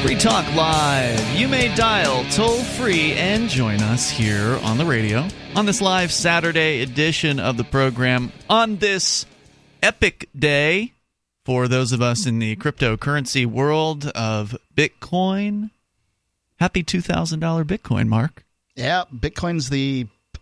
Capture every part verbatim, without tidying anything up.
Free Talk Live. You may dial toll-free and join us here on the radio on this live Saturday edition of the program on this epic day for those of us in the cryptocurrency world of Bitcoin. Happy two thousand dollars Bitcoin, Mark. Yeah, Bitcoin's the...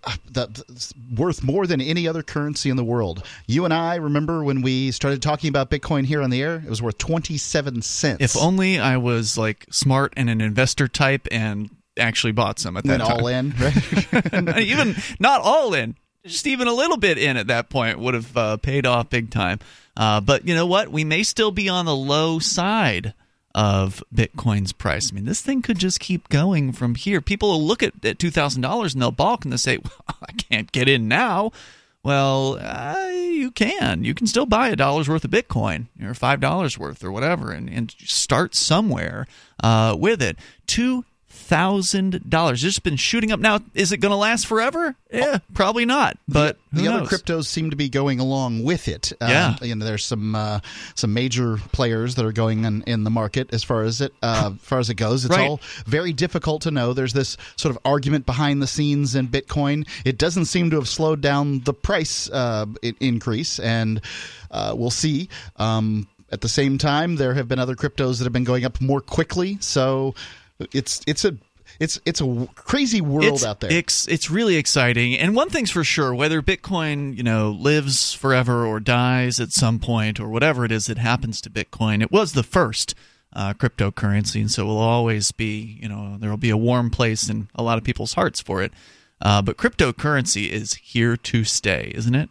That's worth more than any other currency in the world. You and I remember when we started talking about Bitcoin here on the air, it was worth twenty-seven cents. If only I was like smart and an investor type and actually bought some at that Went time. all in, right? Even not all in, just even a little bit in at that point would have uh, paid off big time. Uh, but you know what? We may still be on the low side of Bitcoin's price. I mean, this thing could just keep going from here. People will look at, at two thousand dollars and they'll balk and they'll say, well, I can't get in now. Well, uh, you can. You can still buy a dollar's worth of Bitcoin or five dollars worth or whatever and, and start somewhere uh, with it. Two thousand dollars. It's just been shooting up. Now, is it going to last forever? Yeah, probably not. But the, who the knows? other cryptos seem to be going along with it. Yeah, um, you know, there's some uh, some major players that are going in, in the market as far as it uh, as far as it goes. It's right. all very difficult to know. There's this sort of argument behind the scenes in Bitcoin. It doesn't seem to have slowed down the price uh, increase, and uh, we'll see. Um, at the same time, there have been other cryptos that have been going up more quickly. So it's it's a It's it's a crazy world it's, out there. It's it's really exciting, and one thing's for sure: whether Bitcoin, you know, lives forever or dies at some point, or whatever it is that happens to Bitcoin, it was the first uh, cryptocurrency, and so it will always be, you know, there will be a warm place in a lot of people's hearts for it. Uh, but cryptocurrency is here to stay, isn't it?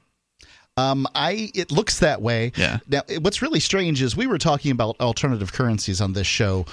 Um, I it looks that way. Yeah. Now, what's really strange is we were talking about alternative currencies on this show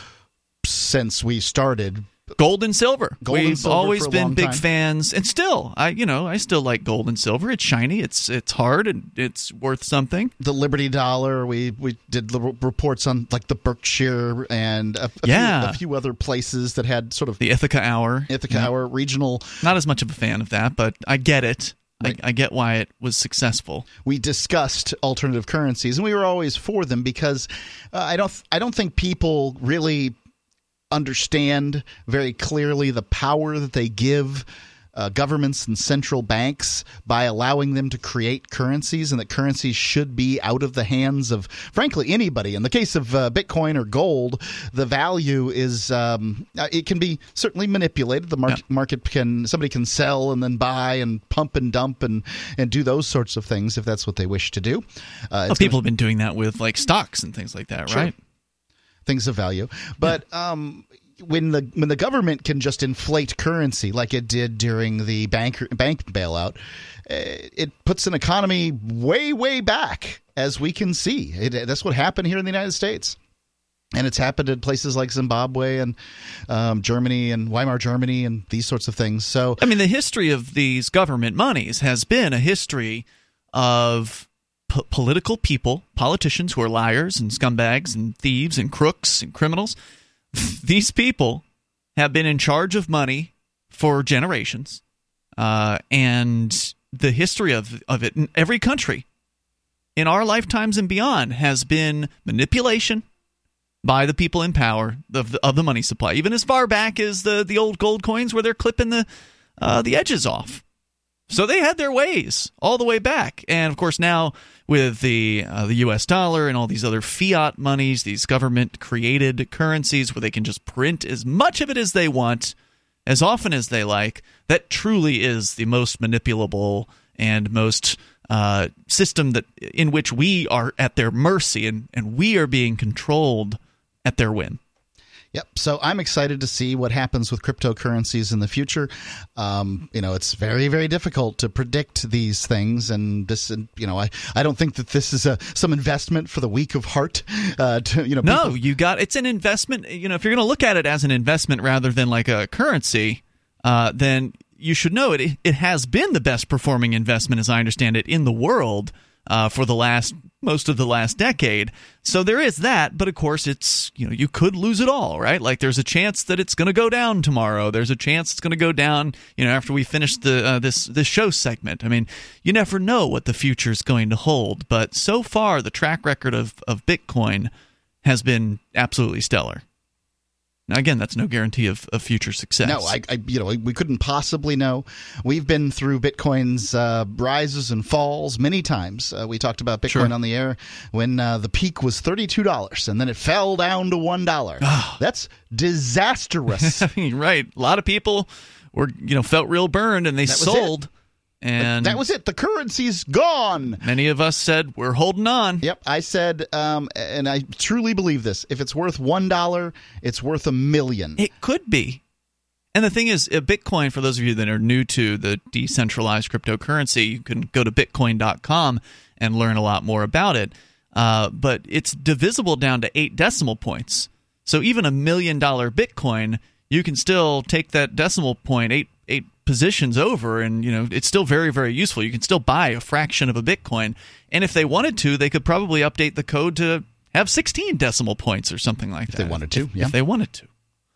since we started. Gold and silver. Gold We've and silver always for a been long big time. fans, and still, I you know, I still like gold and silver. It's shiny, it's it's hard, and it's worth something. The Liberty Dollar. We we did little reports on like the Berkshire and a, a, Yeah. few, a few other places that had sort of The Ithaca Hour. Ithaca Yeah. Hour regional. Not as much of a fan of that, but I get it. Right. I, I get why it was successful. We discussed alternative currencies, and we were always for them because uh, I don't I don't think people really understand very clearly the power that they give uh, governments and central banks by allowing them to create currencies, and that currencies should be out of the hands of, frankly, anybody. In the case of uh, Bitcoin or gold, the value is um, it can be certainly manipulated. The market, Yeah. market can somebody can sell and then buy and pump and dump and and do those sorts of things if that's what they wish to do. Uh, Well, it's people gonna- have been doing that with like stocks and things like that, Sure. right? things of value, but um, when the when the government can just inflate currency like it did during the bank bank bailout, uh, it puts an economy way way back, as we can see. It, that's what happened here in the United States, and it's happened in places like Zimbabwe and um, Germany and Weimar Germany and these sorts of things. So I mean, the history of these government monies has been a history of p- political people, politicians who are liars and scumbags and thieves and crooks and criminals. These people have been in charge of money for generations, uh, and the history of of it in every country, in our lifetimes and beyond, has been manipulation by the people in power of the, of the money supply, even as far back as the, the old gold coins where they're clipping the uh, the edges off. So they had their ways all the way back. And, of course, now with the uh, the U S dollar and all these other fiat monies, these government-created currencies where they can just print as much of it as they want, as often as they like, that truly is the most manipulable and most uh, system that in which we are at their mercy and, and we are being controlled at their whim. Yep. So I'm excited to see what happens with cryptocurrencies in the future. Um, you know, it's very, very difficult to predict these things, and this, you know, I, I don't think that this is a some investment for the weak of heart. Uh, to, you know, no, people- you got it's an investment. You know, if you're going to look at it as an investment rather than like a currency, uh, then you should know it. It has been the best performing investment, as I understand it, in the world uh, for the last. most of the last decade. So there is that, but of course it's, you know, you could lose it all, right? Like there's a chance that it's going to go down tomorrow. There's a chance it's going to go down, you know, after we finish the uh, this this show segment. I mean, you never know what the future is going to hold, but so far the track record of of Bitcoin has been absolutely stellar. Now, again, that's no guarantee of, of future success. No, I, I, you know, we couldn't possibly know. We've been through Bitcoin's uh, rises and falls many times. Uh, we talked about Bitcoin Sure. on the air when uh, the peak was thirty-two dollars, and then it fell down to one dollar. That's disastrous. Right. A lot of people were, you know, felt real burned, and they That was sold. it. And that was it. The currency's gone. Many of us said, we're holding on. Yep, I said, um, and I truly believe this. If it's worth one dollar, it's worth a million. It could be. And the thing is, uh, Bitcoin, for those of you that are new to the decentralized cryptocurrency, you can go to bitcoin dot com and learn a lot more about it. Uh, but it's divisible down to eight decimal points. So even a million dollar Bitcoin, you can still take that decimal point, eight eight positions over, and you know it's still very, very useful. You can still buy a fraction of a Bitcoin, and if they wanted to, they could probably update the code to have sixteen decimal points or something like If that. they wanted to, if, yeah. if they wanted to.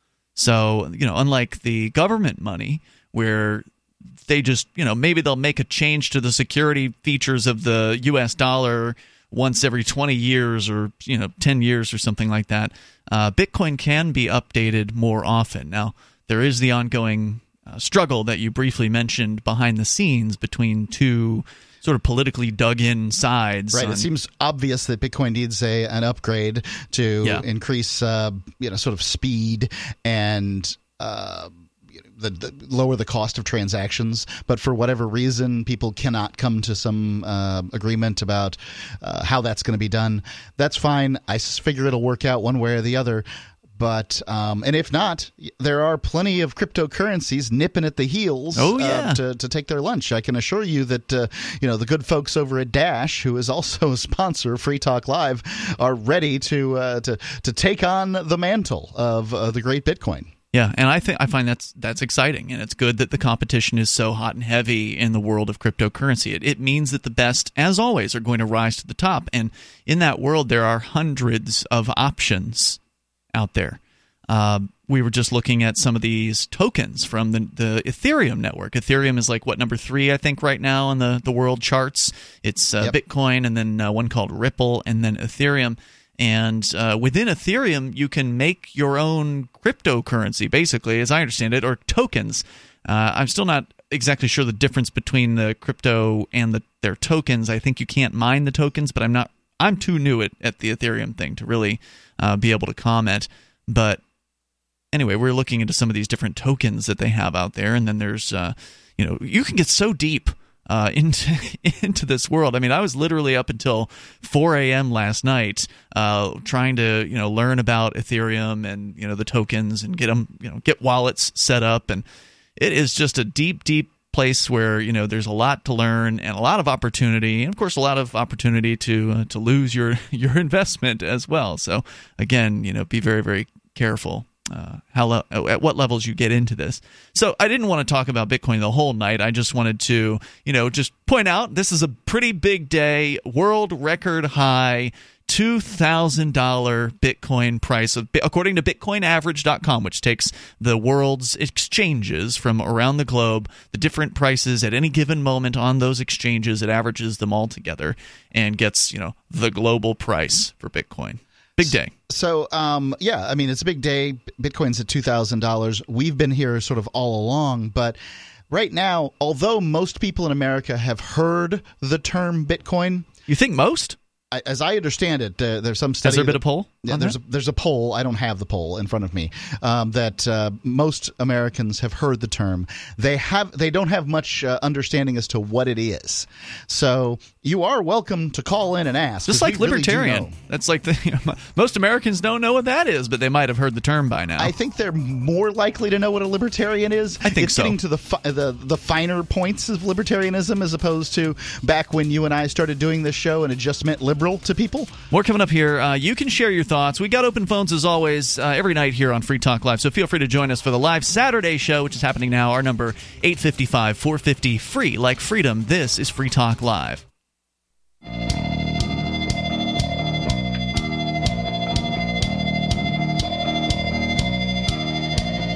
So you know, unlike the government money, where they just you know maybe they'll make a change to the security features of the U S dollar once every twenty years or you know ten years or something like that. Uh, Bitcoin can be updated more often. Now there is the ongoing Uh, struggle that you briefly mentioned behind the scenes between two sort of politically dug-in sides. Right. on- It seems obvious that Bitcoin needs a an upgrade to Yeah. increase, uh, you know, sort of speed and uh, the, the lower the cost of transactions. But for whatever reason, people cannot come to some uh, agreement about uh, how that's going to be done. That's fine. I s- figure it'll work out one way or the other. But um, and if not, there are plenty of cryptocurrencies nipping at the heels Oh, yeah. uh, to, to take their lunch. I can assure you that uh, you know the good folks over at Dash, who is also a sponsor of Free Talk Live, are ready to uh, to to take on the mantle of uh, the great Bitcoin. Yeah, and I think I find that's that's exciting, and it's good that the competition is so hot and heavy in the world of cryptocurrency. It, it means that the best, as always, are going to rise to the top, and in that world, there are hundreds of options out there. Uh, we were just looking at some of these tokens from the, the Ethereum network. Ethereum is like, what, number three, I think, right now on the, the world charts. It's uh, Yep. Bitcoin, and then uh, one called Ripple, and then Ethereum. And uh, within Ethereum, you can make your own cryptocurrency, basically, as I understand it, or tokens. Uh, I'm still not exactly sure the difference between the crypto and the, their tokens. I think you can't mine the tokens, but I'm not. I'm too new at, at the Ethereum thing to really uh, be able to comment. But anyway, we're looking into some of these different tokens that they have out there, and then there's, uh, you know, you can get so deep uh, into into this world. I mean, I was literally up until four a.m. last night uh, trying to, you know, learn about Ethereum and you know the tokens and get them, you know, get wallets set up, and it is just a deep, deep place where you know there's a lot to learn and a lot of opportunity, and of course a lot of opportunity to uh, to lose your your investment as well. So again, you know, be very, very careful uh, how le- at what levels you get into this. So I didn't want to talk about Bitcoin the whole night. I just wanted to you know just point out this is a pretty big day, world record high two thousand dollars Bitcoin price, of, according to bitcoin average dot com, which takes the world's exchanges from around the globe, the different prices at any given moment on those exchanges, it averages them all together and gets, you know, the global price for Bitcoin. Big day. So, um, yeah, I mean, it's a big day. Bitcoin's at two thousand dollars. We've been here sort of all along, but right now, although most people in America have heard the term Bitcoin, You think most? I, as I understand it, uh, there's some study. Has there been that- a poll? Yeah, on there's that? a, there's a poll. I don't have the poll in front of me. Um, that uh, most Americans have heard the term. They have. They don't have much uh, understanding as to what it is. So you are welcome to call in and ask. Just 'cause like we really do libertarian. know. That's like the you know, most Americans don't know what that is, but they might have heard the term by now. I think they're more likely to know what a libertarian is. I think it's so. getting to the, fi- the the finer points of libertarianism as opposed to back when you and I started doing this show and it just meant liberal to people. More coming up here. Uh, you can share your thoughts. We got open phones as always uh, every night here on Free Talk Live, so feel free to join us for the live Saturday show, which is happening now. Our number eight five five, four five zero, free like freedom. This is Free Talk Live.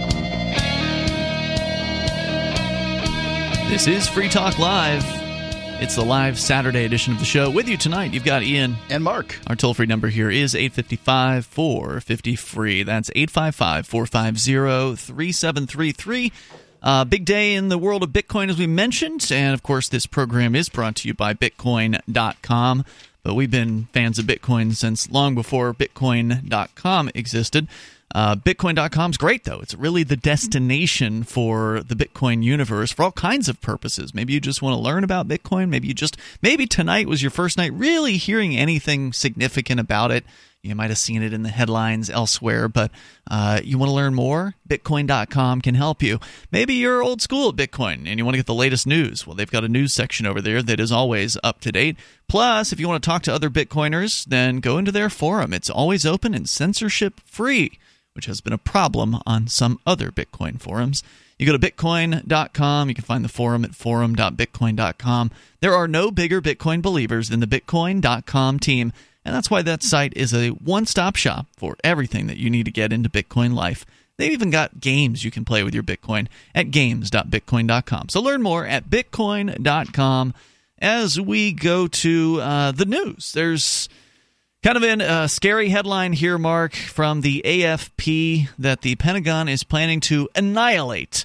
This is Free Talk Live. It's the live Saturday edition of the show. With you tonight, you've got Ian. And Mark. Our toll-free number here is eight five five, four five zero, free. That's eight five five, four five zero, three seven three three. Uh, big day in the world of Bitcoin, as we mentioned. And, of course, this program is brought to you by Bitcoin dot com. But we've been fans of Bitcoin since long before Bitcoin dot com existed. Uh, Bitcoin dot com is great, though. It's really the destination for the Bitcoin universe for all kinds of purposes. Maybe you just want to learn about Bitcoin. Maybe you just maybe tonight was your first night really hearing anything significant about it. You might have seen it in the headlines elsewhere, but uh, you want to learn more? Bitcoin dot com can help you. Maybe you're old school at Bitcoin and you want to get the latest news. Well, they've got a news section over there that is always up to date. Plus, if you want to talk to other Bitcoiners, then go into their forum. It's always open and censorship free, which has been a problem on some other Bitcoin forums. You go to Bitcoin dot com. You can find the forum at forum dot bitcoin dot com. There are no bigger Bitcoin believers than the Bitcoin dot com team, and that's why that site is a one-stop shop for everything that you need to get into Bitcoin life. They've even got games you can play with your Bitcoin at games dot bitcoin dot com. So learn more at Bitcoin dot com. As we go to uh, the news, there's kind of a uh, scary headline here, Mark, from the A F P that the Pentagon is planning to annihilate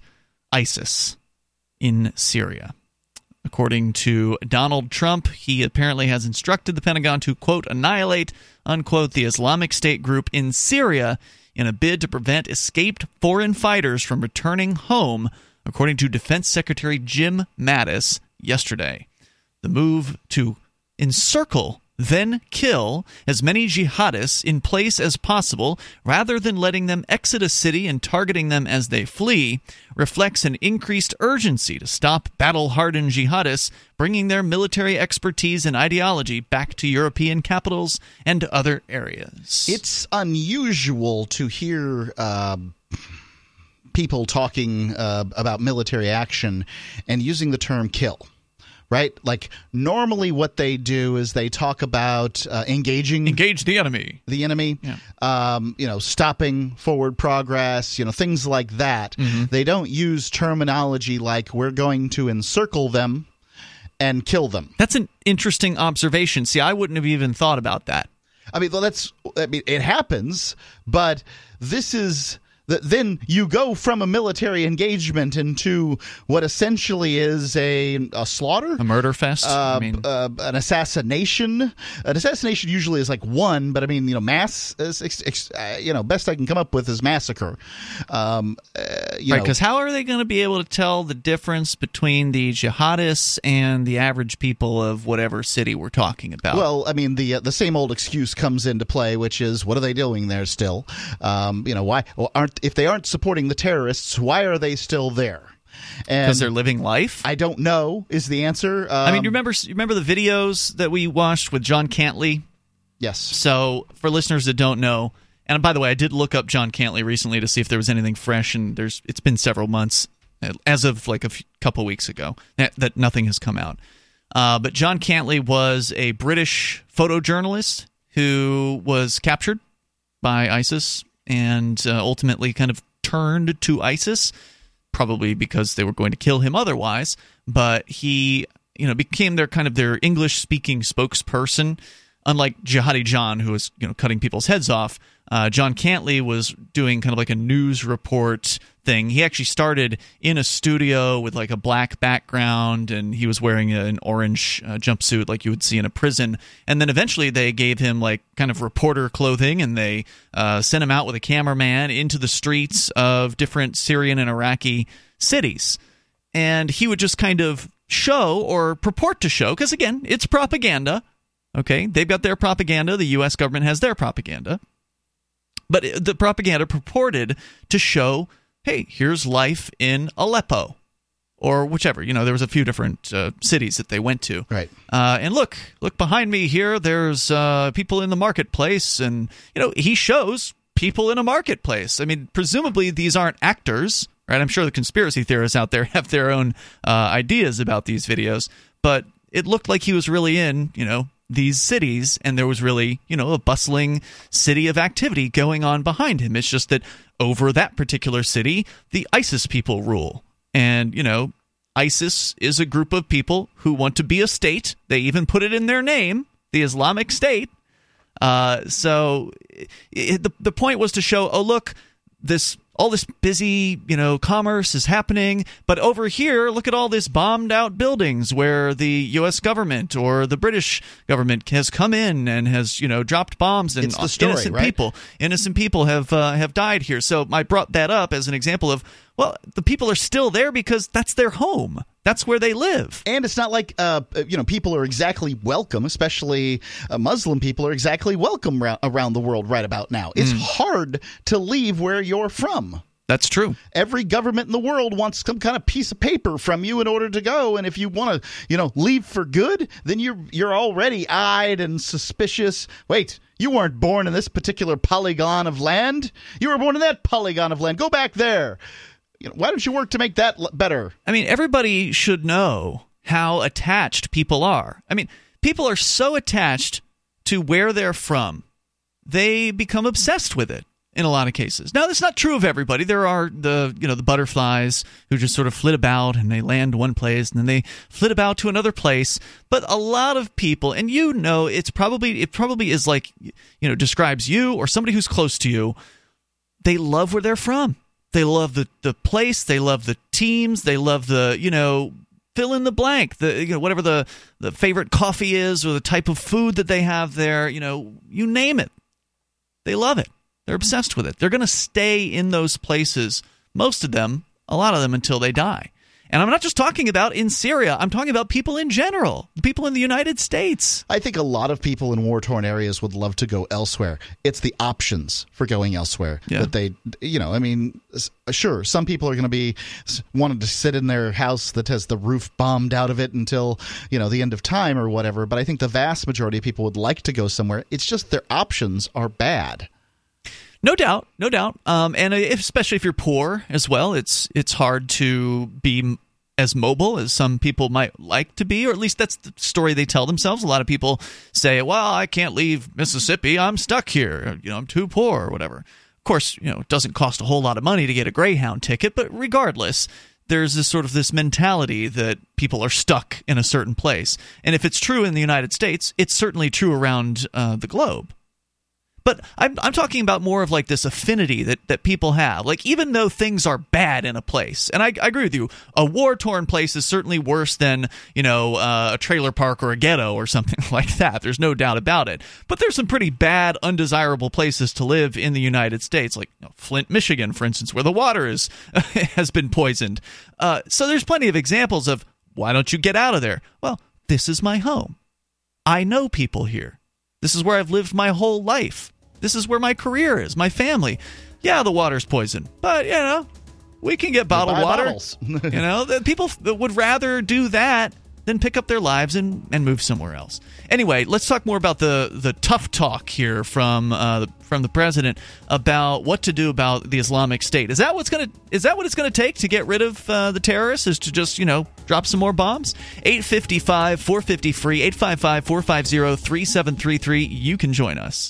ISIS in Syria. According to Donald Trump, he apparently has instructed the Pentagon to, quote, annihilate, unquote, the Islamic State group in Syria in a bid to prevent escaped foreign fighters from returning home, according to Defense Secretary Jim Mattis yesterday. The move to encircle, then kill as many jihadists in place as possible, rather than letting them exit a city and targeting them as they flee, reflects an increased urgency to stop battle-hardened jihadists bringing their military expertise and ideology back to European capitals and other areas. It's unusual to hear uh, people talking uh, about military action and using the term kill. Right? Like, normally what they do is they talk about uh, engaging... Engage the enemy. The enemy. Yeah. Um, you know, stopping forward progress, you know, things like that. Mm-hmm. They don't use terminology like, we're going to encircle them and kill them. That's an interesting observation. See, I wouldn't have even thought about that. I mean, well, that's... I mean, it happens, but this is... Then you go from a military engagement into what essentially is a, a slaughter, a murder fest. Uh, I mean, uh, an assassination. An assassination usually is like one, but I mean, you know, mass. Is, uh, you know, best I can come up with is massacre. Um, uh, you right? Because how are they going to be able to tell the difference between the jihadists and the average people of whatever city we're talking about? Well, I mean, the uh, the same old excuse comes into play, which is, what are they doing there still? Um, you know, why well, aren't if they aren't supporting the terrorists, why are they still there? Because they're living life? I don't know is the answer. Um, I mean, you remember, you remember the videos that we watched with John Cantley? Yes. So for listeners that don't know, and by the way, I did look up John Cantley recently to see if there was anything fresh, and there's it's been several months, as of like a few, couple weeks ago, that, that nothing has come out. Uh, but John Cantley was a British photojournalist who was captured by ISIS and uh, ultimately kind of turned to ISIS, probably because they were going to kill him otherwise. But he, you know, became their kind of their English-speaking spokesperson. Unlike Jihadi John, who was, you know, cutting people's heads off, uh, John Cantley was doing kind of like a news report thing. He actually started in a studio with like a black background, and he was wearing a, an orange uh, jumpsuit like you would see in a prison. And then eventually they gave him like kind of reporter clothing, and they uh, sent him out with a cameraman into the streets of different Syrian and Iraqi cities. And he would just kind of show or purport to show, because again, it's propaganda. Okay, they've got their propaganda. The U S government has their propaganda. But the propaganda purported to show, hey, here's life in Aleppo or whichever. You know, there was a few different uh, cities that they went to. Right. Uh, and look, look behind me here. There's uh, people in the marketplace. And, you know, he shows people in a marketplace. I mean, presumably these aren't actors, right? I'm sure the conspiracy theorists out there have their own uh, ideas about these videos. But it looked like he was really in, you know, these cities, and there was really, you know, a bustling city of activity going on behind him. It's just that over that particular city, the ISIS people rule. And, you know, ISIS is a group of people who want to be a state. They even put it in their name, the Islamic State. Uh, so it, the the point was to show, oh, look, this all this busy, you know, commerce is happening, but over here, look at all this bombed out buildings where the U S government or the British government has come in and has, you know, dropped bombs and it's the story, innocent right? people, innocent people have uh, have died here. So I brought that up as an example of, well, the people are still there because that's their home. That's where they live. And it's not like, uh, you know, people are exactly welcome, especially uh, Muslim people are exactly welcome ra- around the world right about now. It's mm. hard to leave where you're from. That's true. Every government in the world wants some kind of piece of paper from you in order to go. And if you want to, you know, leave for good, then you're you're already eyed and suspicious. Wait, you weren't born in this particular polygon of land. You were born in that polygon of land. Go back there. You know, why don't you work to make that better? I mean, everybody should know how attached people are. I mean, people are so attached to where they're from, they become obsessed with it in a lot of cases. Now, that's not true of everybody. There are the, you know, the butterflies who just sort of flit about and they land one place and then they flit about to another place. But a lot of people, and you know, it's probably it probably is like, you know, describes you or somebody who's close to you. They love where they're from. They love the, the place. They love the teams. They love the, you know, fill in the blank, the, you know, whatever the, the favorite coffee is or the type of food that they have there, you know, you name it. They love it. They're obsessed with it. They're going to stay in those places, most of them, a lot of them, until they die. And I'm not just talking about in Syria. I'm talking about people in general, the people in the United States. I think a lot of people in war-torn areas would love to go elsewhere. It's the options for going elsewhere yeah. that they, you know, I mean, sure, some people are going to be wanting to sit in their house that has the roof bombed out of it until, you know, the end of time or whatever. But I think the vast majority of people would like to go somewhere. It's just their options are bad. No doubt, no doubt, um, and if, especially if you're poor as well, it's it's hard to be as mobile as some people might like to be, or at least that's the story they tell themselves. A lot of people say, "Well, I can't leave Mississippi; I'm stuck here. You know, I'm too poor, or whatever." Of course, you know, it doesn't cost a whole lot of money to get a Greyhound ticket, but regardless, there's this sort of this mentality that people are stuck in a certain place, and if it's true in the United States, it's certainly true around uh, the globe. But I'm, I'm talking about more of like this affinity that, that people have. Like, even though things are bad in a place, and I, I agree with you, a war-torn place is certainly worse than, you know, uh, a trailer park or a ghetto or something like that. There's no doubt about it. But there's some pretty bad, undesirable places to live in the United States, like you know, Flint, Michigan, for instance, where the water is has been poisoned. Uh, so there's plenty of examples of, why don't you get out of there? Well, this is my home. I know people here. This is where I've lived my whole life. This is where my career is, my family. Yeah, the water's poison, but, you know, we can get bottled water. you know, the people would rather do that than pick up their lives and, and move somewhere else. Anyway, let's talk more about the, the tough talk here from uh, from the president about what to do about the Islamic State. Is that what's going to is that what it's going to take to get rid of uh, the terrorists? Is to just, you know, drop some more bombs? eight five five, four five zero, free, eight five five, four five zero, three seven three three. You can join us.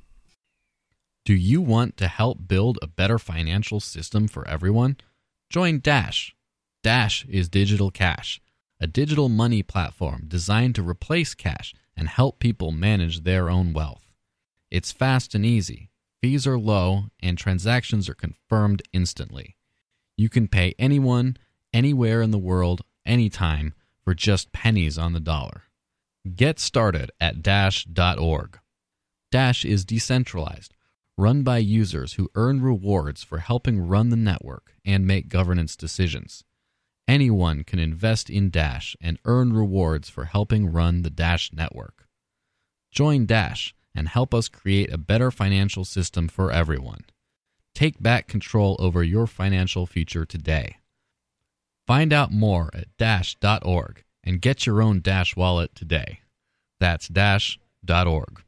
Do you want to help build a better financial system for everyone? Join Dash. Dash is digital cash, a digital money platform designed to replace cash and help people manage their own wealth. It's fast and easy, fees are low, and transactions are confirmed instantly. You can pay anyone, anywhere in the world, anytime, for just pennies on the dollar. Get started at dash dot org. Dash is decentralized, run by users who earn rewards for helping run the network and make governance decisions. Anyone can invest in Dash and earn rewards for helping run the Dash network. Join Dash and help us create a better financial system for everyone. Take back control over your financial future today. Find out more at dash dot org and get your own Dash wallet today. That's dash dot org.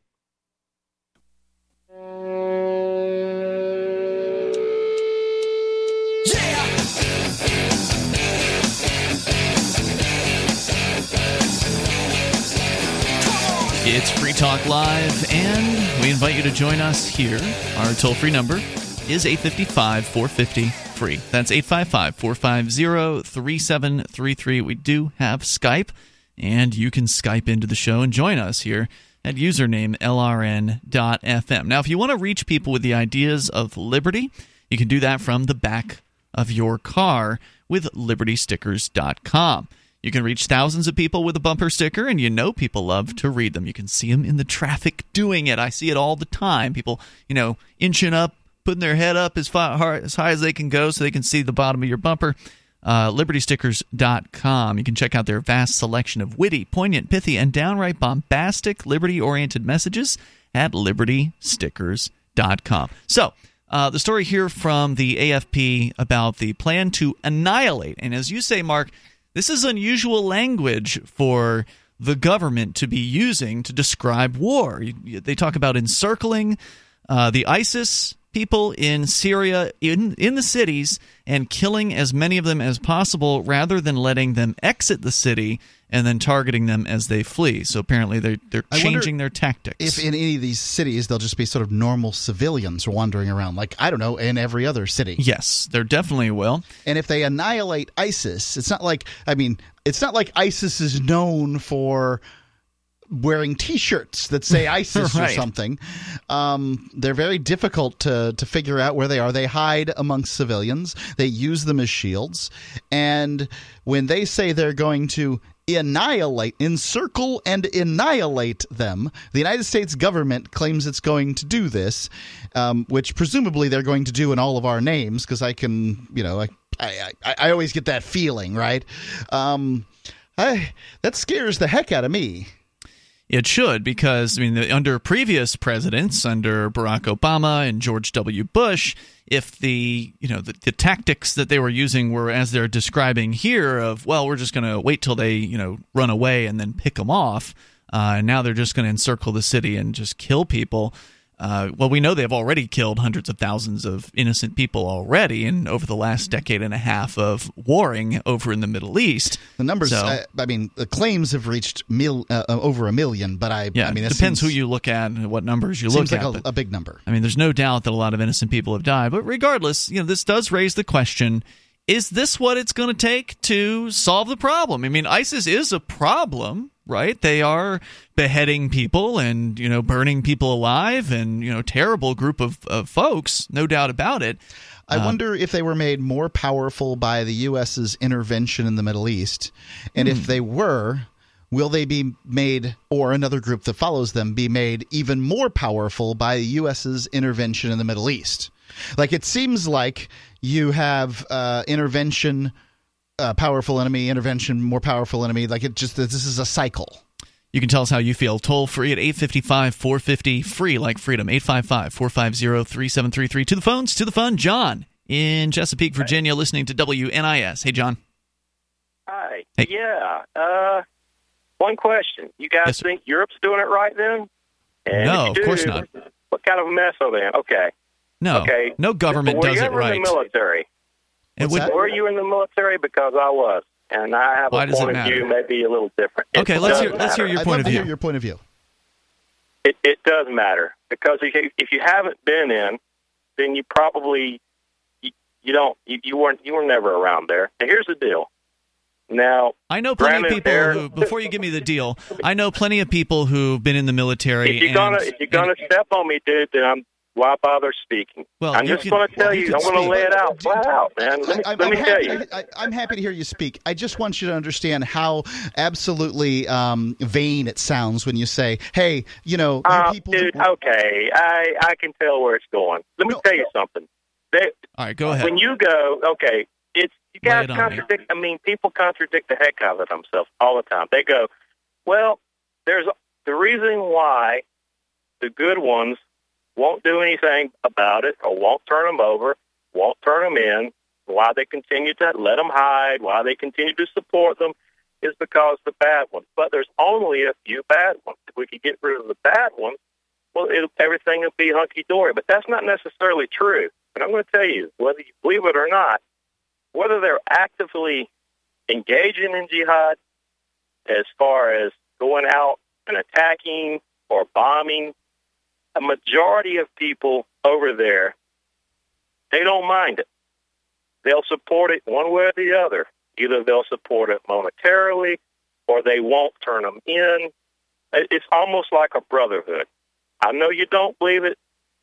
It's Free Talk Live, and we invite you to join us here. Our toll-free number is eight five five, four five zero, free. That's eight five five, four five zero, three seven three three. We do have Skype, and you can Skype into the show and join us here at username L R N dot F M. Now, if you want to reach people with the ideas of liberty, you can do that from the back of your car with liberty stickers dot com. You can reach thousands of people with a bumper sticker, and you know people love to read them. You can see them in the traffic doing it. I see it all the time. People, you know, inching up, putting their head up as far as high as they can go so they can see the bottom of your bumper. Uh, liberty stickers dot com. You can check out their vast selection of witty, poignant, pithy, and downright bombastic liberty-oriented messages at liberty stickers dot com. So, uh, the story here from the A F P about the plan to annihilate, and as you say, Mark, this is unusual language for the government to be using to describe war. They talk about encircling uh, the ISIS people in Syria in in the cities and killing as many of them as possible rather than letting them exit the city and then targeting them as they flee. So apparently they're, they're changing their tactics. If in any of these cities they'll just be sort of normal civilians wandering around, like, I don't know, in every other city. Yes, there definitely will. And if they annihilate ISIS, it's not like, I mean, it's not like ISIS is known for wearing T-shirts that say ISIS right. or something. Um, they're very difficult to, to figure out where they are. They hide amongst civilians. They use them as shields. And when they say they're going to annihilate, encircle and annihilate them, the United States government claims it's going to do this, um, which presumably they're going to do in all of our names, because I can, you know, I, I, I, I always get that feeling, right? Um, I, that scares the heck out of me. It should, because I mean, the, under previous presidents, under Barack Obama and George W. Bush, if the you know the, the tactics that they were using were as they're describing here, of well, we're just going to wait till they you know run away and then pick them off, uh, and now they're just going to encircle the city and just kill people. Uh, well, we know they've already killed hundreds of thousands of innocent people already, and over the last decade and a half of warring over in the Middle East. The numbers, so, I, I mean, the claims have reached mil, uh, over a million, but I, yeah, I mean, it it depends seems, who you look at and what numbers you seems look like at. a, but, a big number. I mean, there's no doubt that a lot of innocent people have died, but regardless, you know, this does raise the question: is this what it's going to take to solve the problem? I mean, ISIS is a problem. Right? They are beheading people and, you know, burning people alive, and, you know, terrible group of, of folks, no doubt about it. I uh, wonder if they were made more powerful by the U S's intervention in the Middle East. And hmm. if they were, will they be made, or another group that follows them, be made even more powerful by the U S's intervention in the Middle East? Like, it seems like you have uh, intervention Uh, powerful enemy, intervention, more powerful enemy. Like, it just, this is a cycle. You can tell us how you feel. Toll free at eight five five, four five zero, free like freedom. eight five five, four five zero, three seven three three. To the phones, to the fun. John in Chesapeake, Virginia, listening to W N I S. Hey, John. Hi. Hey. Yeah. Uh, one question. You guys Yes, think Europe's doing it right then? And no, if you of course do, not. What kind of a mess are they in? Okay. No, okay. no government Were does you it ever right. in the military? It would, Were you in the military? Because I was, and I have Why a does it point of matter? view maybe a little different. Okay, It let's does hear let's hear matter. your I'd point love of to view. hear your point of view. It, it does matter, because if you, if you haven't been in, then you probably you, you don't you, you weren't you were never around there. And here's the deal. Now, I know plenty of granted, people there- who, before you give me the deal, I know plenty of people who've been in the military. If you're and, gonna if you're gonna and, step on me, dude, then I'm why bother speaking? Well, I'm you just can- going to tell well, you you. can I'm going to speak. lay it out flat out, man. Let me, I, I'm, let I'm me happy, tell you. I, I'm happy to hear you speak. I just want you to understand how absolutely um, vain it sounds when you say, "Hey, you know, you Uh, people." dude, okay, I I can tell where it's going. Let me No. tell you something. They, all right, go ahead. when you go, okay, it's you Lay guys it on me. contradict. I mean, people contradict the heck out of themselves all the time. They go, well, there's the reason why the good ones won't do anything about it, or won't turn them over, won't turn them in, why they continue to let them hide, why they continue to support them, is because the bad ones. But there's only a few bad ones. If we could get rid of the bad ones, well, it'll, everything will be hunky-dory. But that's not necessarily true. And I'm going to tell you, whether you believe it or not, whether they're actively engaging in jihad, as far as going out and attacking or bombing, a majority of people over there, they don't mind it. they'll support it one way or the other. Either they'll support it monetarily or they won't turn them in. It's almost like a brotherhood. I know you don't believe it,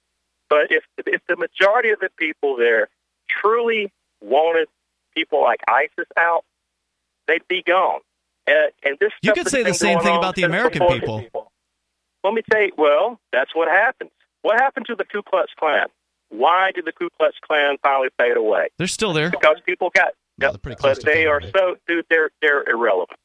but if if the majority of the people there truly wanted people like ISIS out, they'd be gone. Uh, and this you could say the same thing about the American people. people. Let me tell you, well, that's what happens. What happened to the Ku Klux Klan? Why did the Ku Klux Klan finally fade away? They're still there. Because people got, Well, they're pretty close but to they are fading so, dude, they're, they're irrelevant.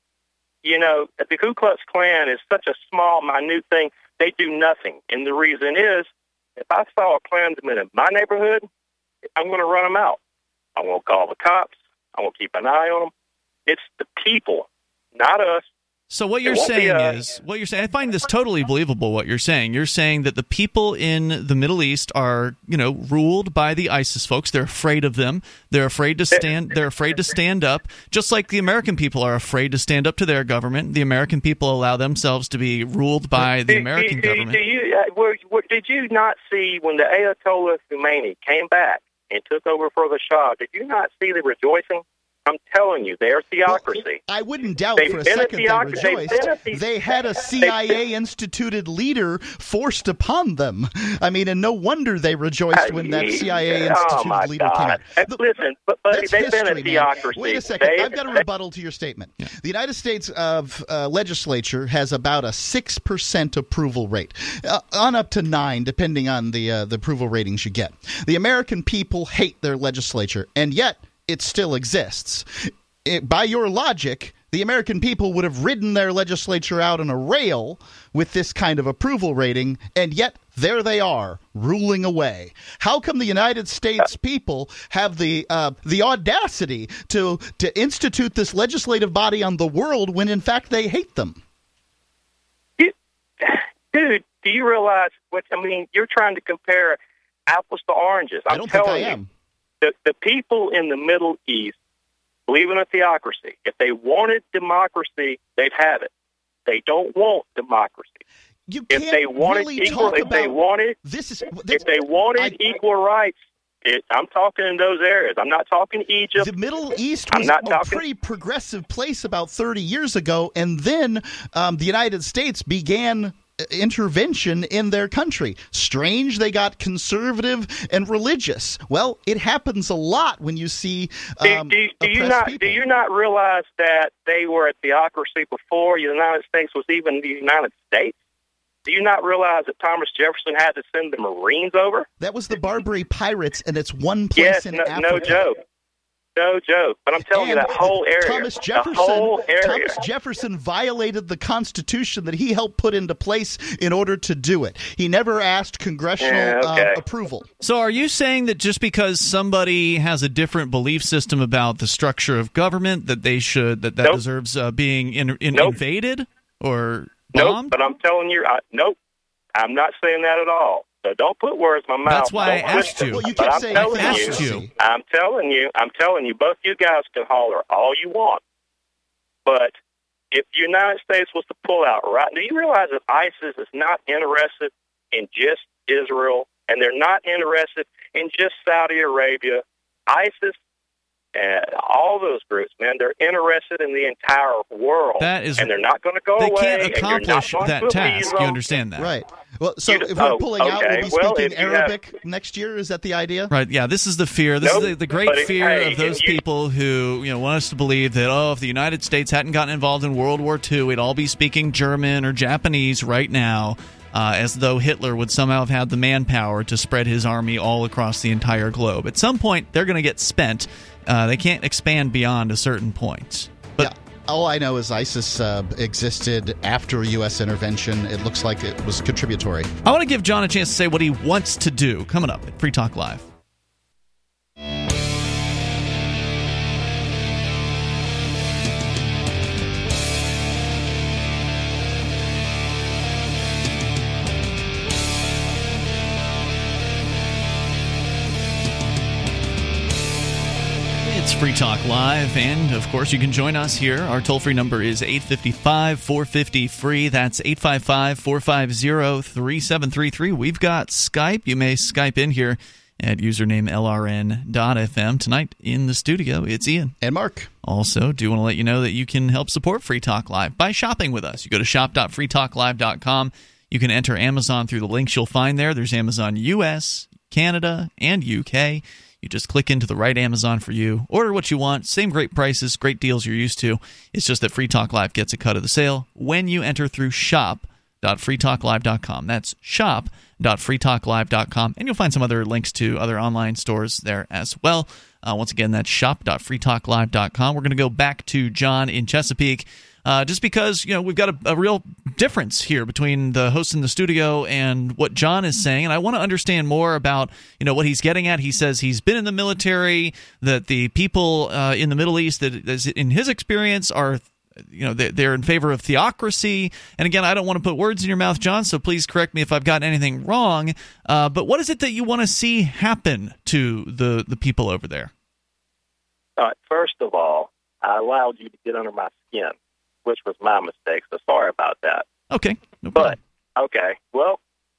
You know, the Ku Klux Klan is such a small, minute thing. They do nothing. And the reason is, if I saw a Klansman in my neighborhood, I'm going to run them out. I'm going to call the cops. I'm going to keep an eye on them. It's the people, not us. So what you're saying is, what you're saying, I find this totally believable, what you're saying. You're saying that the people in the Middle East are, you know, ruled by the ISIS folks. They're afraid of them. They're afraid to stand they're afraid to stand up, just like the American people are afraid to stand up to their government. The American people allow themselves to be ruled by the American do, do, government. Do you, uh, were, were, did you not see when the Ayatollah Khomeini came back and took over for the Shah, did you not see the rejoicing? I'm telling you, they're theocracy. Well, I wouldn't doubt They've for a been a second they theocracy. They've rejoiced. been a the- They had a C I A-instituted leader forced upon them. I mean, and no wonder they rejoiced when that C I A-instituted oh my leader God. came out. Uh, Listen, but, but That's they've been a history, man. theocracy. Wait a second. They, I've got a rebuttal to your statement. Yeah. The United States of uh, legislature has about a six percent approval rate, uh, on up to nine, depending on the uh, the approval ratings you get. The American people hate their legislature, and yet it still exists. It, by your logic, the American people would have ridden their legislature out on a rail with this kind of approval rating, and yet there they are, ruling away. How come the United States people have the uh, the audacity to to institute this legislative body on the world when, in fact, they hate them? Dude, do you realize what I mean? You're trying to compare apples to oranges. I'm I don't think telling I am. You, the, the people in the Middle East believe in a theocracy. If they wanted democracy, they'd have it. They don't want democracy. You if can't they wanted really equal, talk if they about wanted, this is if they wanted I, equal rights, it, I'm talking in those areas. I'm not talking Egypt. The Middle East I'm was not a talking, pretty progressive place about thirty years ago, and then um, the United States began intervention in their country. Strange they got conservative and religious. Well, it happens a lot when you see um, do, do, do you oppressed not people. do you not realize that they were a theocracy before the United States was even the United States? Do you not realize that Thomas Jefferson had to send the Marines over? That was the Barbary Pirates, and it's one place yes, in no, Africa. no joke. No joke. But I'm telling and you, that whole area, Thomas Jefferson, the whole area. Thomas Jefferson violated the Constitution that he helped put into place in order to do it. He never asked congressional Yeah, okay. uh, approval. So are you saying that just because somebody has a different belief system about the structure of government that they should that that Nope. deserves uh, being in, in, Nope. invaded or Nope, bombed? but I'm telling you, I, nope. I'm not saying that at all. So don't put words in my mouth. That's why I Don't asked listen. you. Well, you But kept I'm saying telling I you, asked you. I'm telling you, I'm telling you, both you guys can holler all you want. But if the United States was to pull out, right, do you realize that ISIS is not interested in just Israel, and they're not interested in just Saudi Arabia? ISIS and all those groups, man, they're interested in the entire world. That is- and they're not going to go They away. can't and you're not accomplish going that to task. leave You them. understand that? Right. Well, so You- if we're oh, pulling out, we'll okay. be Well, speaking if you have- Arabic next year. Is that the idea? Right, yeah, this is the fear. This Nope, is the, the great but it- fear hey, of those you- people who, you know, want us to believe that, oh, if the United States hadn't gotten involved in World War Two, we'd all be speaking German or Japanese right now, uh, as though Hitler would somehow have had the manpower to spread his army all across the entire globe. At some point, they're going to get spent. Uh, they can't expand beyond a certain point. But yeah. All I know is ISIS uh, existed after U S intervention. It looks like it was contributory. I want to give John a chance to say what he wants to do. Coming up at Free Talk Live. It's Free Talk Live, and of course you can join us here. Our toll-free number is eight five five, four five zero, free. That's eight five five, four five zero, three seven three three. We've got Skype. You may Skype in here at username L R N dot F M. Tonight in the studio, it's Ian. And Mark. Also, do want to let you know that you can help support Free Talk Live by shopping with us. You go to shop dot free talk live dot com. You can enter Amazon through the links you'll find there. There's Amazon U S, Canada, and U K. You just click into the right Amazon for you. Order what you want. Same great prices, great deals you're used to. It's just that Free Talk Live gets a cut of the sale when you enter through shop dot free talk live dot com. That's shop dot free talk live dot com. And you'll find some other links to other online stores there as well. Uh, once again, that's shop dot free talk live dot com. We're going to go back to John in Chesapeake. Uh, just because, you know, we've got a, a real difference here between the host in the studio and what John is saying, and I want to understand more about, you know, what he's getting at. He says he's been in the military, that the people uh, in the Middle East, that is, in his experience, are, you know, they're in favor of theocracy. And again, I don't want to put words in your mouth, John, so please correct me if I've gotten anything wrong. Uh, but what is it that you want to see happen to the, the people over there? All right, first of all, I allowed you to get under my skin, which was my mistake, so sorry about that. Okay, no problem. But, okay, well,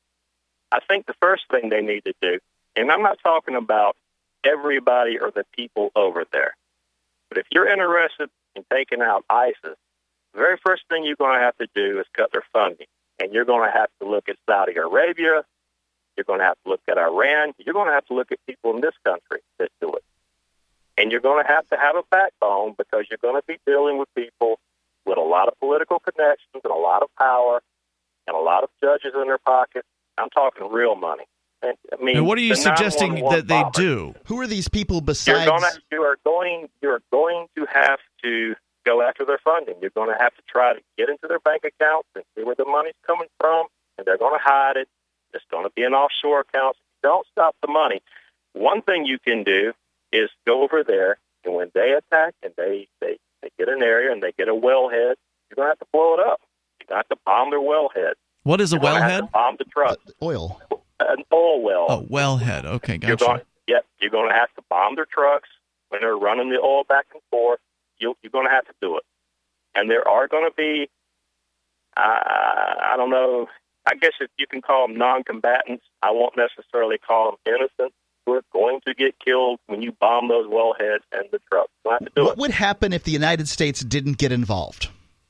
I think the first thing they need to do, and I'm not talking about everybody or the people over there, but if you're interested in taking out ISIS, the very first thing you're going to have to do is cut their funding. And you're going to have to look at Saudi Arabia, you're going to have to look at Iran, you're going to have to look at people in this country that do it. And you're going to have to have a backbone because you're going to be dealing with people with a lot of political connections and a lot of power and a lot of judges in their pockets. I'm talking real money. And, I mean, and what are you suggesting that they bomber, do? Who are these people besides? You're gonna, you are going. You're going to have to go after their funding. You're going to have to try to get into their bank accounts and see where the money's coming from, and they're going to hide it. It's going to be an offshore account. Don't stop the money. One thing you can do is go over there, and when they attack and they they They get an area and they get a wellhead, you're going to have to blow it up. You're going to have to bomb their wellhead. What is a you're going to have wellhead? to bomb the truck. Uh, oil. An oil well. Oh, wellhead. Okay, gotcha. You're going, yep, you're going to have to bomb their trucks when they're running the oil back and forth. You, you're going to have to do it. And there are going to be, uh, I don't know, I guess if you can call them non-combatants, I won't necessarily call them innocent. We're going to get killed when you bomb those wellheads and the trucks. We'll have to do what it. would happen if the United States didn't get involved?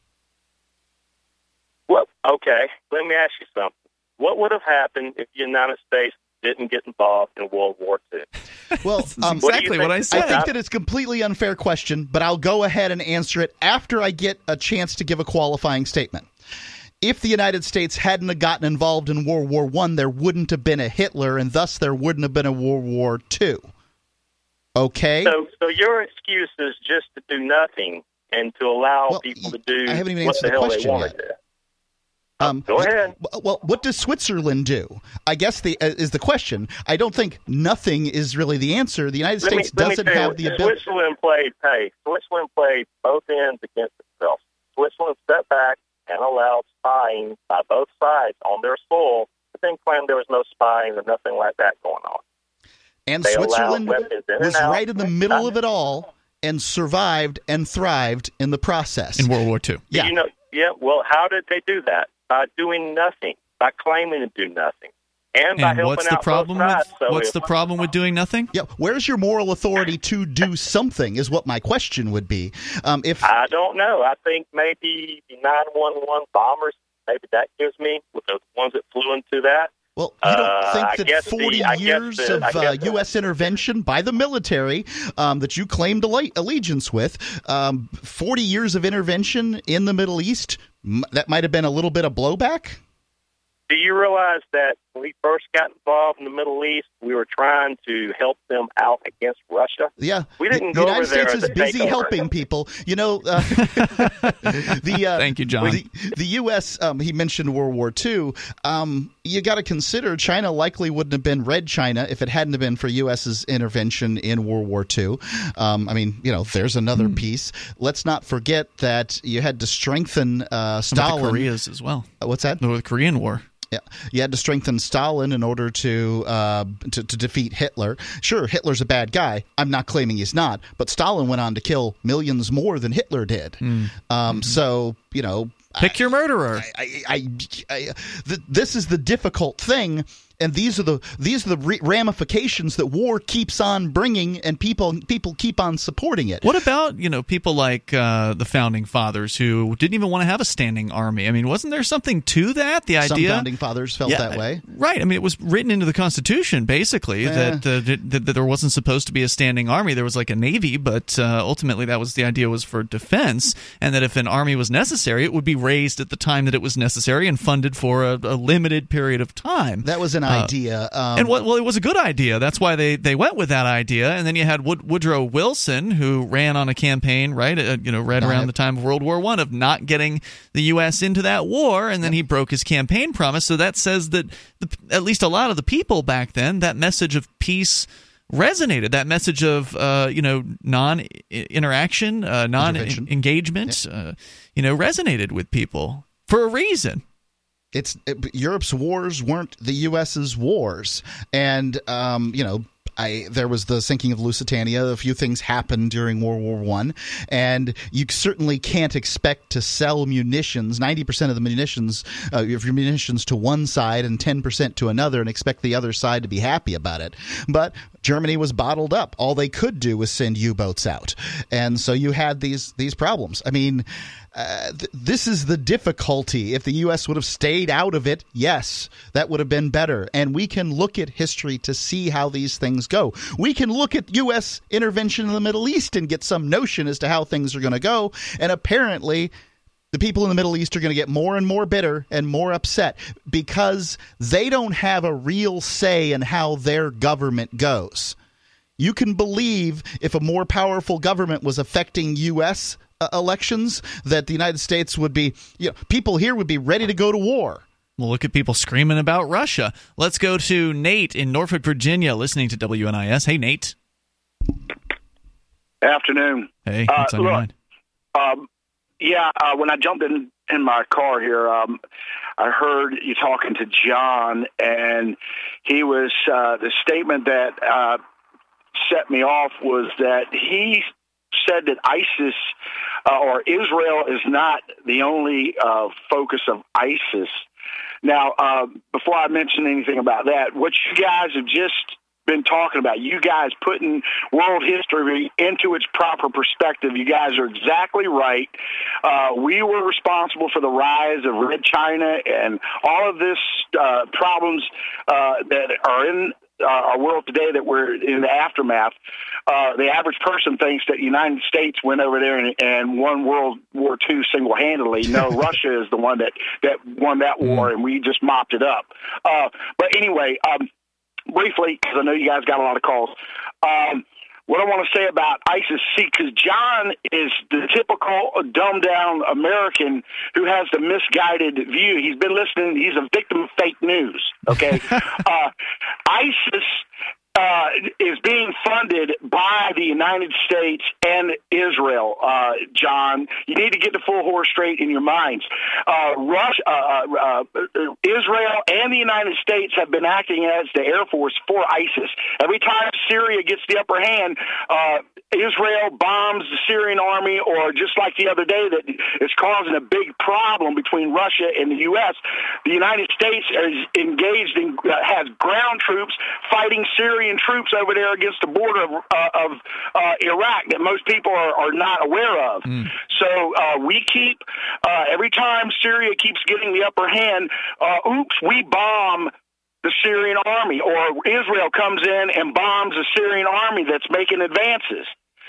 Well, okay, let me ask you something. What would have happened if the United States didn't get involved in World War Two? Well, um, What do exactly you what I think? said. I think that it's a completely unfair question, but I'll go ahead and answer it after I get a chance to give a qualifying statement. If the United States hadn't have gotten involved in World War One, there wouldn't have been a Hitler, and thus there wouldn't have been a World War Two. Okay? So, so your excuse is just to do nothing and to allow Well, people to do I haven't even what answered the the hell question they want yet. to do. Um, Go ahead. Well, what does Switzerland do? I guess the uh, is the question. I don't think nothing is really the answer. The United Let me, States let me doesn't tell you, have the ability. Switzerland played, hey, Switzerland played both ends against itself. Switzerland stepped back and allowed spying by both sides on their soil, but then claimed there was no spying or nothing like that going on. And They allowed Switzerland weapons in was and out. right in the middle of it all and survived and thrived in the process. In World War Two. Yeah. You know, yeah, well, how did they do that? By doing nothing, by claiming to do nothing. And, by And helping what's the out problem both with sides. So what's if- the problem with doing nothing? Yeah, where's your moral authority to do something is what my question would be. Um, if I don't know. I think maybe the nine one one bombers, maybe that gives me, with the ones that flew into that. Well, you don't Uh, think I that guess the- forty I guess years the- of I uh, guess U S intervention by the military um, that you claimed alle- allegiance with, um, forty years of intervention in the Middle East, m- that might have been a little bit of blowback? Do you realize that when we first got involved in the Middle East, we were trying to help them out against Russia? Yeah, We didn't the, go the United over there States as is a busy takeover. helping people. You know, uh, the uh, Thank you, John. The, the U S. Um, he mentioned World War Two. Um, you got to consider China likely wouldn't have been Red China if it hadn't have been for U S's intervention in World War Two. Um, I mean, you know, there's another Hmm. piece. Let's not forget that you had to strengthen uh, With the Stalin. Koreas as well. Uh, What's that? The Korean War. Yeah, you had to strengthen Stalin in order to, uh, to to defeat Hitler. Sure, Hitler's a bad guy. I'm not claiming he's not, but Stalin went on to kill millions more than Hitler did. Mm. Um, Mm-hmm. So you know, Pick I, your murderer. I, I, I, I th- this is the difficult thing. And these are the these are the re- ramifications that war keeps on bringing, and people people keep on supporting it. What about, you know, people like uh, the Founding Fathers who didn't even want to have a standing army? I mean, wasn't there something to that? The idea Some Founding Fathers felt yeah, that way. Right. I mean, it was written into the Constitution, basically, Eh. that, uh, that, that there wasn't supposed to be a standing army. There was like a navy, but uh, ultimately that was the idea was for defense, and that if an army was necessary, it would be raised at the time that it was necessary and funded for a, a limited period of time. That was an Uh, idea. Um, and what, well, it was a good idea. That's why they, they went with that idea. And then you had Wood, Woodrow Wilson, who ran on a campaign, right, uh, you know, right around the time of World War One, of not getting the U S into that war, and then he broke his campaign promise. So that says that the, at least a lot of the people back then, that message of peace resonated. That message of uh, you know non-interaction, uh, non-engagement, uh, you know, resonated with people for a reason. It's it, Europe's wars weren't the U S's wars, and um, you know. I, there was the sinking of Lusitania. A few things happened during World War One, and you certainly can't expect to sell munitions, ninety percent of the munitions, uh, your munitions to one side and ten percent to another, and expect the other side to be happy about it. But Germany was bottled up. All they could do was send U-boats out, and so you had these these problems. I mean, uh, th- this is the difficulty. If the U S would have stayed out of it, yes, that would have been better. And we can look at history to see how these things go. We can look at U S intervention in the Middle East and get some notion as to how things are going to go. And apparently, the people in the Middle East are going to get more and more bitter and more upset because they don't have a real say in how their government goes. You can believe if a more powerful government was affecting U S uh, elections that the United States would be, you know, people here would be ready to go to war. Well, look at people screaming about Russia. Let's go to Nate in Norfolk, Virginia, listening to W N I S. Hey, Nate. Afternoon. Hey, what's uh, on your look, mind? Um, yeah, uh, when I jumped in, in my car here, um, I heard you talking to John, and he was uh, the statement that uh, set me off was that he said that ISIS uh, or Israel is not the only uh, focus of ISIS. Now, uh, before I mention anything about that, what you guys have just been talking about, you guys putting world history into its proper perspective, you guys are exactly right. Uh, we were responsible for the rise of Red China and all of this uh, problems uh, that are in uh, our world today that we're in the aftermath. Uh, the average person thinks that the United States went over there and, and won World War Two single-handedly. No, Russia is the one that, that won that war, and we just mopped it up. Uh, but anyway, um, briefly, because I know you guys got a lot of calls, um, what I want to say about ISIS, see, because John is the typical dumbed-down American who has the misguided view. He's been listening. He's a victim of fake news, okay? uh, ISIS uh, is being funded by the United States and Israel, uh, John. You need to get the full horse straight in your minds. Uh, Russia, uh, uh, Israel and the United States have been acting as the Air Force for ISIS. Every time Syria gets the upper hand, uh, Israel bombs the Syrian army, or just like the other day, that it's causing a big problem between Russia and the U S. The United States is engaged in, uh, has ground troops fighting Syrian troops over there against the border of, uh, of uh, Iraq that most people are, are not aware of. Mm. So uh, we keep, uh, every time Syria keeps getting the upper hand, uh, oops, we bomb the Syrian army, or Israel comes in and bombs the Syrian army that's making advances.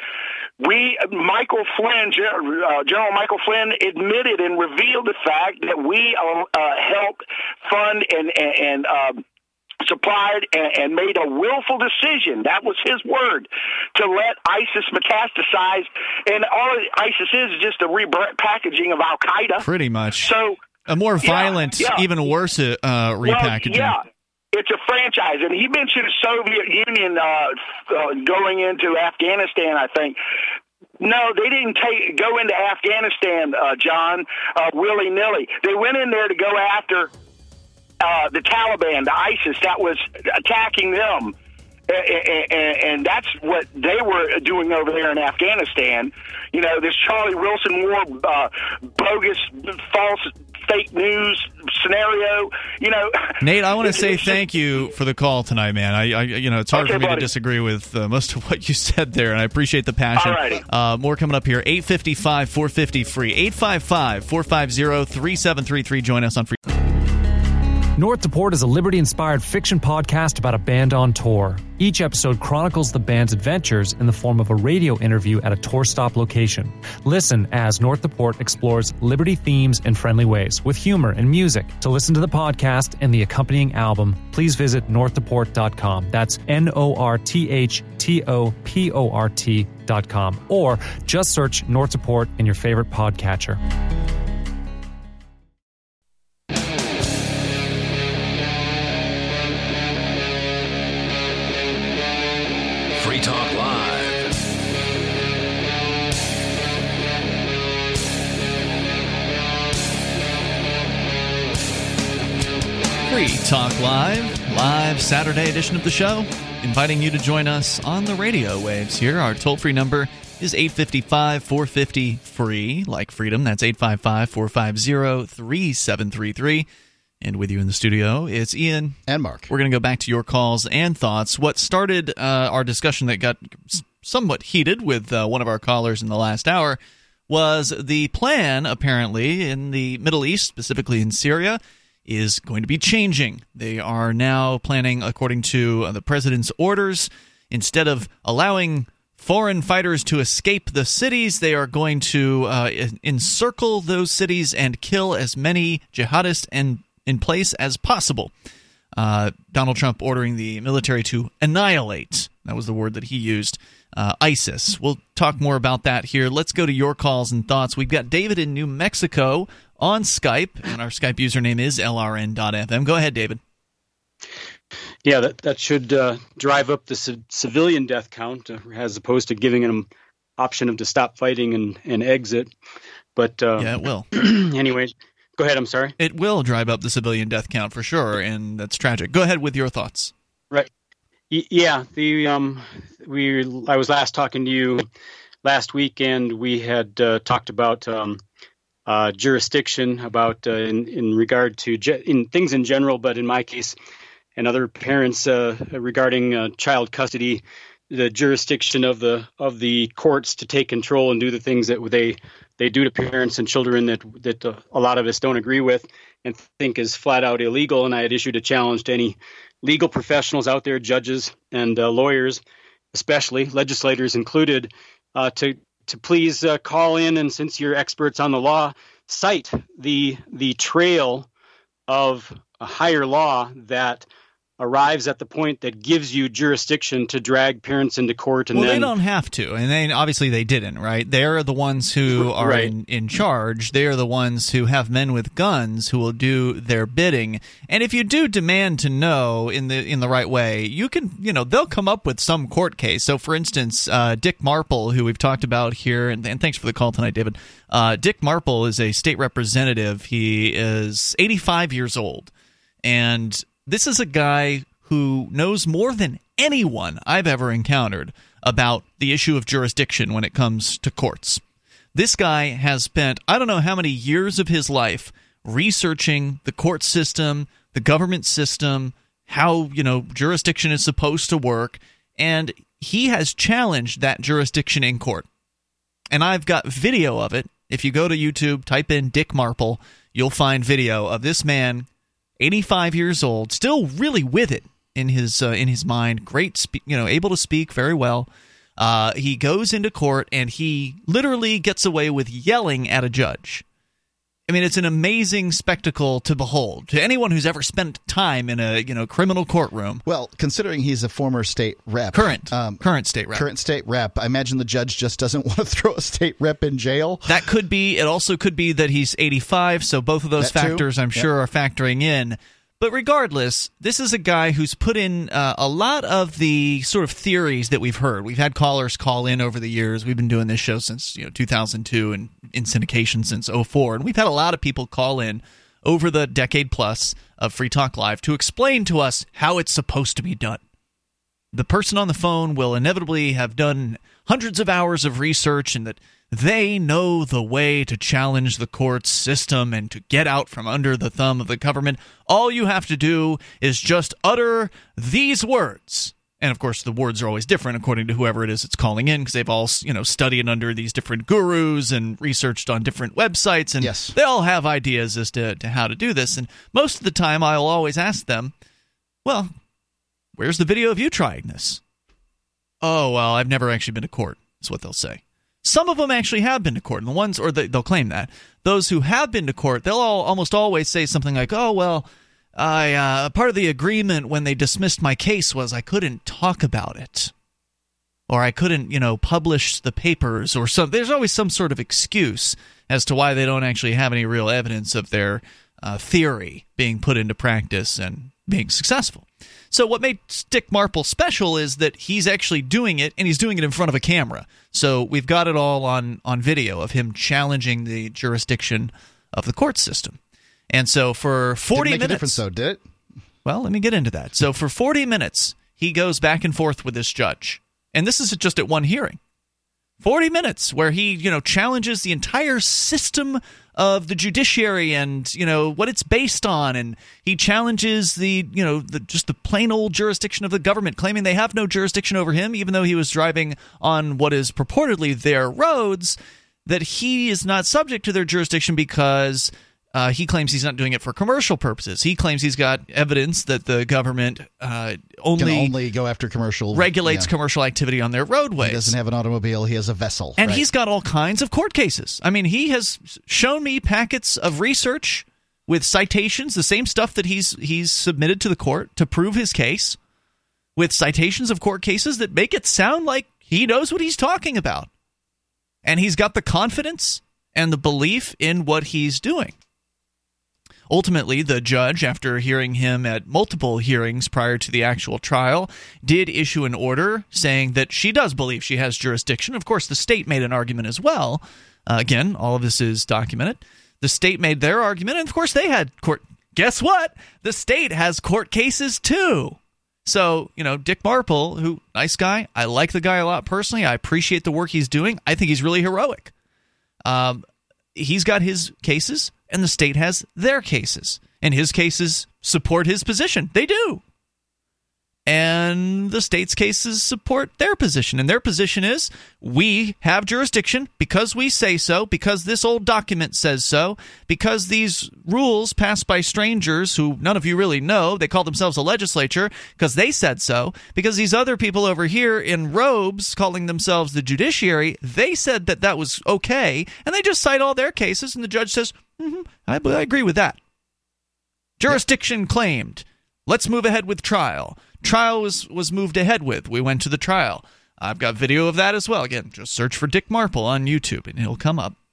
We, Michael Flynn, uh, General Michael Flynn, admitted and revealed the fact that we uh, uh, helped fund and and, and uh, supplied and, and made a willful decision. That was his word, to let ISIS metastasize. And all ISIS is is just a repackaging of Al Qaeda. Pretty much. So a more violent, yeah, yeah. even worse uh, repackaging. Well, yeah. It's a franchise, and he mentioned the Soviet Union uh, uh, going into Afghanistan, I think. No, they didn't take go into Afghanistan, uh, John, uh, willy-nilly. They went in there to go after uh, the Taliban, the ISIS that was attacking them. And, and that's what they were doing over there in Afghanistan. You know, this Charlie Wilson War, uh, bogus, false fake news scenario. You know, Nate, I want to say thank you for the call tonight, man. I, I you know, it's hard okay, for me buddy. to disagree with uh, most of what you said there, and I appreciate the passion. Alrighty. Uh, more coming up here. eight five five, four five zero, free. eight five five, four five zero, three seven three three. Join us on Free. North to Port is a Liberty-inspired fiction podcast about a band on tour. Each episode chronicles the band's adventures in the form of a radio interview at a tour stop location. Listen as North to Port explores Liberty themes in friendly ways, with humor and music. To listen to the podcast and the accompanying album, please visit north to port dot com. That's N O R T H T O P O R T dot com. Or just search North to Port in your favorite podcatcher. Free Talk Live. Free Talk Live, live Saturday edition of the show. Inviting you to join us on the radio waves here. Our toll-free number is eight five five, four five zero, free, like freedom. That's eight five five, four five zero, three seven three three. And with you in the studio, it's Ian. And Mark. We're going to go back to your calls and thoughts. What started uh, our discussion that got somewhat heated with uh, one of our callers in the last hour was the plan, apparently, in the Middle East, specifically in Syria, is going to be changing. They are now planning, according to uh, the president's orders, instead of allowing foreign fighters to escape the cities, they are going to uh, encircle those cities and kill as many jihadists and in place as possible. Uh, Donald Trump ordering the military to annihilate, that was the word that he used, uh, ISIS. We'll talk more about that here. Let's go to your calls and thoughts. We've got David in New Mexico on Skype, and our Skype username is L R N dot F M. Go ahead, David. Yeah, that, that should uh, drive up the c- civilian death count, uh, as opposed to giving them option of to stop fighting and, and exit. But uh, yeah, it will. Anyway, go ahead. I'm sorry. It will drive up the civilian death count for sure, and that's tragic. Go ahead with your thoughts. Right. Y- yeah. The um, we I was last talking to you last week, and we had uh, talked about um, uh, jurisdiction, about uh, in in regard to ge- in things in general, but in my case and other parents uh, regarding uh, child custody, the jurisdiction of the of the courts to take control and do the things that they they do to parents and children that that uh, a lot of us don't agree with and think is flat out illegal. And I had issued a challenge to any legal professionals out there, judges and uh, lawyers, especially legislators included, uh, to to please uh, call in, and since you're experts on the law, cite the the trail of a higher law that arrives at the point that gives you jurisdiction to drag parents into court. And well, then they don't have to, and they obviously they didn't, right? They're the ones who are right. in, in charge. They are the ones who have men with guns who will do their bidding. And if you do demand to know in the in the right way, you can, you know, they'll come up with some court case. So, for instance, uh, Dick Marple, who we've talked about here, and, and thanks for the call tonight, David. Uh, Dick Marple is a state representative. He is eighty-five years old, and this is a guy who knows more than anyone I've ever encountered about the issue of jurisdiction when it comes to courts. This guy has spent I don't know how many years of his life researching the court system, the government system, how, you know, jurisdiction is supposed to work, and he has challenged that jurisdiction in court. And I've got video of it. If you go to YouTube, type in Dick Marple, you'll find video of this man, eighty-five years old, still really with it in his uh, in his mind. Great, spe- you know, able to speak very well. Uh, he goes into court and he literally gets away with yelling at a judge. I mean, it's an amazing spectacle to behold to anyone who's ever spent time in a you know criminal courtroom. Well, considering he's a former state rep, current um, current state rep, current state rep, I imagine the judge just doesn't want to throw a state rep in jail. That could be. It also could be that he's eighty-five. So both of those That too? factors, I'm sure, Yep. are factoring in. But regardless, this is a guy who's put in uh, a lot of the sort of theories that we've heard. We've had callers call in over the years. We've been doing this show since you know two thousand two and in syndication since oh four. And we've had a lot of people call in over the decade plus of Free Talk Live to explain to us how it's supposed to be done. the person on the phone will inevitably have done hundreds of hours of research and that they know the way to challenge the court system and to get out from under the thumb of the government. All you have to do is just utter these words. And, of course, the words are always different according to whoever it is that's calling in, because they've all, you know, studied under these different gurus and researched on different websites. And yes. they all have ideas as to, to how to do this. And most of the time, I'll always ask them, well, where's the video of you trying this? Oh, well, I've never actually been to court, is what they'll say. Some of them actually have been to court, and the ones, or they, they'll claim that. Those who have been to court, they'll all, almost always say something like, oh, well, I uh, part of the agreement when they dismissed my case was I couldn't talk about it. Or I couldn't, you know, publish the papers or something. There's always some sort of excuse as to why they don't actually have any real evidence of their uh, theory being put into practice and being successful. So what made Dick Marple special is that he's actually doing it, and he's doing it in front of a camera. So we've got it all on, on video of him challenging the jurisdiction of the court system. And so for forty Didn't make minutes... a difference, though, did it? Well, let me get into that. So for forty minutes, he goes back and forth with this judge. And this is just at one hearing. forty minutes where he, you know, challenges the entire system of the judiciary and, you know, what it's based on, and he challenges the, you know, the just the plain old jurisdiction of the government, claiming they have no jurisdiction over him, even though he was driving on what is purportedly their roads, that he is not subject to their jurisdiction because uh, he claims he's not doing it for commercial purposes. He claims he's got evidence that the government uh, only, Can only go after commercial regulates yeah. commercial activity on their roadways. He doesn't have an automobile, he has a vessel. And right. he's got all kinds of court cases. I mean, he has shown me packets of research with citations, the same stuff that he's he's submitted to the court to prove his case, with citations of court cases that make it sound like he knows what he's talking about. And he's got the confidence and the belief in what he's doing. Ultimately, the judge, after hearing him at multiple hearings prior to the actual trial, did issue an order saying that she does believe she has jurisdiction. Of course, the state made an argument as well. Uh, again, all of this is documented. The state made their argument, and of course they had court. Guess what? The state has court cases too. So, you know, Dick Marple, who, nice guy. I like the guy a lot personally. I appreciate the work he's doing. I think he's really heroic. Um, he's got his cases, and the state has their cases. And his cases support his position. They do. And the state's cases support their position. And their position is, we have jurisdiction because we say so, because this old document says so, because these rules passed by strangers who none of you really know, they call themselves a legislature because they said so, because these other people over here in robes calling themselves the judiciary, they said that that was okay, and they just cite all their cases, and the judge says, mm-hmm, I, I agree with that. Jurisdiction yep. claimed. Let's move ahead with trial. Trial was, was moved ahead with. We went to the trial. I've got video of that as well. Again, just search for Dick Marple on YouTube, and it'll come up.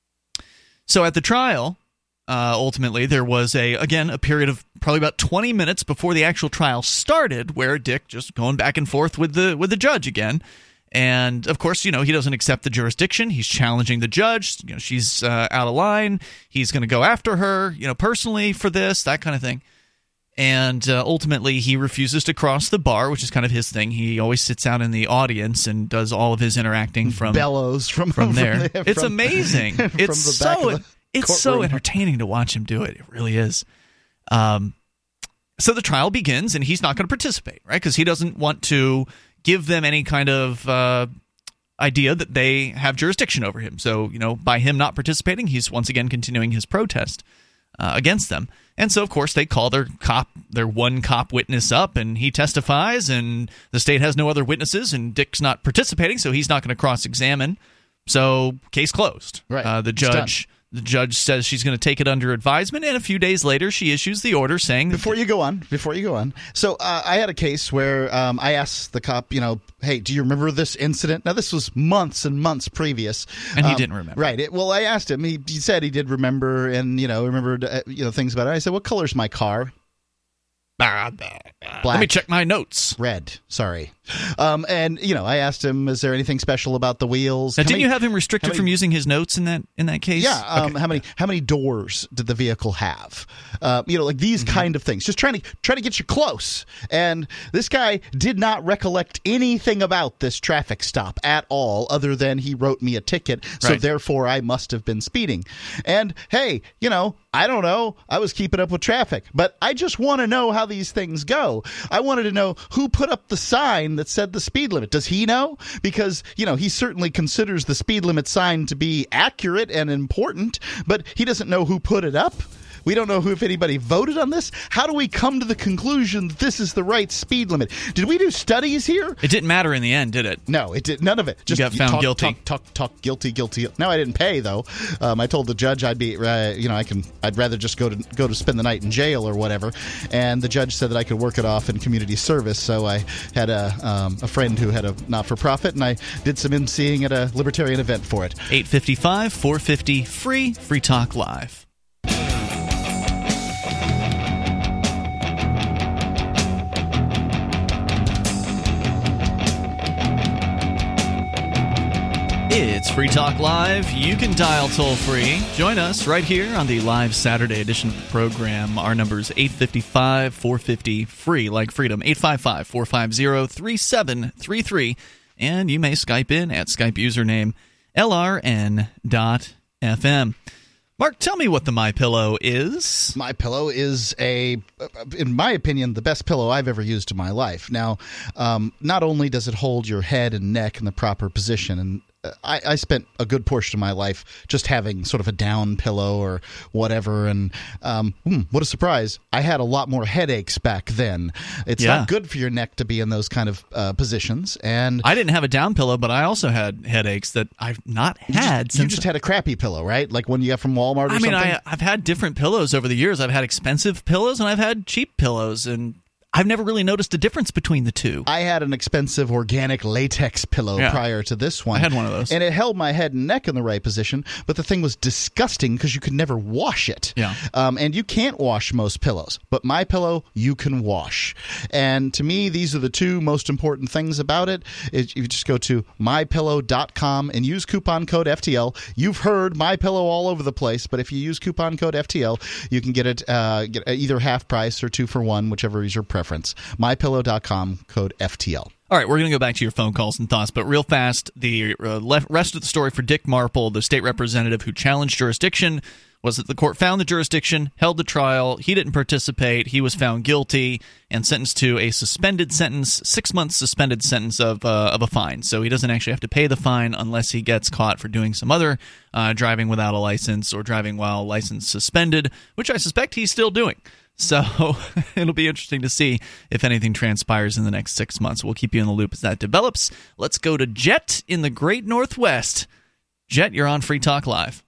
So at the trial, uh, ultimately, there was, a again, a period of probably about twenty minutes before the actual trial started, where Dick just going back and forth with the with the judge again. And, of course, you know, he doesn't accept the jurisdiction. He's challenging the judge. You know, she's uh, out of line. He's going to go after her, you know, personally for this, that kind of thing. And uh, ultimately, he refuses to cross the bar, which is kind of his thing. He always sits out in the audience and does all of his interacting from bellows from, from there. From the, it's from, amazing. From it's the back so of the it's so courtroom. entertaining to watch him do it. It really is. Um, so the trial begins, and he's not going to participate, right? Because he doesn't want to give them any kind of uh, idea that they have jurisdiction over him. So, you know, by him not participating, he's once again continuing his protest uh, against them. And so, of course, they call their cop, their one cop witness up, and he testifies, and the state has no other witnesses, and Dick's not participating, so he's not going to cross-examine. So, case closed. Right. Uh, the judge, the judge says she's going to take it under advisement, and a few days later, she issues the order saying that Before you go on, before you go on, so uh, I had a case where um, I asked the cop, you know, hey, do you remember this incident? Now, this was months and months previous. And he um, didn't remember. Right. It, well, I asked him. He, he said he did remember and, you know, remembered uh, you know things about it. I said, what color's my car? Black. Black. Let me check my notes. Red. Sorry. Um, and you know, I asked him, "Is there anything special about the wheels?" Now, How didn't many- you have him restricted many- from using his notes in that in that case? Yeah. Um, Okay. How many how many doors did the vehicle have? Uh, you know, like these Mm-hmm. kind of things. Just trying to try to get you close. And this guy did not recollect anything about this traffic stop at all, other than he wrote me a ticket. So Right. therefore, I must have been speeding. And hey, you know, I don't know. I was keeping up with traffic, but I just want to know how these things go. I wanted to know who put up the sign that said the speed limit. Does he know? Because, you know, he certainly considers the speed limit sign to be accurate and important, but he doesn't know who put it up. We don't know who, if anybody voted on this. How do we come to the conclusion that this is the right speed limit? Did we do studies here? It didn't matter in the end, did it? No, it did none of it. Just got found talk, guilty. Talk, talk, talk, guilty, guilty. No, I didn't pay though. Um, I told the judge I'd be, uh, you know, I can, I'd rather just go to go to spend the night in jail or whatever. And the judge said that I could work it off in community service. So I had a um, a friend who had a not for profit, and I did some emceeing at a libertarian event for it. eight fifty-five, four fifty, free, Free Talk Live. It's Free Talk Live. You can dial toll-free. Join us right here on the live Saturday edition of the program. Our number is eight five five, four five zero, free, like freedom, eight five five, four five zero, three seven three three. And you may Skype in at Skype username L R N dot F M. Mark, tell me what the MyPillow is. My Pillow is a, in my opinion, the best pillow I've ever used in my life. Now, um, not only does it hold your head and neck in the proper position, and I, I spent a good portion of my life just having sort of a down pillow or whatever, and um, hmm, what a surprise. I had a lot more headaches back then. It's Yeah. not good for your neck to be in those kind of uh, positions. And I didn't have a down pillow, but I also had headaches that I've not you had just, since. you just had a crappy pillow, right? Like one you got from Walmart or I mean, something? I, I've had different pillows over the years. I've had expensive pillows and I've had cheap pillows, and I've never really noticed a difference between the two. I had an expensive organic latex pillow Yeah. prior to this one. I had one of those. And it held my head and neck in the right position, but the thing was disgusting because you could never wash it. Yeah. Um, and you can't wash most pillows, but my pillow you can wash. And to me, these are the two most important things about it. Is you just go to my pillow dot com and use coupon code F T L. You've heard MyPillow all over the place, but if you use coupon code F T L, you can get it uh, get either half price or two for one, whichever is your preference. my pillow dot com, code F T L. All right, we're going to go back to your phone calls and thoughts, but real fast, the uh, left, rest of the story for Dick Marple, the state representative who challenged jurisdiction, was that the court found the jurisdiction, held the trial, he didn't participate, he was found guilty, and sentenced to a suspended sentence, six-month suspended sentence of, uh, of a fine. So he doesn't actually have to pay the fine unless he gets caught for doing some other uh, driving without a license or driving while license suspended, which I suspect he's still doing. So it'll be interesting to see if anything transpires in the next six months. We'll keep you in the loop as that develops. Let's go to Jet in the Great Northwest. Jet, you're on Free Talk Live.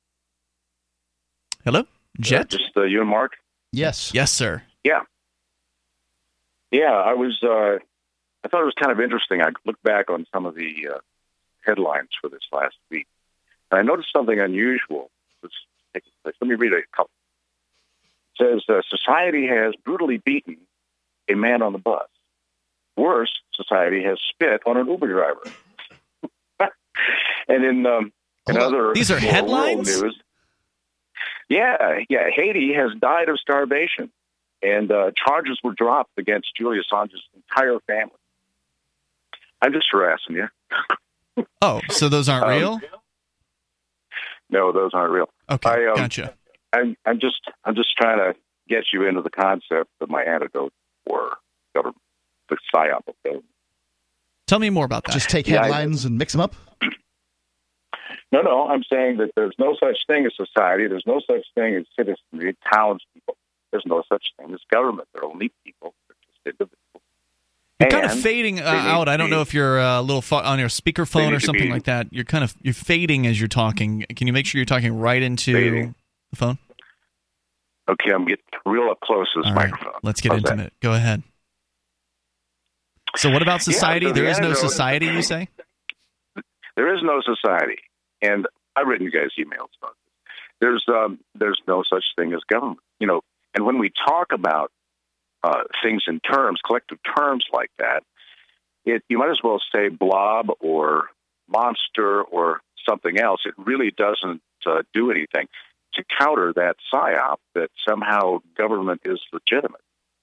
Hello? Jet? Uh, just uh, you and Mark? Yes. Yes, sir. Yeah. Yeah, I was, uh, I thought it was kind of interesting. I looked back on some of the uh, headlines for this last week, and I noticed something unusual was taking place. Let me read a couple. It says, uh, society has brutally beaten a man on the bus. Worse, society has spit on an Uber driver. And in, um, in other These are more headlines? rural news, yeah, yeah, Haiti has died of starvation, and uh, charges were dropped against Julian Assange's entire family. I'm just harassing you. Oh, so those aren't Um, real? No, those aren't real. Okay, I, um, gotcha. I'm, I'm just, I'm just trying to get you into the concept of my antidote for government, the psyop of government. Tell me more about that. Just take Yeah, I- headlines and mix them up? No, no, I'm saying that there's no such thing as society. There's no such thing as citizenry, townspeople. There's no such thing as government. They're only people. They're just individuals. You're kind of And fading uh, they need out. to I don't be- know if you're a little fa- on your They speakerphone need or to something be- like that. You're kind of you're fading as you're talking. Can you make sure you're talking right into Fading. the phone? Okay, I'm getting real up close to this All right, microphone. let's get How's that? intimate. Go ahead. So what about society? so the there is no antidote- society, you say? There is no society, and I've written you guys emails about this. There's um, there's no such thing as government, you know. And when we talk about uh, things in terms, collective terms like that, it you might as well say blob or monster or something else. It really doesn't uh, do anything to counter that psyop that somehow government is legitimate.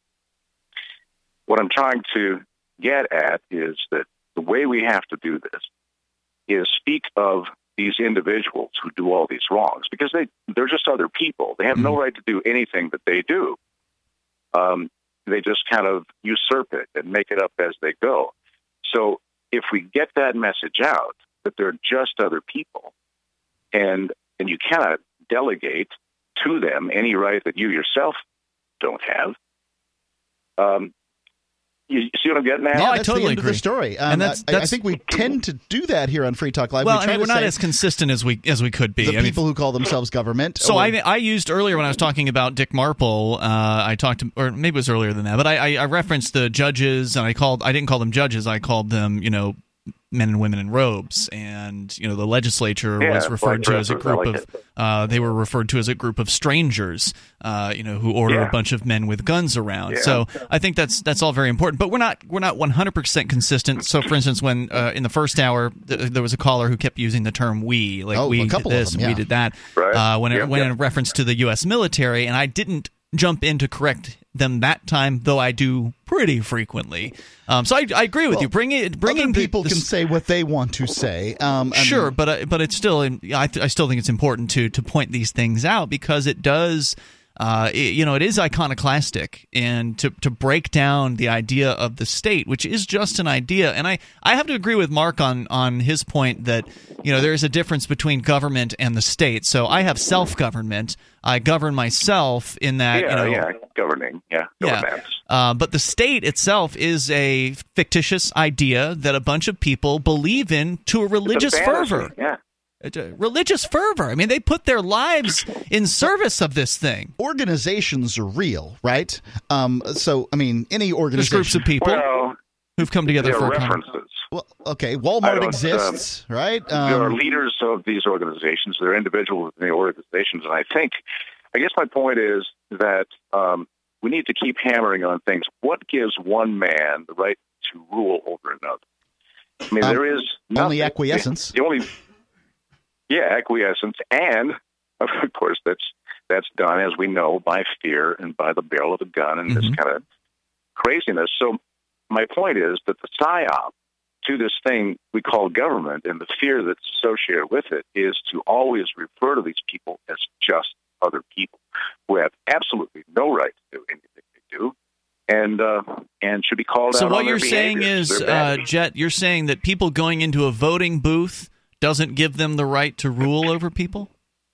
What I'm trying to get at is that the way we have to do this is speak of these individuals who do all these wrongs, because they, they're just other people. They have no right to do anything that they do. Um, they just kind of usurp it and make it up as they go. So if we get that message out, that they're just other people, and and you cannot delegate to them any right that you yourself don't have, um, You, you see what I'm getting at? No, I that's totally the end agree. Of the story, um, and that's, I, that's, I think we tend to do that here on Free Talk Live. Well, we I mean, we're not say as consistent as we as we could be. The I people mean, who call themselves government. So or, I I used earlier when I was talking about Dick Marple. Uh, I talked to, or maybe it was earlier than that, but I, I, I referenced the judges, and I called I didn't call them judges. I called them, you know, men and women in robes, and you know the legislature yeah, was referred to as a group like of uh, they were referred to as a group of strangers, uh, you know, who order yeah. a bunch of men with guns around. Yeah. So I think that's that's all very important, but we're not we're not one hundred percent consistent. So for instance, when uh, in the first hour th- there was a caller who kept using the term "we," like oh, we a did couple this of them, and yeah. we did that, Right. uh, when it Yep, when yep. in reference to the U S military, and I didn't jump in to correct them that time, though I do pretty frequently. Um, so I, I agree with Well, you. Bring it, bringing other people the, the, can say what they want to say. Um, I sure, mean, but uh, but it's still I, th- I still think it's important to to point these things out, because it does. Uh, it, you know, it is iconoclastic, and to to break down the idea of the state, which is just an idea. And I, I have to agree with Mark on, on his point that, you know, there is a difference between government and the state. So I have self-government. I govern myself in that, yeah, you know, yeah, governing, yeah, yeah. governance. Uh, but the state itself is a fictitious idea that a bunch of people believe in to a religious It's a fantasy, fervor. Yeah. Religious fervor. I mean, they put their lives in service of this thing. organizations are real, right? Um, so, I mean, any There's organization. groups of people Well, who've come together there for are a common. references. Well, okay, I Walmart don't, exists, right? there are Um, leaders of these organizations. There are individuals within the organizations, and I think, I guess my point is that um, we need to keep hammering on things. What gives one man the right to rule over another? I mean, Um, there is nothing, only acquiescence. The, the only, yeah, acquiescence, and of course that's that's done, as we know, by fear and by the barrel of a gun and Mhm. this kind of craziness. So my point is that the psyop to this thing we call government and the fear that's associated with it is to always refer to these people as just other people who have absolutely no right to do anything they do, and uh, and should be called So out what on their you're saying behaviors. is, They're uh, bad. Jet, you're saying that people going into a voting booth doesn't give them the right to rule over people?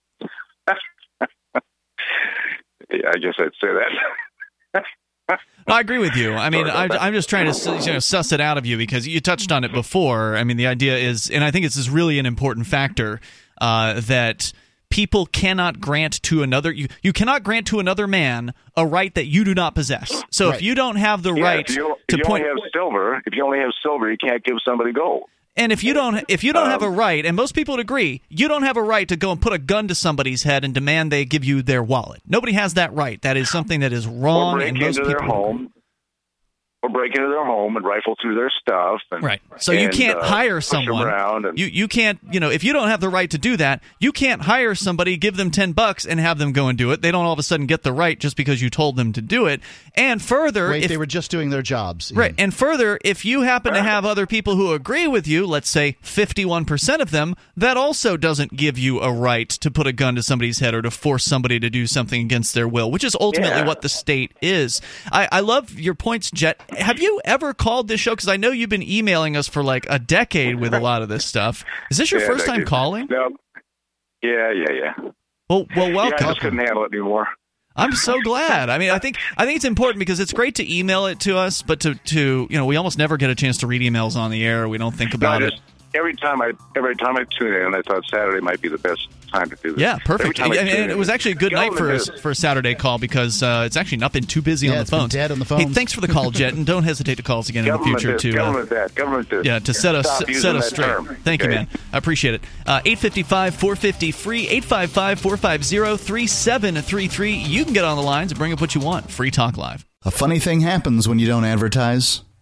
Yeah, I guess I'd say that. No, I agree with you. I mean, Sorry I, about that. I'm just trying to you know, suss it out of you, because you touched on it before. I mean, the idea is, and I think this is really an important factor, uh, that people cannot grant to another you, you cannot grant to another man a right that you do not possess. So Right. if you don't have the Yeah, right if you, if to you point, only have silver, if you only have silver, you can't give somebody gold. and if you don't if you don't have a Um, right, and most people would agree, you don't have a right to go and put a gun to somebody's head and demand they give you their wallet. Nobody has that right. That is something that is Or wrong, break and most into people their home. Or break into their home and rifle through their stuff. And, Right. So you and, can't uh, hire push them someone. around and, You you can't, you know, if you don't have the right to do that, you can't hire somebody, give them ten bucks and have them go and do it. They don't all of a sudden get the right just because you told them to do it. And further, wait, if, they were just doing their jobs. right. And further, if you happen to have other people who agree with you, let's say fifty-one percent of them, that also doesn't give you a right to put a gun to somebody's head or to force somebody to do something against their will, which is ultimately Yeah. what the state is. I, I love your points, Jet. Have you ever called this show? Because I know you've been emailing us for like a decade with a lot of this stuff. Is this your Yeah, first thank time you. calling? No. Yeah, yeah, yeah. Well, well, Yeah, I welcome. just couldn't handle it anymore. I'm so glad. I mean, I think I think it's important because it's great to email it to us, but to, to you know, we almost never get a chance to read emails on the air. We don't think No, about just, it. every time I every time I tune in, I thought Saturday might be the best time to do this. Yeah, Every perfect. time I And, tune and it in, was actually a good night for a, government for a Saturday call because uh, it's actually not been too busy Yeah, on the it's been phones. dead on the Hey, phones. thanks for the call, Jet, and don't hesitate to call us again in the Government future this, to uh, government that, government this. yeah to set us Stop using set us that straight. term. Thank you, Okay. man. I appreciate it. Uh, eight five five, four five zero, free, eight five five, four five zero, three seven three three. You can get on the lines and bring up what you want. Free Talk Live. A funny thing happens when you don't advertise.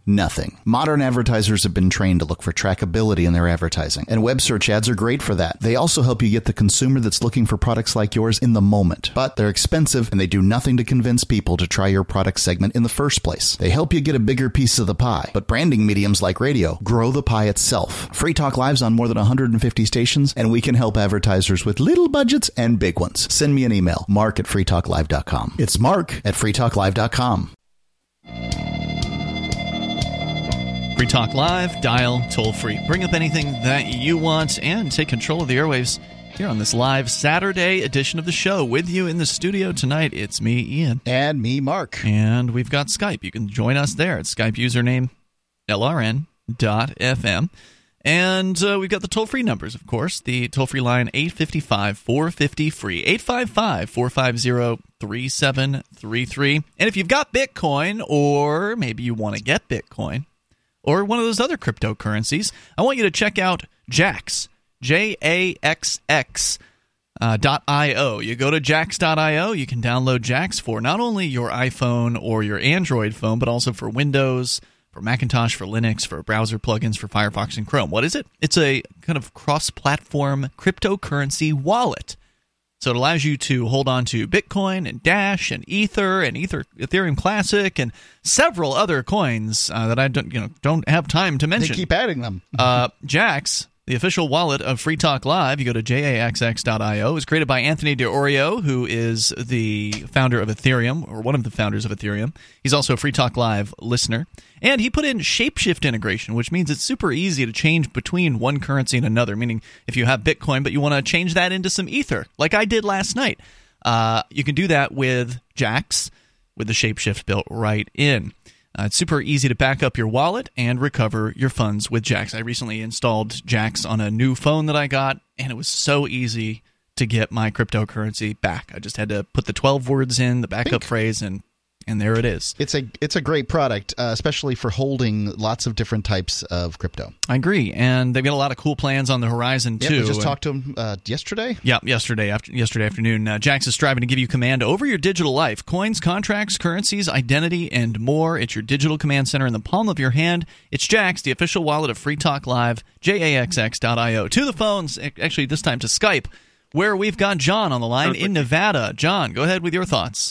Nothing. Modern advertisers have been trained to look for trackability in their advertising, and web search ads are great for that. They also help you get the consumer that's looking for products like yours in the moment. But they're expensive, and they do nothing to convince people to try your product segment in the first place. They help you get a bigger piece of the pie, but branding mediums like radio grow the pie itself. Free Talk Live's on more than one hundred fifty stations, and we can help advertisers with little budgets and big ones. Send me an email, mark at free talk live dot com. It's mark at free talk live dot com. Free Talk Live, dial toll free. Bring up anything that you want and take control of the airwaves here on this live Saturday edition of the show. With you in the studio tonight, it's me, Ian. And me, Mark. And we've got Skype. You can join us there at Skype username L R N dot F M. And uh, we've got the toll-free numbers, of course. The toll-free line, eight five five, four five zero, free, eight five five, four five zero, three seven three three. And if you've got Bitcoin, or maybe you want to get Bitcoin, or one of those other cryptocurrencies, I want you to check out Jaxx, J A X X uh, dot I O. You go to Jaxx dot I O, you can download Jaxx for not only your iPhone or your Android phone, but also for Windows, for Macintosh, for Linux, for browser plugins, for Firefox and Chrome. What is it? It's a kind of cross-platform cryptocurrency wallet. So it allows you to hold on to Bitcoin and Dash and Ether and Ether, Ethereum Classic and several other coins uh, that I don't, you know, don't have time to mention. They keep adding them. uh, Jaxx, the official wallet of Free Talk Live, you go to J A X X dot I O. It was created by Anthony D'Orio, who is the founder of Ethereum, or one of the founders of Ethereum. He's also a Free Talk Live listener. And he put in Shapeshift integration, which means it's super easy to change between one currency and another, meaning if you have Bitcoin but you want to change that into some Ether, like I did last night, uh, you can do that with Jaxx, with the Shapeshift built right in. Uh, it's super easy to back up your wallet and recover your funds with Jaxx. I recently installed Jaxx on a new phone that I got, and it was so easy to get my cryptocurrency back. I just had to put the twelve words in, the backup phrase, and and there it is. It's a it's a great product, uh, especially for holding lots of different types of crypto. I agree, and they've got a lot of cool plans on the horizon yeah, too. We just and, talked to them uh, yesterday. Yeah, yesterday after yesterday afternoon. Uh, Jaxx is striving to give you command over your digital life: coins, contracts, currencies, identity, and more. It's your digital command center in the palm of your hand. It's Jaxx, the official wallet of Free Talk Live. J A X X dot I O. To the phones, actually this time to Skype, where we've got John on the line in Nevada. John, go ahead with your thoughts.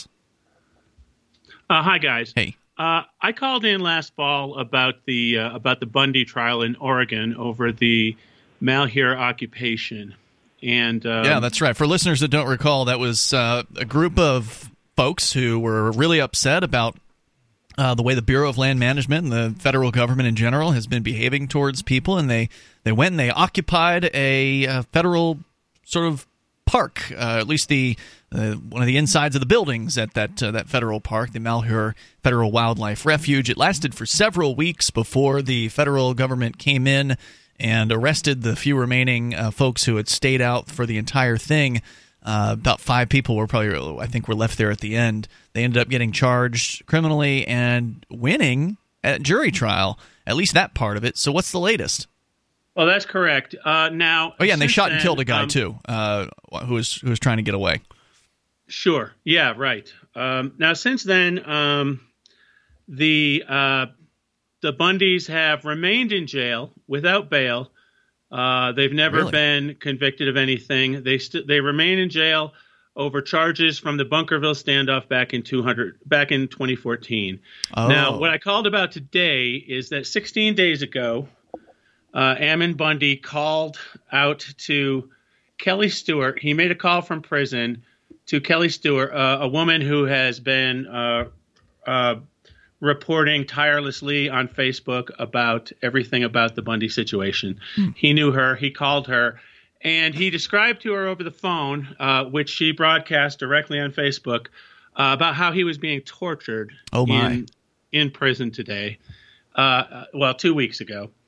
Uh, hi, guys. Hey. Uh, I called in last fall about the uh, about the Bundy trial in Oregon over the Malheur occupation, and um, yeah, that's right. For listeners that don't recall, that was uh, a group of folks who were really upset about uh, the way the Bureau of Land Management and the federal government in general has been behaving towards people, and they they went and they occupied a, a federal sort of park, uh, at least the uh, one of the insides of the buildings at that uh, that federal park, the Malheur Federal Wildlife Refuge. It lasted for several weeks before the federal government came in and arrested the few remaining uh, folks who had stayed out for the entire thing. Uh, about five people were probably, I think, were left there at the end. They ended up getting charged criminally and winning at jury trial, at least that part of it. So what's the latest? Well, that's correct. Uh, now, oh yeah, and they shot then, and killed a guy um, too, uh, who was who was trying to get away. Sure. Yeah. Right. Um, now, since then, um, the uh, the Bundys have remained in jail without bail. Uh, they've never Really? been convicted of anything. They st- they remain in jail over charges from the Bunkerville standoff back in two hundred back in twenty fourteen. Oh. Now, what I called about today is that sixteen days ago, Uh, Ammon Bundy called out to Kelly Stewart. He made a call from prison to Kelly Stewart, uh, a woman who has been uh, uh, reporting tirelessly on Facebook about everything about the Bundy situation. Hmm. He knew her. He called her, and he described to her over the phone, uh, which she broadcast directly on Facebook, uh, about how he was being tortured oh my. in, in prison today. Uh, well, two weeks ago.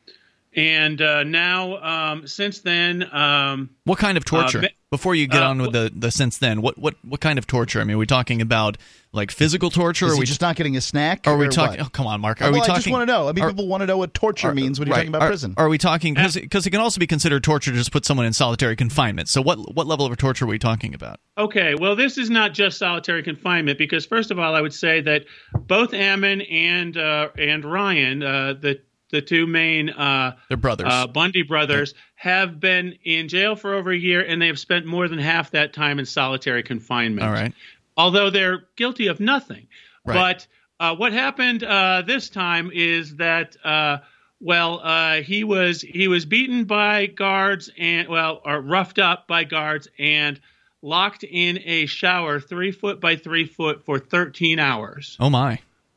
And uh, now, um, since then, um, what kind of torture? Uh, Before you get uh, on with the, the since then, what, what what kind of torture? I mean, are we talking about like physical torture? Is or are he we just not getting a snack? Are we or talking? what? Oh, come on, Mark. Are well, we talking? I just want to know. I mean, are, people want to know what torture are, means when you're right, talking about are, prison. Are we talking because because it can also be considered torture to just put someone in solitary confinement? So what what level of torture are we talking about? Okay, well, this is not just solitary confinement because, first of all, I would say that both Ammon and uh, and Ryan, uh, the the two main uh, They're brothers. Uh, Bundy brothers, yeah. have been in jail for over a year, and they have spent more than half that time in solitary confinement. All right. Although they're guilty of nothing. Right. But uh, what happened uh, this time is that, uh, well, uh, he was he was beaten by guards and, well, or roughed up by guards and locked in a shower three foot by three foot for thirteen hours. Oh, my.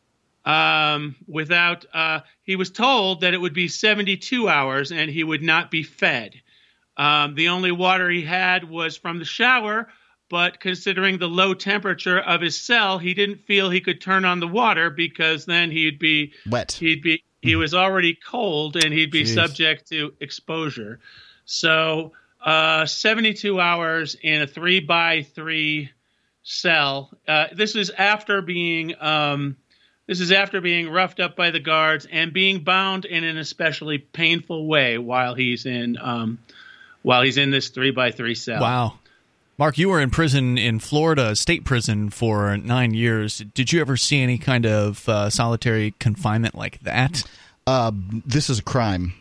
Um, without, uh, he was told that it would be seventy-two hours and he would not be fed. Um, the only water he had was from the shower, but considering the low temperature of his cell, he didn't feel he could turn on the water because then he'd be wet. He'd be, he was already cold and he'd be Jeez. subject to exposure. So, uh, seventy-two hours in a three by three cell. Uh, this is after being, um, This is after being roughed up by the guards and being bound in an especially painful way while he's in um, while he's in this three by three cell. Wow, Mark, you were in prison in Florida, state prison, for nine years. Did you ever see any kind of uh, solitary confinement like that? Uh, this is a crime.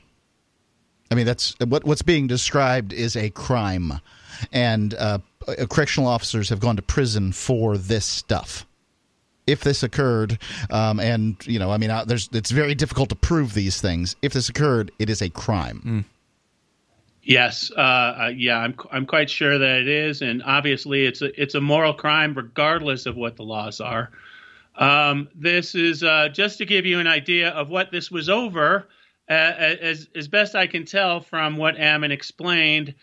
I mean, that's what what's being described is a crime, and uh, correctional officers have gone to prison for this stuff. If this occurred, um, and you know, I mean, uh, there's it's very difficult to prove these things. If this occurred, it is a crime. Mm. Yes, uh, uh, yeah, I'm I'm quite sure that it is, and obviously, it's a it's a moral crime, regardless of what the laws are. Um, this is uh, just to give you an idea of what this was over, uh, as as best I can tell from what Ammon explained.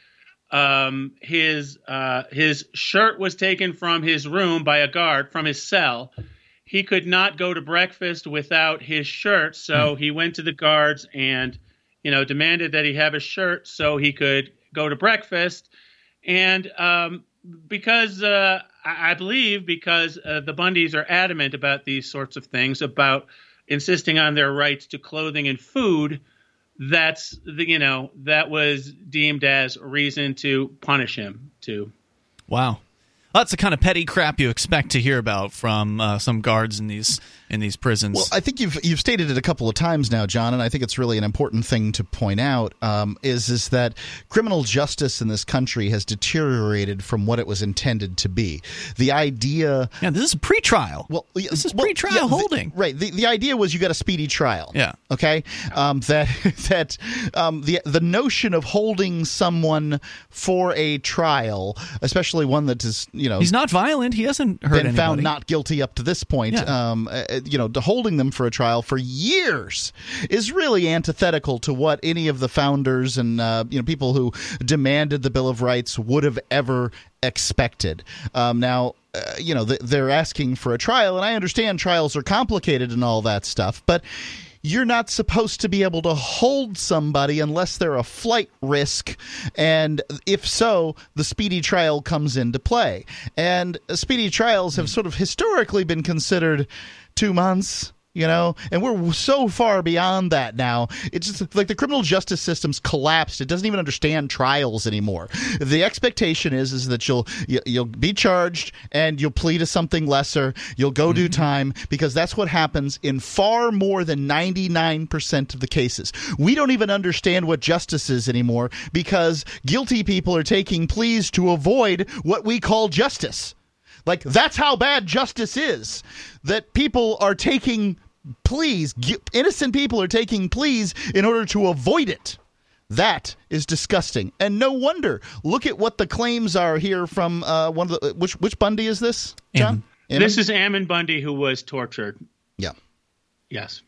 Um, his uh, his shirt was taken from his room by a guard from his cell. He could not go to breakfast without his shirt, so he went to the guards and, you know, demanded that he have a shirt so he could go to breakfast. And um, because uh, I believe because uh, the Bundys are adamant about these sorts of things, about insisting on their rights to clothing and food. That's the, you know, that was deemed as a reason to punish him too. Wow. That's the kind of petty crap you expect to hear about from uh, some guards in these in these prisons. Well, I think you've you've stated it a couple of times now, John, and I think it's really an important thing to point out. Um, is is that criminal justice in this country has deteriorated from what it was intended to be. The idea, yeah, this is a pretrial. Well, this is well, pretrial yeah, holding, the, right? The the idea was you got a speedy trial. Yeah. Okay. Um, that that um, the the notion of holding someone for a trial, especially one that is, you know, he's not violent. He hasn't hurt been anybody. found not guilty up to this point. Yeah. Um, uh, you know, to holding them for a trial for years is really antithetical to what any of the founders and uh, you know people who demanded the Bill of Rights would have ever expected. Um, now, uh, you know, th- they're asking for a trial, and I understand trials are complicated and all that stuff, but you're not supposed to be able to hold somebody unless they're a flight risk, and if so, the speedy trial comes into play. And speedy trials have sort of historically been considered two months, you know, and we're so far beyond that now. It's just like the criminal justice system's collapsed. It doesn't even understand trials anymore. The expectation is is that you'll you'll be charged and you'll plead to something lesser. You'll go do time, because that's what happens in far more than ninety-nine percent of the cases. We don't even understand what justice is anymore because guilty people are taking pleas to avoid what we call justice. Like, that's how bad justice is, that people are taking pleas, innocent people are taking pleas in order to avoid it. That is disgusting. And no wonder. Look at what the claims are here from uh, one of the – which which Bundy is this, John? Ammon. This is Ammon Bundy, who was tortured. Yeah. Yes.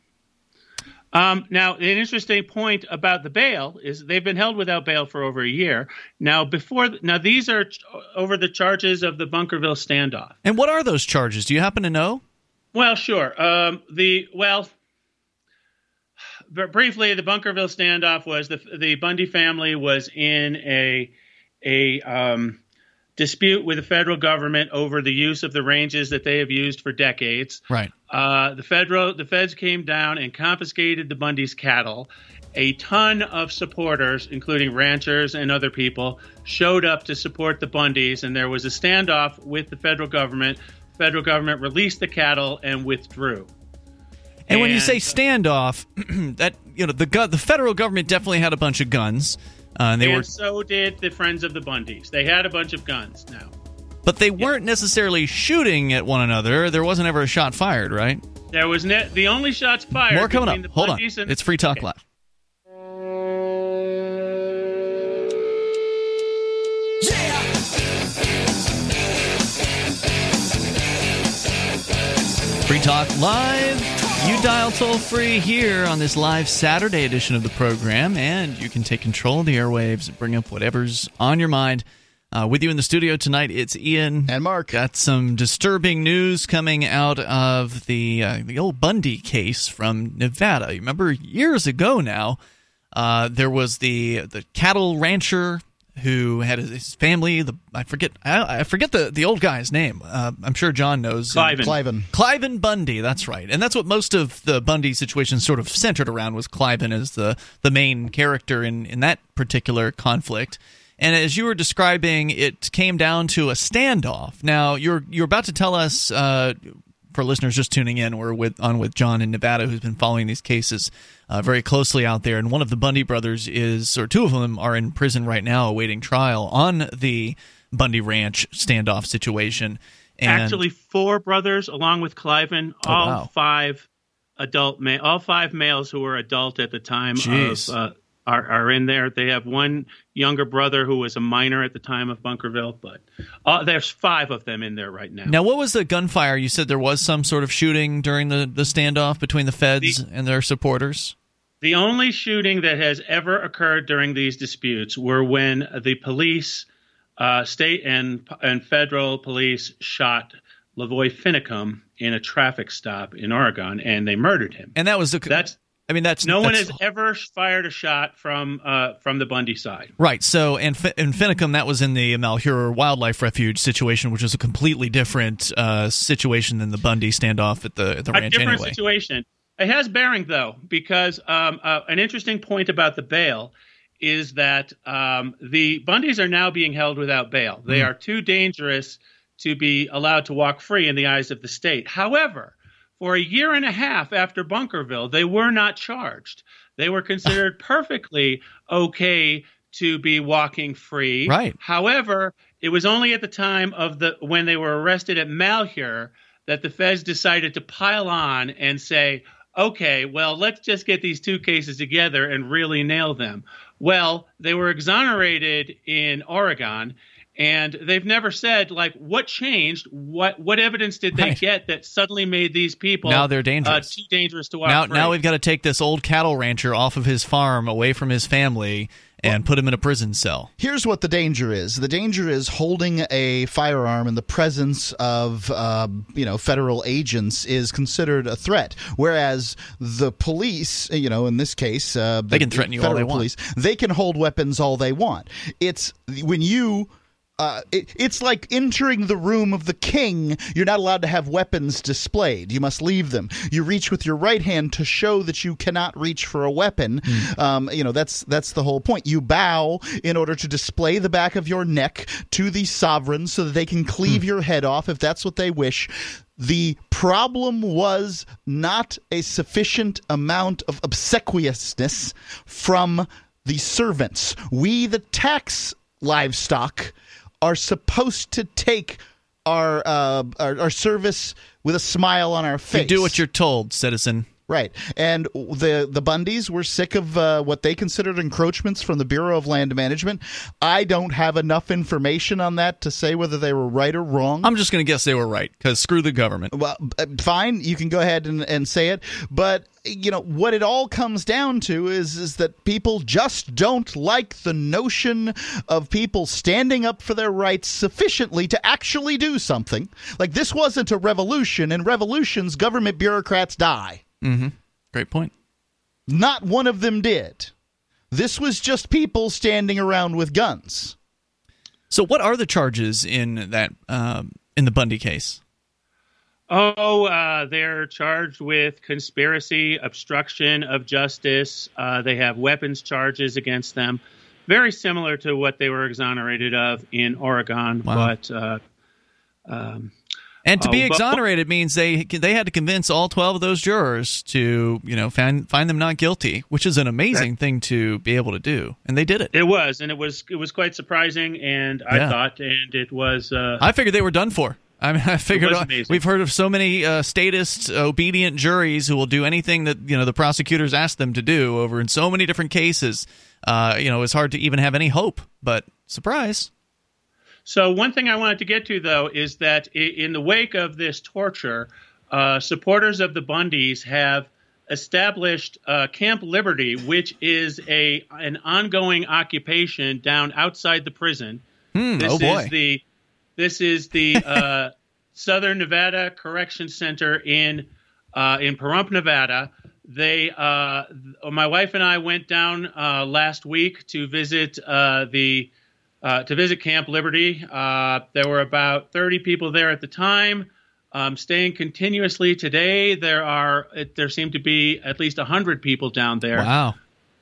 Um, now, an interesting point about the bail is they've been held without bail for over a year. Now, before now, these are ch- over the charges of the Bunkerville standoff. And what are those charges? Do you happen to know? Well, sure. Um, the well, but briefly, the Bunkerville standoff was the the Bundy family was in a a um, dispute with the federal government over the use of the ranges that they have used for decades. Right. Uh, the federal the feds came down and confiscated the Bundy's cattle. A ton of supporters, including ranchers and other people, showed up to support the Bundys, and there was a standoff with the federal government. The federal government released the cattle and withdrew. And, and when you say standoff, that you know the gun, the federal government definitely had a bunch of guns, uh, and they and were. so did the Friends of the Bundys. They had a bunch of guns now, but they weren't yeah. necessarily shooting at one another. There wasn't ever a shot fired, right? There was ne- the only shots fired. More coming up. The Hold on, and- it's Free Talk okay. Live. Free Talk Live. You dial toll free here on this live Saturday edition of the program, and you can take control of the airwaves and bring up whatever's on your mind. Uh, with you in the studio tonight, it's Ian and Mark. Got some disturbing news coming out of the uh, the old Bundy case from Nevada. You remember years ago now, uh, there was the the cattle rancher who had his family. The I forget I, I forget the, the old guy's name. Uh, I'm sure John knows. Cliven. Cliven. Cliven Bundy. That's right, and that's what most of the Bundy situation sort of centered around, was Cliven as the the main character in in that particular conflict. And as you were describing, it came down to a standoff. Now you're you're about to tell us. Uh, For listeners just tuning in, we're with, on with John in Nevada, who's been following these cases uh, very closely out there. And one of the Bundy brothers is, or two of them are in prison right now awaiting trial on the Bundy Ranch standoff situation. And actually, four brothers, along with Cliven, oh, all wow. five adult, ma- all five males who were adult at the time Jeez. of. Uh, Are, are in there. They have one younger brother who was a minor at the time of Bunkerville, but uh, there's five of them in there right now. Now, what was the gunfire? You said there was some sort of shooting during the, the standoff between the feds the, and their supporters? The only shooting that has ever occurred during these disputes were when the police, uh, state and, and federal police, shot Lavoy Finicum in a traffic stop in Oregon, and they murdered him. And that was the... That's I mean, that's no that's, one has ever fired a shot from uh, from the Bundy side. Right. So, and in Finicum, that was in the Malheur Wildlife Refuge situation, which is a completely different uh, situation than the Bundy standoff at the at the a ranch. Different anyway. situation. It has bearing though, because um, uh, an interesting point about the bail is that um, the Bundys are now being held without bail. They mm. are too dangerous to be allowed to walk free in the eyes of the state. However, for a year and a half after Bunkerville, they were not charged. They were considered perfectly okay to be walking free. Right. However, it was only at the time of the when they were arrested at Malheur that the feds decided to pile on and say, okay, well, let's just get these two cases together and really nail them. Well, they were exonerated in Oregon. And they've never said, like, what changed? What what evidence did they right. get that suddenly made these people now they're dangerous. Uh, too dangerous to walk now, free? now we've got to take this old cattle rancher off of his farm, away from his family, and well, put him in a prison cell. Here's what the danger is. The danger is holding a firearm in the presence of, uh, you know, federal agents is considered a threat, whereas the police, you know, in this case, uh, they can threaten you all they police, want. They can hold weapons all they want. It's when you... Uh, it, it's like entering the room of the king. You're not allowed to have weapons displayed. You must leave them. You reach with your right hand to show that you cannot reach for a weapon. Mm. Um, you know, that's that's the whole point. You bow in order to display the back of your neck to the sovereign so that they can cleave mm. your head off if that's what they wish. The problem was not a sufficient amount of obsequiousness from the servants. We, the tax livestock, are supposed to take our, uh, our our service with a smile on our face. You do what you're told, citizen. Right. And the the Bundys were sick of uh, what they considered encroachments from the Bureau of Land Management. I don't have enough information on that to say whether they were right or wrong. I'm just going to guess they were right, because screw the government. Well, fine. You can go ahead and, and say it. But, you know, what it all comes down to is, is that people just don't like the notion of people standing up for their rights sufficiently to actually do something. Like, this wasn't a revolution. In revolutions, government bureaucrats die. Mm-hmm. Great point. Not one of them did. This was just people standing around with guns. So what are the charges in that um, in the Bundy case? Oh, uh, they're charged with conspiracy, obstruction of justice. Uh, they have weapons charges against them, very similar to what they were exonerated of in Oregon. Wow. But uh, um, and to be uh, but- exonerated means they they had to convince all twelve of those jurors to you know find find them not guilty, which is an amazing thing to be able to do, and they did it. It was, and it was it was quite surprising, and I Yeah. thought, and it was. Uh, I figured they were done for. I mean, I figured was amazing. we've heard of so many uh, statist, obedient juries who will do anything that you know the prosecutors ask them to do over in so many different cases. Uh, you know, it's hard to even have any hope. But surprise. So one thing I wanted to get to, though, is that i- in the wake of this torture, uh, supporters of the Bundys have established uh, Camp Liberty, which is a an ongoing occupation down outside the prison. Hmm, This oh boy. is the this is the uh, Southern Nevada Correction Center in uh, in Pahrump, Nevada. They, uh, th- my wife and I went down uh, last week to visit uh, the uh, to visit Camp Liberty. Uh, there were about thirty people there at the time, um, staying continuously. Today, there are it, there seem to be at least a hundred people down there. Wow.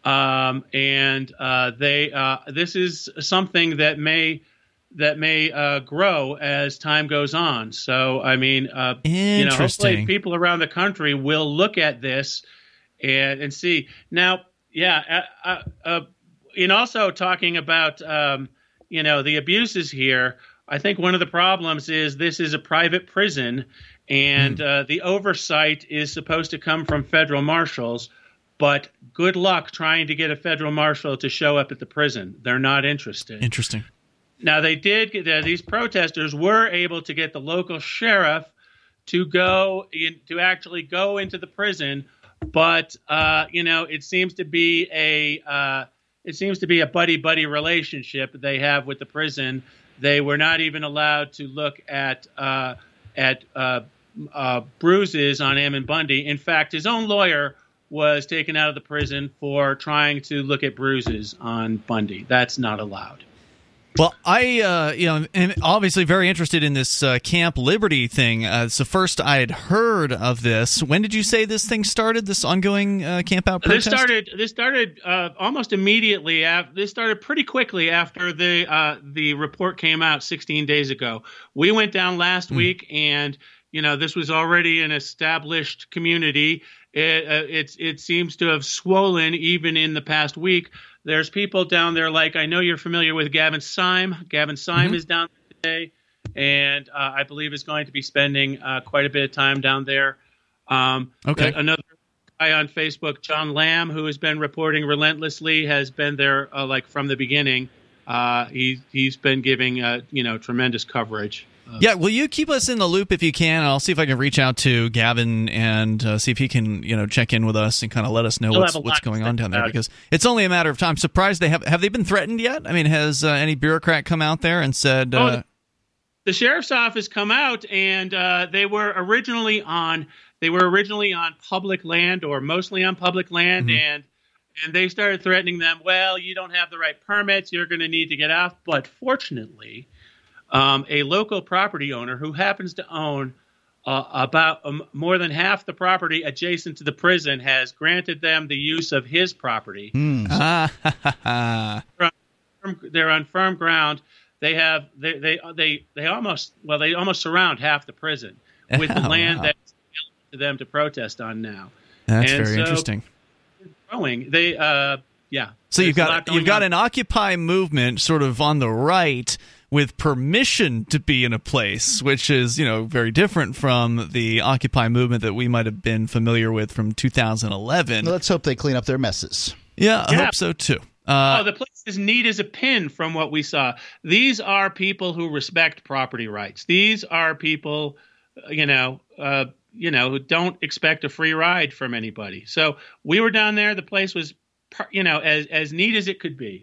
Um, and uh, they uh, this is something that may that may uh, grow as time goes on. So, I mean, uh, you know, hopefully Interesting. people around the country will look at this and and see. Now, yeah, uh, uh, uh, in also talking about um, you know the abuses here, I think one of the problems is this is a private prison, and uh, the oversight is supposed to come from federal marshals. But good luck trying to get a federal marshal to show up at the prison. They're not interested. Interesting. Now, they did get uh, these protesters were able to get the local sheriff to go in, to actually go into the prison. But, uh, you know, it seems to be a uh, it seems to be a buddy buddy relationship they have with the prison. They were not even allowed to look at uh, at uh, uh, bruises on Ammon Bundy. In fact, his own lawyer was taken out of the prison for trying to look at bruises on Bundy. That's not allowed. Well, I, uh, you know, am obviously very interested in this uh, Camp Liberty thing. Uh, it's the first I had heard of this. When did you say this thing started? This ongoing uh, camp out protest? This started. This started uh, almost immediately. After, this started pretty quickly after the uh, the report came out sixteen days ago. We went down last mm. week, and you know this was already an established community. It, uh, it's it seems to have swollen even in the past week. There's people down there like I know you're familiar with Gavin Syme. Gavin Syme mm-hmm. is down there today, and uh, I believe is going to be spending uh, quite a bit of time down there. Um, okay. Another guy on Facebook, John Lamb, who has been reporting relentlessly, has been there uh, like from the beginning. Uh, he he's been giving uh, you know tremendous coverage. Yeah, will you keep us in the loop if you can? I'll see if I can reach out to Gavin and uh, see if he can, you know, check in with us and kind of let us know He'll what's have a what's lot to going say on down there, about it. because it's only a matter of time. I'm surprised they have have they been threatened yet? I mean, has uh, any bureaucrat come out there and said? Oh, Uh, the, the sheriff's office come out, and uh, they were originally on they were originally on public land or mostly on public land, Mhm. and and they started threatening them. Well, you don't have the right permits. You're going to need to get off. But fortunately, Um, a local property owner who happens to own uh, about um, more than half the property adjacent to the prison has granted them the use of his property. Mm. ah, ha, ha, ha. They're, on, they're on firm ground. They have they they they they almost well they almost surround half the prison with the Oh, land wow. that's available to them to protest on now. That's And very so- interesting. Growing, they uh yeah. So you've there's a lot got going you've got on. an Occupy movement sort of on the right with permission to be in a place, which is, you know, very different from the Occupy movement that we might have been familiar with from two thousand eleven. Let's hope they clean up their messes. Yeah, I Yeah. hope so too. Uh, oh, the place is neat as a pin from what we saw. These are people who respect property rights. These are people, uh, you know, uh, you know, who don't expect a free ride from anybody. So we were down there. The place was, par- you know, as as neat as it could be.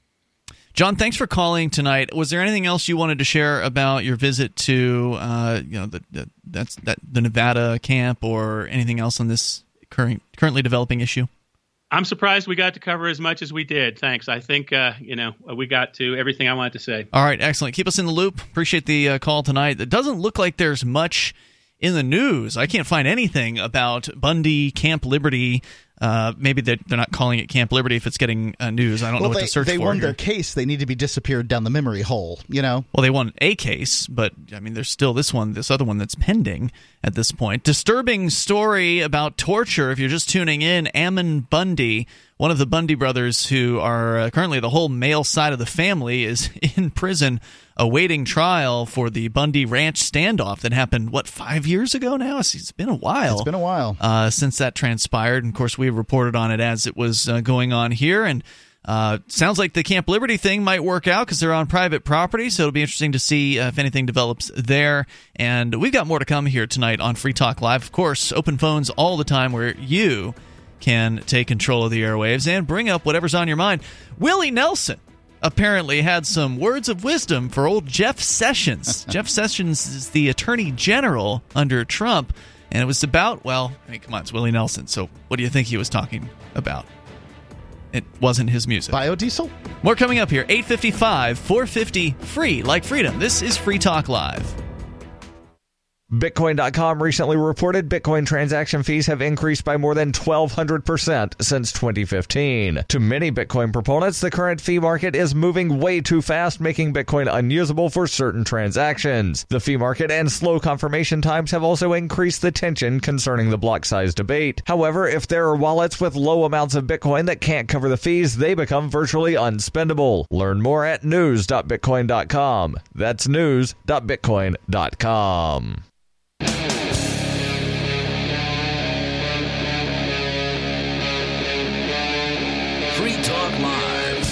John, thanks for calling tonight. Was there anything else you wanted to share about your visit to, uh, you know, the, the that's that the Nevada camp, or anything else on this current currently developing issue? I'm surprised we got to cover as much as we did. Thanks. I think, uh, you know, we got to everything I wanted to say. All right, excellent. Keep us in the loop. Appreciate the uh, call tonight. It doesn't look like there's much in the news. I can't find anything about Bundy, Camp Liberty. Uh, maybe they're, they're not calling it Camp Liberty if it's getting uh, news. I don't well, know what they, to search they for. They won here. their case. They need to be disappeared down the memory hole, you know? Well, they won a case, but, I mean, there's still this one, this other one that's pending at this point. Disturbing story about torture. If you're just tuning in, Ammon Bundy, one of the Bundy brothers who are uh, currently the whole male side of the family, is in prison awaiting trial for the Bundy Ranch standoff that happened, what, five years ago now? It's, it's been a while. It's been a while. Uh, since that transpired. And, of course, we reported on it as it was uh, going on here. And uh, sounds like the Camp Liberty thing might work out because they're on private property. So it'll be interesting to see uh, if anything develops there. And we've got more to come here tonight on Free Talk Live. Of course, open phones all the time where you can take control of the airwaves and bring up whatever's on your mind. Willie Nelson apparently had some words of wisdom for old Jeff Sessions. Jeff Sessions is the Attorney General under Trump, and it was about, well, I mean, come on, it's Willie Nelson, so what do you think he was talking about? It wasn't his music. Biodiesel? More coming up here, eight fifty-five, four fifty, free like freedom. This is Free Talk Live. Bitcoin dot com recently reported Bitcoin transaction fees have increased by more than twelve hundred percent since twenty fifteen. To many Bitcoin proponents, the current fee market is moving way too fast, making Bitcoin unusable for certain transactions. The fee market and slow confirmation times have also increased the tension concerning the block size debate. However, if there are wallets with low amounts of Bitcoin that can't cover the fees, they become virtually unspendable. Learn more at news dot bitcoin dot com. That's news dot bitcoin dot com. Free Talk Live.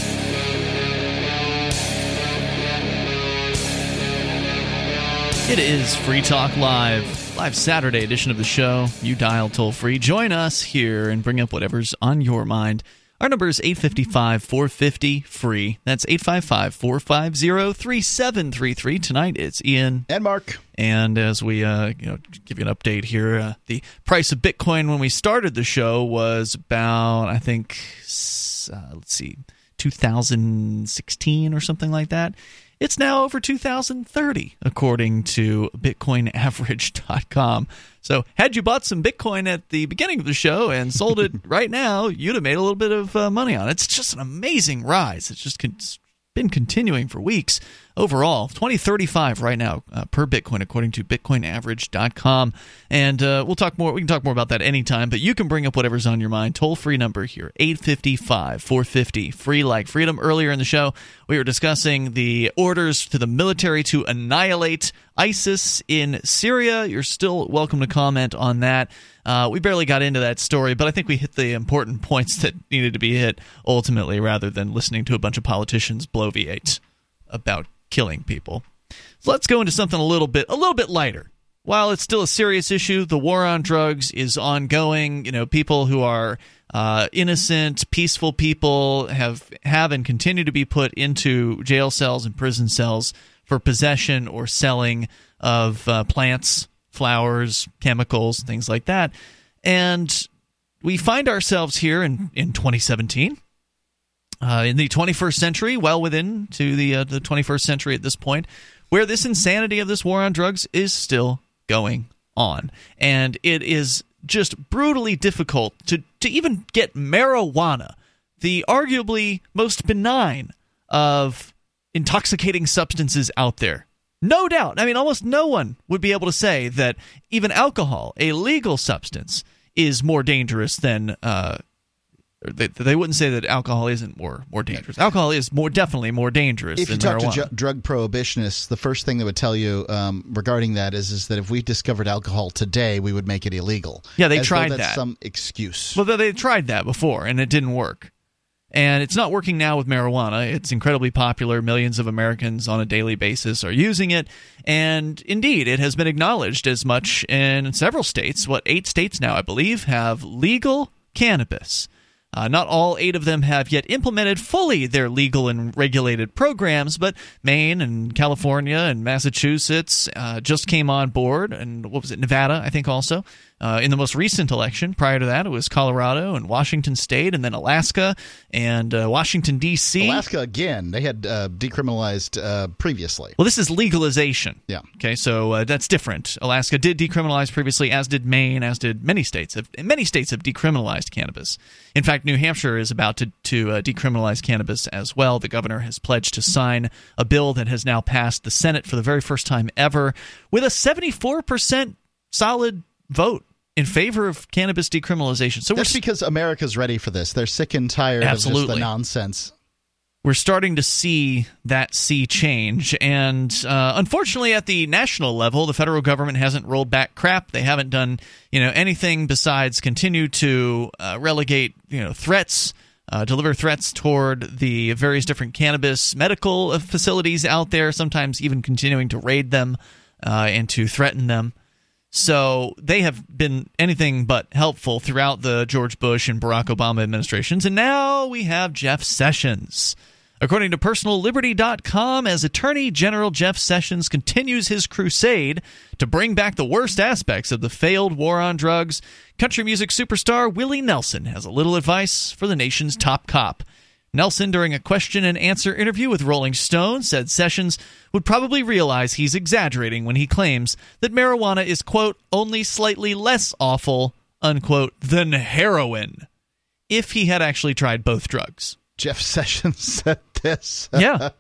It is Free Talk Live, live Saturday edition of the show. You dial toll free. Join us here and bring up whatever's on your mind. Our number is eight five five, four five zero, free. That's eight five five, four five zero, three seven three three. Tonight it's Ian. And Mark. And as we uh, you know, give you an update here, uh, the price of Bitcoin when we started the show was about, I think, uh, let's see, two thousand sixteen or something like that. It's now over two thousand thirty, according to bitcoin average dot com. So had you bought some Bitcoin at the beginning of the show and sold it right now, you'd have made a little bit of uh, money on it. It's just an amazing rise. It's just con- it's been continuing for weeks. Overall, twenty thirty-five right now uh, per Bitcoin, according to bitcoin average dot com. And uh, we'll talk more. We can talk more about that anytime. But you can bring up whatever's on your mind. Toll free number here: eight five five, four five zero, free like freedom. Earlier in the show, we were discussing the orders to the military to annihilate ISIS in Syria. You're still welcome to comment on that. Uh, we barely got into that story, but I think we hit the important points that needed to be hit ultimately, rather than listening to a bunch of politicians bloviate about killing people. So let's go into something a little bit a little bit lighter. While it's still a serious issue, the war on drugs is ongoing. You know, people who are uh, innocent, peaceful people have have and continue to be put into jail cells and prison cells for possession or selling of uh, plants, flowers, chemicals, things like that. And we find ourselves here in, in twenty seventeen. Uh, in the twenty-first century, well within to the uh, the twenty-first century at this point, where this insanity of this war on drugs is still going on. And it is just brutally difficult to, to even get marijuana, the arguably most benign of intoxicating substances out there. No doubt. I mean, almost no one would be able to say that even alcohol, a legal substance, is more dangerous than uh They, they wouldn't say that alcohol isn't more more dangerous. Alcohol is more definitely more dangerous if than you talk marijuana. to ju- drug prohibitionists, the first thing they would tell you um, regarding that is is that if we discovered alcohol today, we would make it illegal. Yeah, they As tried though that's that. Some excuse. Well, they tried that before, and it didn't work. And it's not working now with marijuana. It's incredibly popular. Millions of Americans on a daily basis are using it. And indeed, it has been acknowledged as much in several states. What, eight states now, I believe, have legal cannabis. Uh, not all eight of them have yet implemented fully their legal and regulated programs, but Maine and California and Massachusetts uh, just came on board, and what was it, Nevada, I think also, Uh, in the most recent election, prior to that, it was Colorado and Washington State, and then Alaska and uh, Washington, D C Alaska, again, they had uh, decriminalized uh, previously. Well, this is legalization. Yeah. Okay, so uh, that's different. Alaska did decriminalize previously, as did Maine, as did many states. Have, many states have decriminalized cannabis. In fact, New Hampshire is about to, to uh, decriminalize cannabis as well. The governor has pledged to sign a bill that has now passed the Senate for the very first time ever with a seventy-four percent solid vote in favor of cannabis decriminalization. So That's we're, because America's ready for this. They're sick and tired Absolutely. of just the nonsense. We're starting to see that sea change. And uh, unfortunately, at the national level, the federal government hasn't rolled back crap. They haven't done you know anything besides continue to uh, relegate you know threats, uh, deliver threats toward the various different cannabis medical facilities out there, sometimes even continuing to raid them uh, and to threaten them. So they have been anything but helpful throughout the George Bush and Barack Obama administrations. And now we have Jeff Sessions. According to personal liberty dot com, as Attorney General Jeff Sessions continues his crusade to bring back the worst aspects of the failed war on drugs, country music superstar Willie Nelson has a little advice for the nation's top cop. Nelson, during a question and answer interview with Rolling Stone, said Sessions would probably realize he's exaggerating when he claims that marijuana is, quote, only slightly less awful, unquote, than heroin, if he had actually tried both drugs. Jeff Sessions said this. Yeah.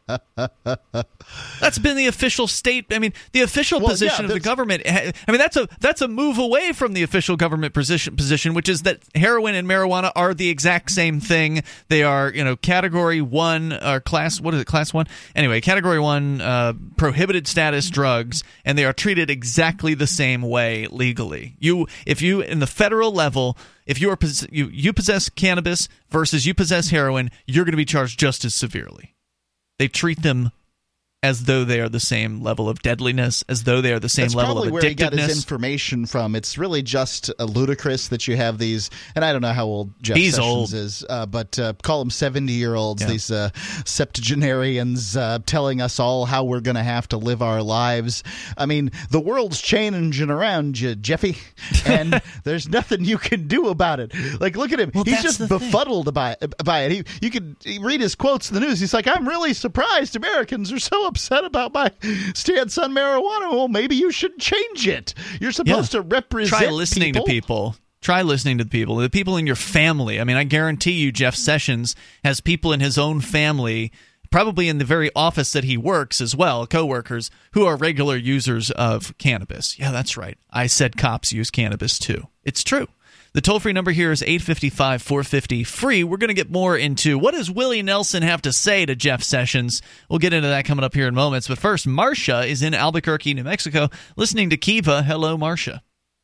That's been the official state. I mean, the official Well, position yeah, of the government. I mean, that's a that's a move away from the official government position, position, which is that heroin and marijuana are the exact same thing. They are, you know, category one or class. What is it? Class one. Anyway, category one uh, prohibited status drugs, and they are treated exactly the same way legally. You, if you in the federal level. If you are you, you possess cannabis versus you possess heroin, you're going to be charged just as severely. They treat them as though they are the same level of deadliness, as though they are the same That's level of probably where he got his addictiveness. information from. It's really just uh, ludicrous that you have these, and I don't know how old Jeff He's Sessions old. is, uh, but uh, call them seventy-year-olds, Yeah. these uh, septuagenarians uh, telling us all how we're going to have to live our lives. I mean, the world's changing around you, Jeffy, and there's nothing you can do about it. Like, look at him. Well, He's that's just the thing. befuddled by, by it. He, you could read his quotes in the news. He's like, I'm really surprised Americans are so upset about my stance on marijuana. Well, maybe you should change it. You're supposed Yeah. to represent Try listening people. to people. Try listening to the people. The people in your family. I mean, I guarantee you Jeff Sessions has people in his own family, probably in the very office that he works as well, coworkers, who are regular users of cannabis. Yeah, that's right. I said cops use cannabis too. It's true. The toll-free number here is eight five five, four five zero, free. We're going to get more into what does Willie Nelson have to say to Jeff Sessions. We'll get into that coming up here in moments. But first, Marcia is in Albuquerque, New Mexico, listening to Kiva. Hello, Marcia.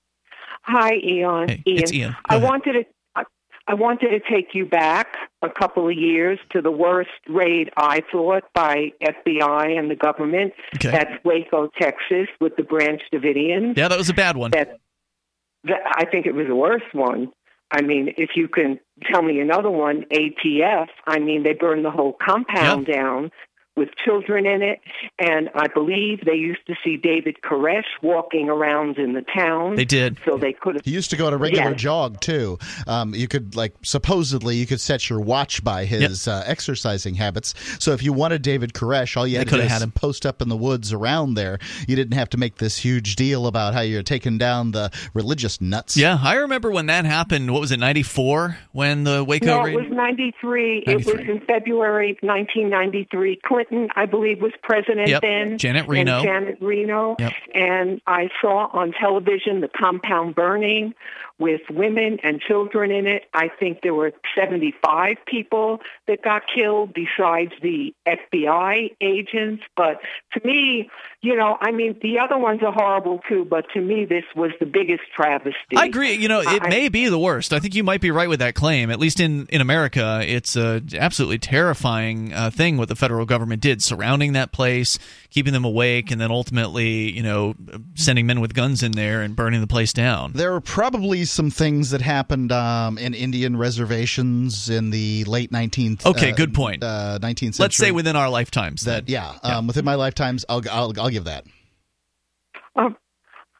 Hi, Ian. Hey, Ian. it's Ian. Go I ahead. wanted to. I, I wanted to take you back a couple of years to the worst raid I thought by F B I and the government. Okay. That's Waco, Texas, with the Branch Davidians. Yeah, that was a bad one. That, that I think it was the worst one. I mean, if you can tell me another one, A T F. I mean, they burned the whole compound Yep. down with children in it, and I believe they used to see David Koresh walking around in the town. They did. So they could have. He used to go on a regular Yes. jog too. Um, you could like supposedly you could set your watch by his uh, exercising habits. So if you wanted David Koresh, all you had They to do coulda is had him. post up in the woods around there. You didn't have to make this huge deal about how you're taking down the religious nuts. Yeah, I remember when that happened. What was it, ninety-four, when the Waco No, raid? it was ninety-three. It was ninety-three. in February nineteen ninety-three. Clinton, I believe, was president Yep. then. Janet Reno. And Janet Reno. Yep. And I saw on television the compound burning with women and children in it. I think there were seventy-five people that got killed besides the F B I agents. But to me, you know, I mean, the other ones are horrible too, but to me, this was the biggest travesty. I agree. You know, it I- may be the worst. I think you might be right with that claim. At least in, in America, it's a absolutely terrifying uh, thing what the federal government did, surrounding that place, keeping them awake, and then ultimately, you know, sending men with guns in there and burning the place down. There were probably some things that happened um, in Indian reservations in the late nineteenth. Okay, uh, good point. Uh, nineteenth century. Let's say within our lifetimes. that. then. Yeah, um, within my lifetimes, I'll, I'll I'll give that. Um,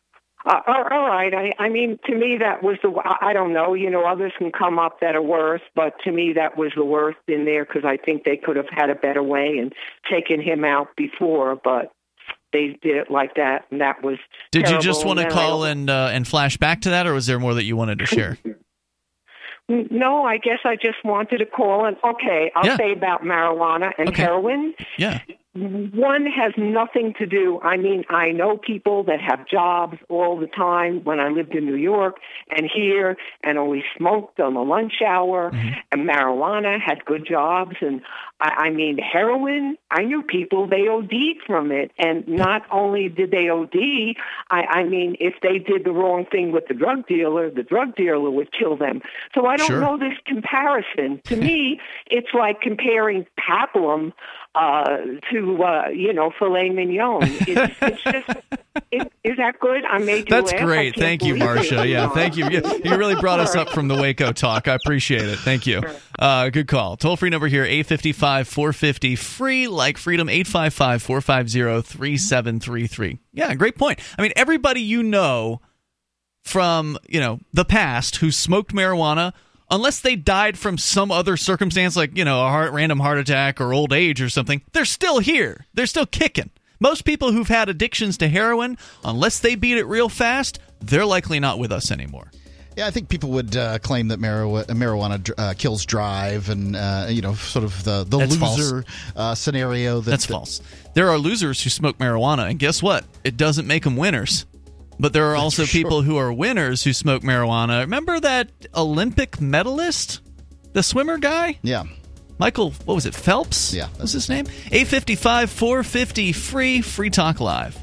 Uh, all all right. I, I mean, to me, that was the. I don't know. You know, others can come up that are worse, but to me, that was the worst in there because I think they could have had a better way and taken him out before, but they did it like that, and that was. Did terrible. you just want to and call I, and uh, and flash back to that, or was there more that you wanted to share? No, I guess I just wanted to call and okay, I'll Yeah. say about marijuana and Okay. heroin. Yeah. One has nothing to do. I mean, I know people that have jobs all the time when I lived in New York and here and always smoked on the lunch hour, Mm-hmm. and marijuana had good jobs. And I, I mean, heroin, I knew people, they O D'd from it. And not only did they O D, I, I mean, if they did the wrong thing with the drug dealer, the drug dealer would kill them. So I don't Sure. know this comparison. To me, it's like comparing paplum uh, to, uh, you know, filet mignon. It's, it's just, it, is that good? I made you That's laugh. I great. can't Thank you, believe it. Marcia. Yeah, thank you. You, you really brought us up from the Waco talk. I appreciate it. Thank you. Uh, good call. Toll-free number here, eight five five, four five zero, free like freedom, eight five five, four five zero, three seven three three. Yeah, great point. I mean, everybody you know from, you know, the past who smoked marijuana, unless they died from some other circumstance like, you know, a heart, random heart attack or old age or something, they're still here. They're still kicking. Most people who've had addictions to heroin, unless they beat it real fast, they're likely not with us anymore. Yeah, I think people would uh, claim that marijuana, marijuana uh, kills drive and, uh, you know, sort of the, the That's loser uh, scenario. That, That's that, false. There are losers who smoke marijuana, and guess what? It doesn't make them winners. But there are also sure. people who are winners who smoke marijuana. Remember that Olympic medalist? The swimmer guy? Yeah. Michael, what was it, Phelps? Yeah. What was his name? eight five five, four five zero, free, Free Talk Live.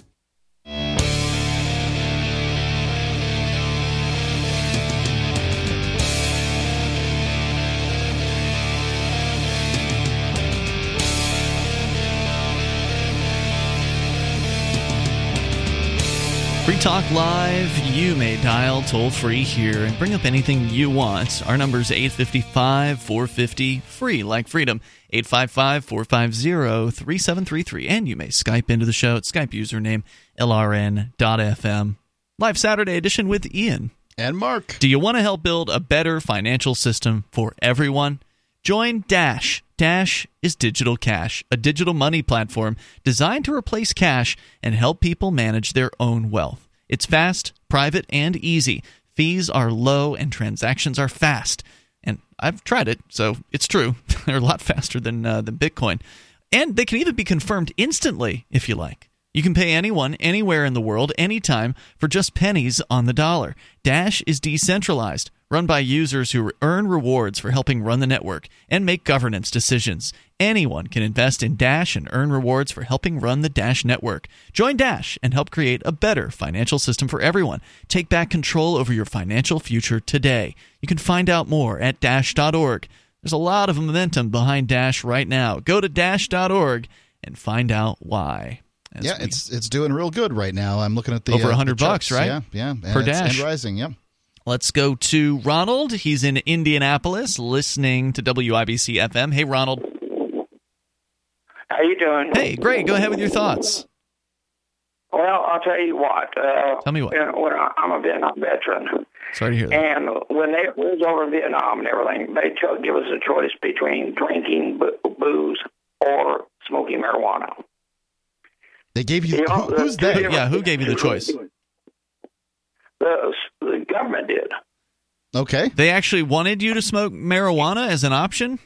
Free Talk Live, you may dial toll-free here and bring up anything you want. Our number is eight five five, four five zero, free like freedom, eight five five, four five zero, three seven three three. And you may Skype into the show at Skype username L R N dot F M. Live Saturday edition with Ian. And Mark. Do you want to help build a better financial system for everyone? Join Dash. Dash is digital cash, a digital money platform designed to replace cash and help people manage their own wealth. It's fast, private, and easy. Fees are low and transactions are fast. And I've tried it, so it's true. They're a lot faster than uh, than Bitcoin. And they can even be confirmed instantly if you like. You can pay anyone, anywhere in the world, anytime, for just pennies on the dollar. Dash is decentralized, run by users who earn rewards for helping run the network and make governance decisions. Anyone can invest in Dash and earn rewards for helping run the Dash network. Join Dash and help create a better financial system for everyone. Take back control over your financial future today. You can find out more at dash dot org. There's a lot of momentum behind Dash right now. Go to dash dot org and find out why. As yeah, we, it's it's doing real good right now. I'm looking at the over a uh, hundred the bucks, charts. right? Yeah, yeah, and per it's, Dash and rising. Yeah. Let's go to Ronald. He's in Indianapolis, listening to W I B C F M. Hey, Ronald. How you doing? Hey, great. Go ahead with your thoughts. Well, I'll tell you what. Uh, Tell me what. You know, when I, I'm a Vietnam veteran, Sorry to hear that. and when they we was over in Vietnam and everything, they told, give us a choice between drinking bo- booze or smoking marijuana. They gave you. You know, who, who's the- they? Yeah, who gave you the choice? The, the government did. Okay. They actually wanted you to smoke marijuana as an option?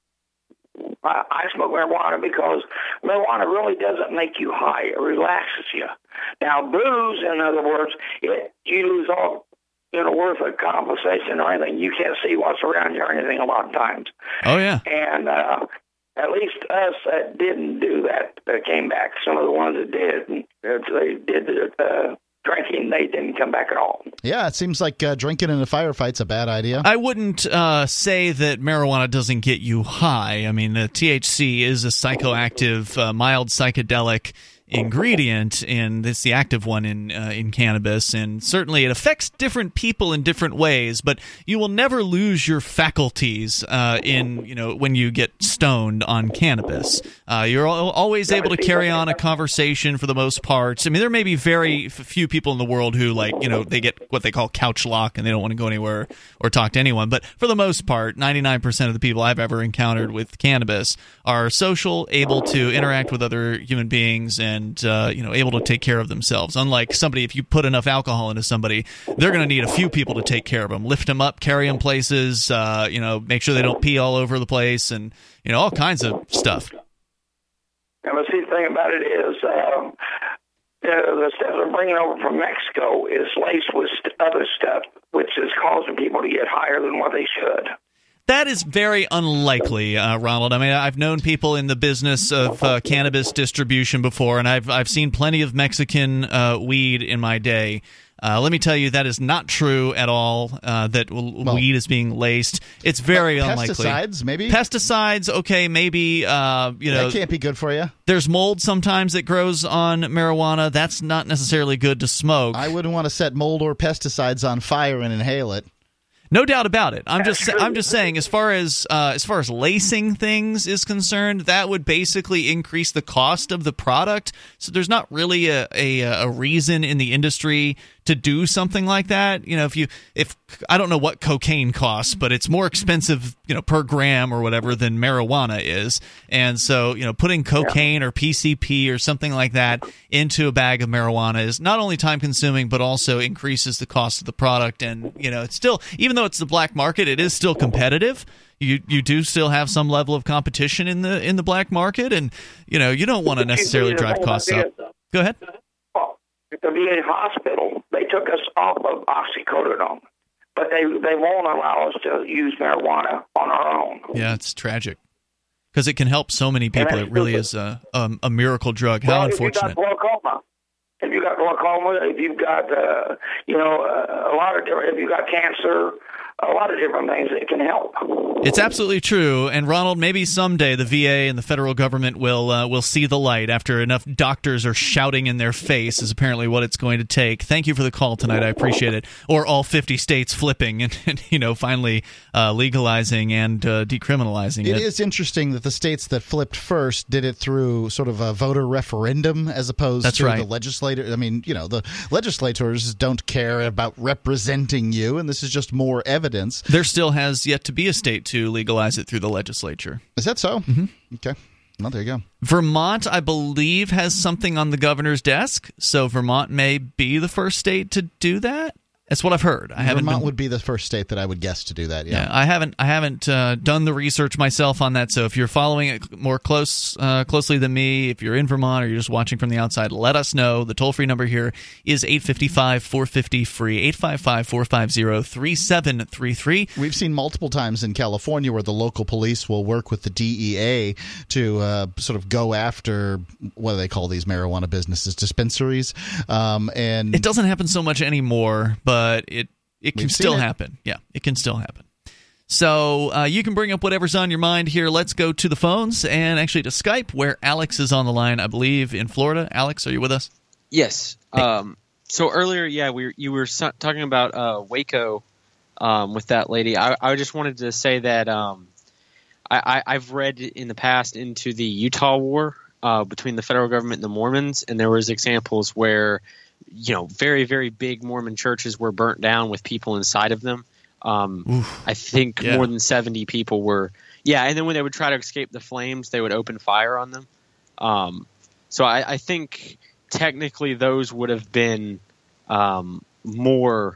I, I smoke marijuana because marijuana really doesn't make you high. It relaxes you. Now, booze, in other words, it, you lose all, you know, worth of conversation or anything. You can't see what's around you or anything a lot of times. Oh, yeah. And uh, at least us that didn't do that uh, came back. Some of the ones that did, and they did the uh, drinking, they didn't come back at all. Yeah, it seems like uh, drinking in a firefight's a bad idea. I wouldn't uh, say that marijuana doesn't get you high. I mean, the T H C is a psychoactive, uh, mild psychedelic ingredient in this, the active one in uh, in cannabis, and certainly it affects different people in different ways. But you will never lose your faculties uh, in you know when you get stoned on cannabis. Uh, you're al- always able to carry on a conversation for the most part. I mean, there may be very f- few people in the world who like you know they get what they call couch lock and they don't want to go anywhere or talk to anyone. But for the most part, ninety-nine percent of the people I've ever encountered with cannabis are social, able to interact with other human beings, and and uh, you know able to take care of themselves. Unlike somebody, if you put enough alcohol into somebody, they're going to need a few people to take care of them, lift them up, carry them places, uh, you know, make sure they don't pee all over the place, and you know all kinds of stuff. And the see, thing about it is, um, uh, the stuff they're bringing over from Mexico is laced with st- other stuff, which is causing people to get higher than what they should. That is very unlikely, uh, Ronald. I mean, I've known people in the business of uh, cannabis distribution before, and I've I've seen plenty of Mexican uh, weed in my day. Uh, let me tell you, that is not true at all, uh, that w- well, weed is being laced. It's very uh, unlikely. Pesticides, maybe? Pesticides, okay, maybe. Uh, you know, that can't be good for you. There's mold sometimes that grows on marijuana. That's not necessarily good to smoke. I wouldn't want to set mold or pesticides on fire and inhale it. No doubt about it. I'm just I'm just saying, as far as uh, as far as lacing things is concerned, that would basically increase the cost of the product. So there's not really a a, a reason in the industry to do something like that. You know, if you if I don't know what cocaine costs, but it's more expensive, you know, per gram or whatever than marijuana is. And so, you know, putting cocaine or P C P or something like that into a bag of marijuana is not only time consuming, but also increases the cost of the product. And, you know, it's still, even though it's the black market, it is still competitive. You you do still have some level of competition in the in the black market, and you know you don't want to necessarily drive costs up. Go ahead. Well, at the V A hospital, they took us off of oxycodone, but they they won't allow us to use marijuana on our own. Yeah, it's tragic because it can help so many people. It really is a a, a miracle drug. How well, unfortunate. If you got glaucoma, if you got glaucoma, if you've got uh, you know uh, a lot of different, if you got cancer. A lot of different things that can help. It's absolutely true. And Ronald, maybe someday the V A and the federal government will uh, will see the light after enough doctors are shouting in their face is apparently what it's going to take. Thank you for the call tonight. I appreciate it. Or all fifty states flipping and, and you know, finally uh, legalizing and uh, decriminalizing it. It is interesting that the states that flipped first did it through sort of a voter referendum as opposed That's to right. the legislator. I mean, you know, the legislators don't care about representing you, and this is just more evidence. There still has yet to be a state to legalize it through the legislature. Is that so? Mm-hmm. Okay. Well, there you go. Vermont, I believe, has something on the governor's desk, so Vermont may be the first state to do that. That's what I've heard. I haven't. Vermont been, would be the first state that I would guess to do that. Yeah, yeah I haven't. I haven't uh, done the research myself on that. So if you're following it more close, uh, closely than me, if you're in Vermont or you're just watching from the outside, let us know. The toll free number here is eight five five, four five zero, free eight five five, four five zero, three seven three three. We've seen multiple times in California where the local police will work with the D E A to uh, sort of go after what do they call these marijuana businesses, dispensaries, um, and it doesn't happen so much anymore, but it. It can We've still it. happen. Yeah, it can still happen. So uh, you can bring up whatever's on your mind here. Let's go to the phones and actually to Skype, where Alex is on the line, I believe, in Florida. Alex, are you with us? Yes. Hey. Um, so earlier, yeah, we were, you were so- talking about uh, Waco um, with that lady. I, I just wanted to say that um, I, I, I've read in the past into the Utah war uh, between the federal government and the Mormons, and there was examples where you know, very, very big Mormon churches were burnt down with people inside of them. Um, I think yeah. more than seventy people were. Yeah, and then when they would try to escape the flames, they would open fire on them. Um, so I, I think technically those would have been um, more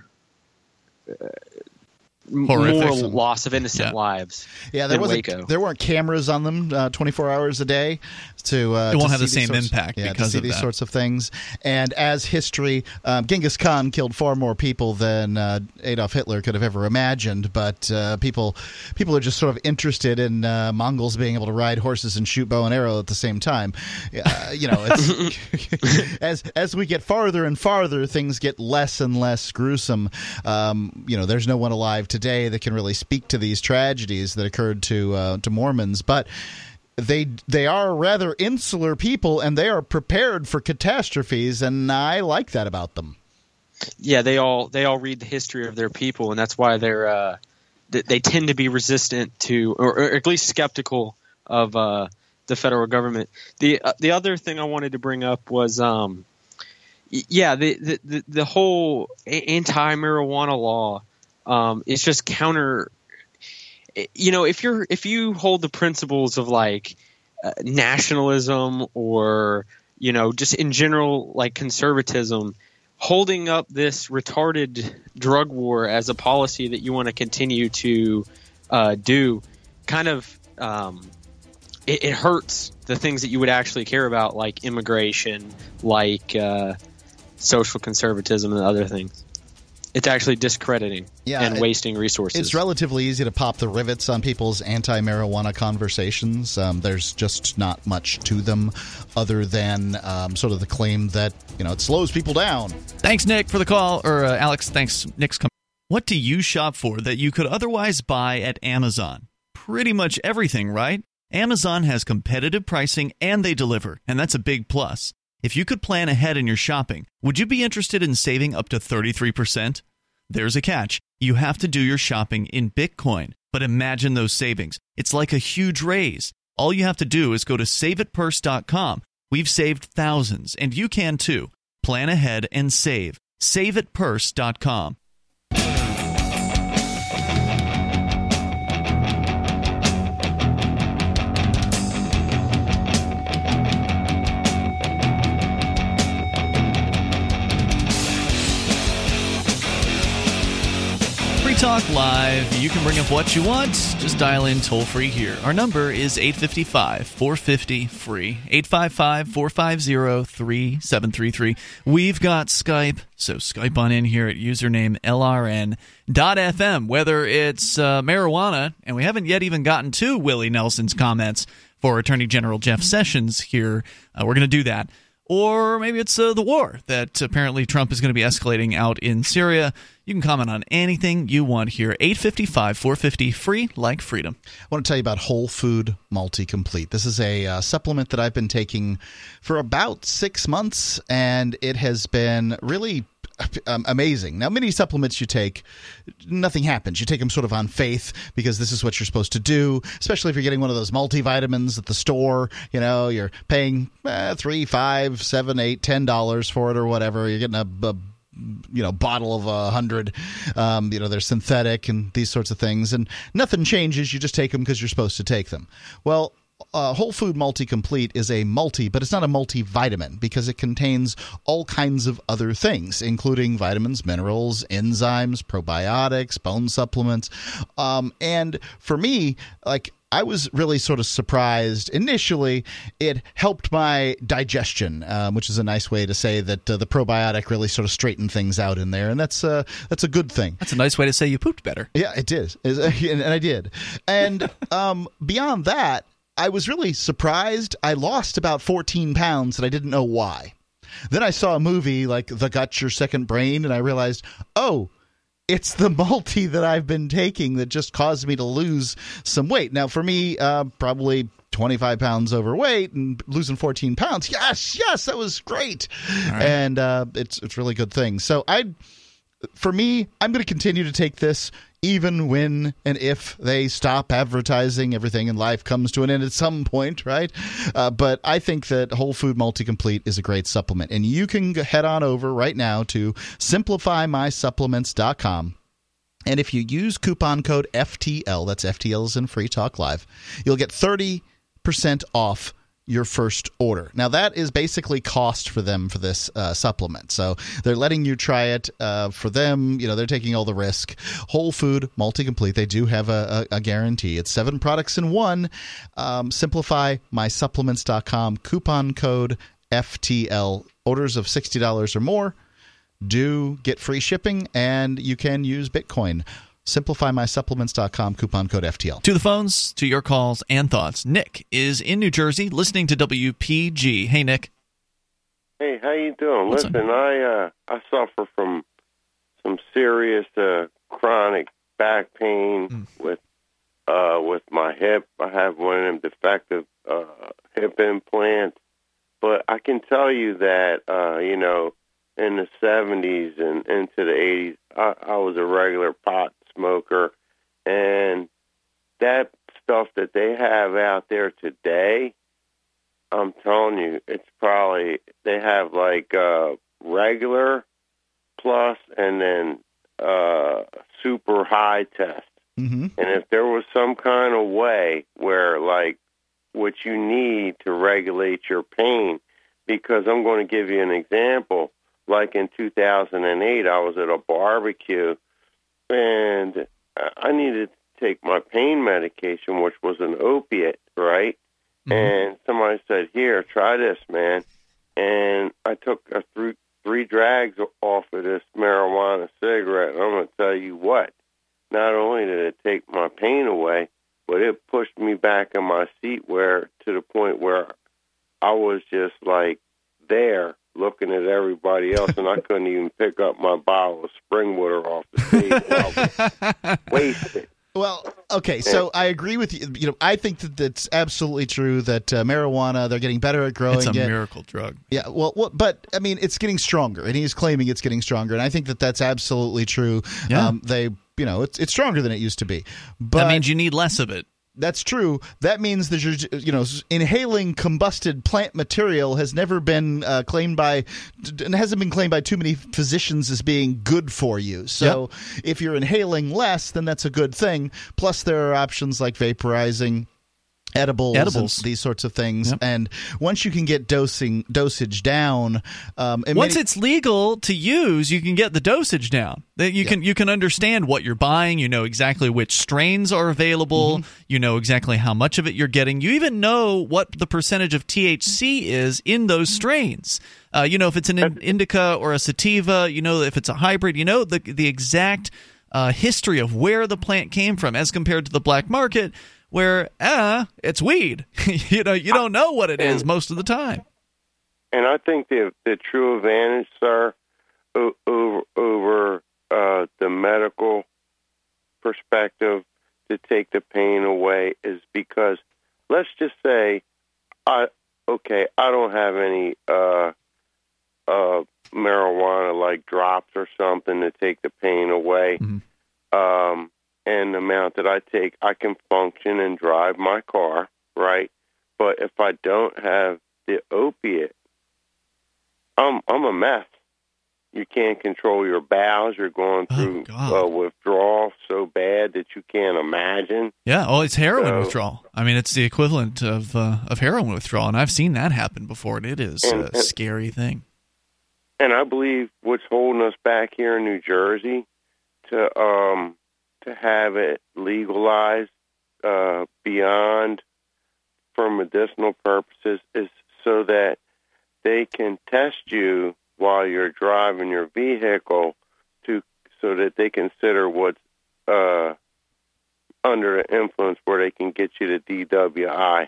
uh, Horrific. more loss of innocent Yeah. lives. Yeah, there than wasn't. Waco. There weren't cameras on them uh, twenty-four hours a day to. Uh, It won't to have the see these same sorts- impact yeah, because to see of these that. sorts of things. And as history, um, Genghis Khan killed far more people than uh, Adolf Hitler could have ever imagined. But uh, people, people are just sort of interested in uh, Mongols being able to ride horses and shoot bow and arrow at the same time. Uh, you know, it's, as as we get farther and farther, things get less and less gruesome. Um, you know, there's no one alive today that can really speak to these tragedies that occurred to uh, to Mormons, but they they are rather insular people, and they are prepared for catastrophes, and I like that about them. Yeah, they all they all read the history of their people, and that's why they're uh, they tend to be resistant to, or, or at least skeptical of uh, the federal government. The uh, the other thing I wanted to bring up was, um, yeah, the the the, the whole anti-marijuana law um, is just counter. You know, if you're if you hold the principles of like uh, nationalism or you know just in general like conservatism, holding up this retarded drug war as a policy that you want to continue to uh, do kind of um, it, it hurts the things that you would actually care about, like immigration, like uh, social conservatism and other things. It's actually discrediting yeah, and it, wasting resources. It's relatively easy to pop the rivets on people's anti-marijuana conversations. Um, there's just not much to them other than um, sort of the claim that, you know, it slows people down. Thanks, Nick, for the call. Or, uh, Alex, thanks. Nick's coming. What do you shop for that you could otherwise buy at Amazon? Pretty much everything, right? Amazon has competitive pricing and they deliver, and that's a big plus. If you could plan ahead in your shopping, would you be interested in saving up to thirty-three percent? There's a catch. You have to do your shopping in Bitcoin. But imagine those savings. It's like a huge raise. All you have to do is go to save it purse dot com. We've saved thousands, and you can too. Plan ahead and save. save it purse dot com. Talk Live. You can bring up what you want. Just dial in toll free here. Our number is eight five five, four five zero, free. eight five five, four five zero, three seven three three. We've got Skype, so Skype on in here at username L R N dot F M. Whether it's uh, marijuana, and we haven't yet even gotten to Willie Nelson's comments for Attorney General Jeff Sessions here. Uh, we're going to do that. Or maybe it's uh, the war that apparently Trump is going to be escalating out in Syria. You can comment on anything you want here. eight five five, four five zero, free, like freedom. I want to tell you about Whole Food Multi-Complete. This is a uh, supplement that I've been taking for about six months, and it has been really Um, amazing. Now, many supplements you take, nothing happens. You take them sort of on faith because this is what you're supposed to do, especially if you're getting one of those multivitamins at the store. You know, you're paying eh, three, five, seven, eight, ten dollars for it or whatever. You're getting a, a you know, bottle of a hundred. Um, you know, they're synthetic and these sorts of things, and nothing changes. You just take them because you're supposed to take them. Well, Uh, Whole Food Multi-Complete is a multi, but it's not a multivitamin because it contains all kinds of other things, including vitamins, minerals, enzymes, probiotics, bone supplements. Um, and for me, like, I was really sort of surprised. Initially, it helped my digestion, um, which is a nice way to say that uh, the probiotic really sort of straightened things out in there, and that's uh, that's a good thing. That's a nice way to say you pooped better. Yeah, it did, and I did. And um, beyond that, I was really surprised. I lost about fourteen pounds, and I didn't know why. Then I saw a movie like The Gut, Your Second Brain, and I realized, oh, it's the multi that I've been taking that just caused me to lose some weight. Now, for me, uh, probably twenty-five pounds overweight and losing fourteen pounds. Yes, yes, that was great. Right. And uh, it's it's a really good thing. So I, for me, I'm going to continue to take this even when and if they stop advertising everything and life comes to an end at some point, right? Uh, but I think that Whole Food Multi-Complete is a great supplement. And you can head on over right now to simplify my supplements dot com. And if you use coupon code F T L, that's F T L as in Free Talk Live, you'll get thirty percent off your first order. Now, that is basically cost for them for this uh, supplement. So they're letting you try it uh, for them. You know, they're taking all the risk. Whole Food Multi-Complete, they do have a, a, a guarantee. It's seven products in one. Um, simplify my supplements dot com, coupon code F T L. Orders of sixty dollars or more do get free shipping, and you can use Bitcoin. simplify my supplements dot com, coupon code F T L. To the phones, to your calls and thoughts. Nick is in New Jersey listening to W P G. Hey, Nick. Hey, how you doing? What's Listen, I uh, I suffer from some serious uh, chronic back pain mm. with uh, with my hip. I have one of them defective uh, hip implants. But I can tell you that, uh, you know, in the seventies and into the eighties, I, I was a regular pot smoker. And that stuff that they have out there today, I'm telling you, it's probably, they have like uh, regular plus and then uh, super high test. Mm-hmm. And if there was some kind of way where, like, what you need to regulate your pain, because I'm going to give you an example. Like in two thousand eight, I was at a barbecue, and I needed to take my pain medication, which was an opiate, right? Mm-hmm. And somebody said, here, try this, man. And I took a th- three drags off of this marijuana cigarette, and I'm going to tell you what. Not only did it take my pain away, but it pushed me back in my seat where to the point where I was just like there looking at everybody else, and I couldn't even pick up my bottle of spring water off the stage. I was wasted. Well, okay, so I agree with you. You know, I think that that's absolutely true that uh, marijuana, they're getting better at growing it. It's a miracle drug. Yeah, well, well, but, I mean, it's getting stronger, and he's claiming it's getting stronger, and I think that that's absolutely true. Yeah. Um, they, you know, it's it's stronger than it used to be. But that means you need less of it. That's true. That means that you're, you know, inhaling combusted plant material has never been uh, claimed by, and hasn't been claimed by too many physicians as being good for you. So yep. if you're inhaling less, then that's a good thing. Plus, there are options like vaporizing, edibles, edibles. And these sorts of things. Yep. And once you can get dosing dosage down, um, once many- it's legal to use, you can get the dosage down. That you yep. can you can understand what you're buying. You know exactly which strains are available. Mm-hmm. You know exactly how much of it you're getting. You even know what the percentage of T H C is in those strains. Uh, you know if it's an indica or a sativa. You know if it's a hybrid. You know the the exact uh, history of where the plant came from as compared to the black market, where uh, it's weed. you know, you don't know what it is most of the time. And I think the the true advantage, sir, over over uh, the medical perspective to take the pain away is because, let's just say, I okay, I don't have any uh, uh, marijuana like drops or something to take the pain away. Mm-hmm. Um, and the amount that I take, I can function and drive my car, right? But if I don't have the opiate, I'm I'm a mess. You can't control your bowels. You're going through oh, uh, withdrawal so bad that you can't imagine. Yeah, oh, it's heroin so, withdrawal. I mean, it's the equivalent of uh, of heroin withdrawal, and I've seen that happen before, and it is and, a and, scary thing. And I believe what's holding us back here in New Jersey to um, to have it legalized uh, beyond for medicinal purposes is so that they can test you while you're driving your vehicle to so that they consider what's uh, under the influence where they can get you to D W I.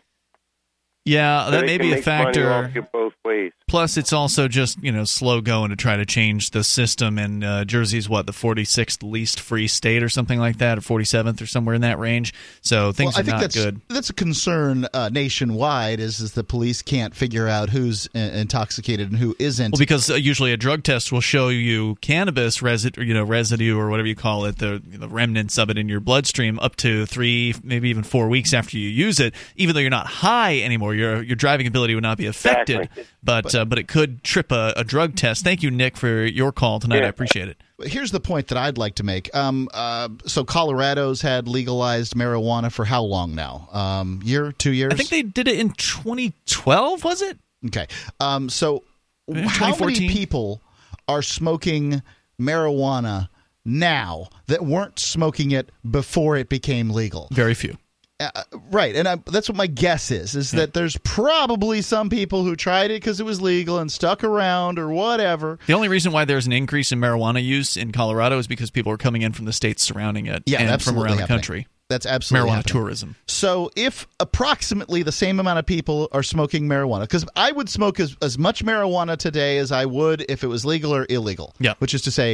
Yeah, so that may be a factor. Money off you both ways. Plus, it's also just, you know, slow going to try to change the system. And uh, Jersey's, what, the forty-sixth least free state or something like that, or forty-seventh or somewhere in that range. So things well, I are think not that's, good. That's a concern uh, nationwide is, is the police can't figure out who's uh, intoxicated and who isn't. Well, because uh, usually a drug test will show you cannabis residue, you know, residue or whatever you call it, the, the remnants of it in your bloodstream up to three, maybe even four weeks after you use it. Even though you're not high anymore, your your driving ability would not be affected. Exactly. But but, uh, but it could trip a, a drug test. Thank you, Nick, for your call tonight. Yeah. I appreciate it. Here's the point that I'd like to make. Um, uh, so Colorado's had legalized marijuana for how long now? Um, year, two years? I think they did it in twenty twelve, was it? Okay. Um, so Maybe how many twenty fourteen? people are smoking marijuana now that weren't smoking it before it became legal? Very few. Uh, right, and I, that's what my guess is, is Yeah. that there's probably some people who tried it because it was legal and stuck around or whatever. The only reason why there's an increase in marijuana use in Colorado is because people are coming in from the states surrounding it Yeah, and from absolutely around happening. the country. That's absolutely Marijuana happening. tourism. So if approximately the same amount of people are smoking marijuana, because I would smoke as, as much marijuana today as I would if it was legal or illegal. Yeah. Which is to say,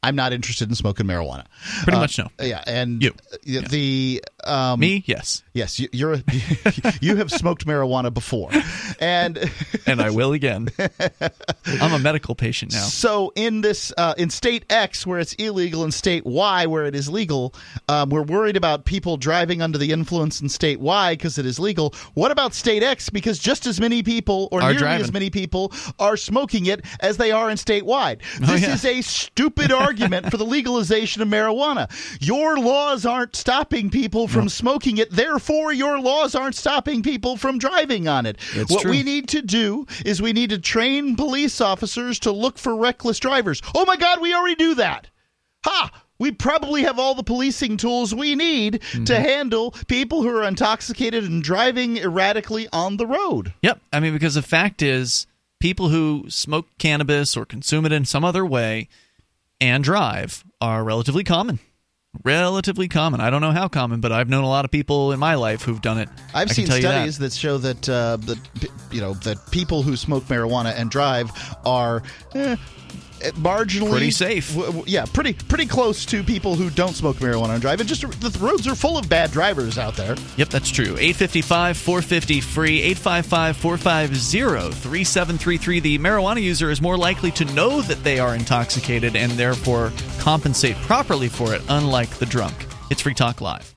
I'm not interested in smoking marijuana. Pretty uh, much no. Yeah, and you. the um, me, yes, yes, you, you're you have smoked marijuana before, and and I will again. I'm a medical patient now. So in this uh, in state X where it's illegal and state Y where it is legal, um, we're worried about people driving under the influence in state Y because it is legal. What about state X? Because just as many people, or are nearly driving. as many people, are smoking it as they are in statewide. This oh, yeah. is a stupid argument for the legalization of marijuana. Your laws aren't stopping people from no. smoking it, therefore your laws aren't stopping people from driving on it. It's what true. we need to do is we need to train police officers to look for reckless drivers. Oh my God, we already do that. Ha! We probably have all the policing tools we need mm-hmm. to handle people who are intoxicated and driving erratically on the road. Yep. I mean, because the fact is, people who smoke cannabis or consume it in some other way and drive are relatively common. Relatively common. I don't know how common, but I've known a lot of people in my life who've done it. I've I seen can tell studies that. that show that uh, that you know that people who smoke marijuana and drive are eh, marginally pretty safe. W- w- yeah, pretty pretty close to people who don't smoke marijuana and drive. And just the roads are full of bad drivers out there. Yep, that's true. eight five five, four five zero, free, eight five five, four five zero, three seven three three. The marijuana user is more likely to know that they are intoxicated and therefore compensate properly for it, unlike the drunk. It's Free Talk Live.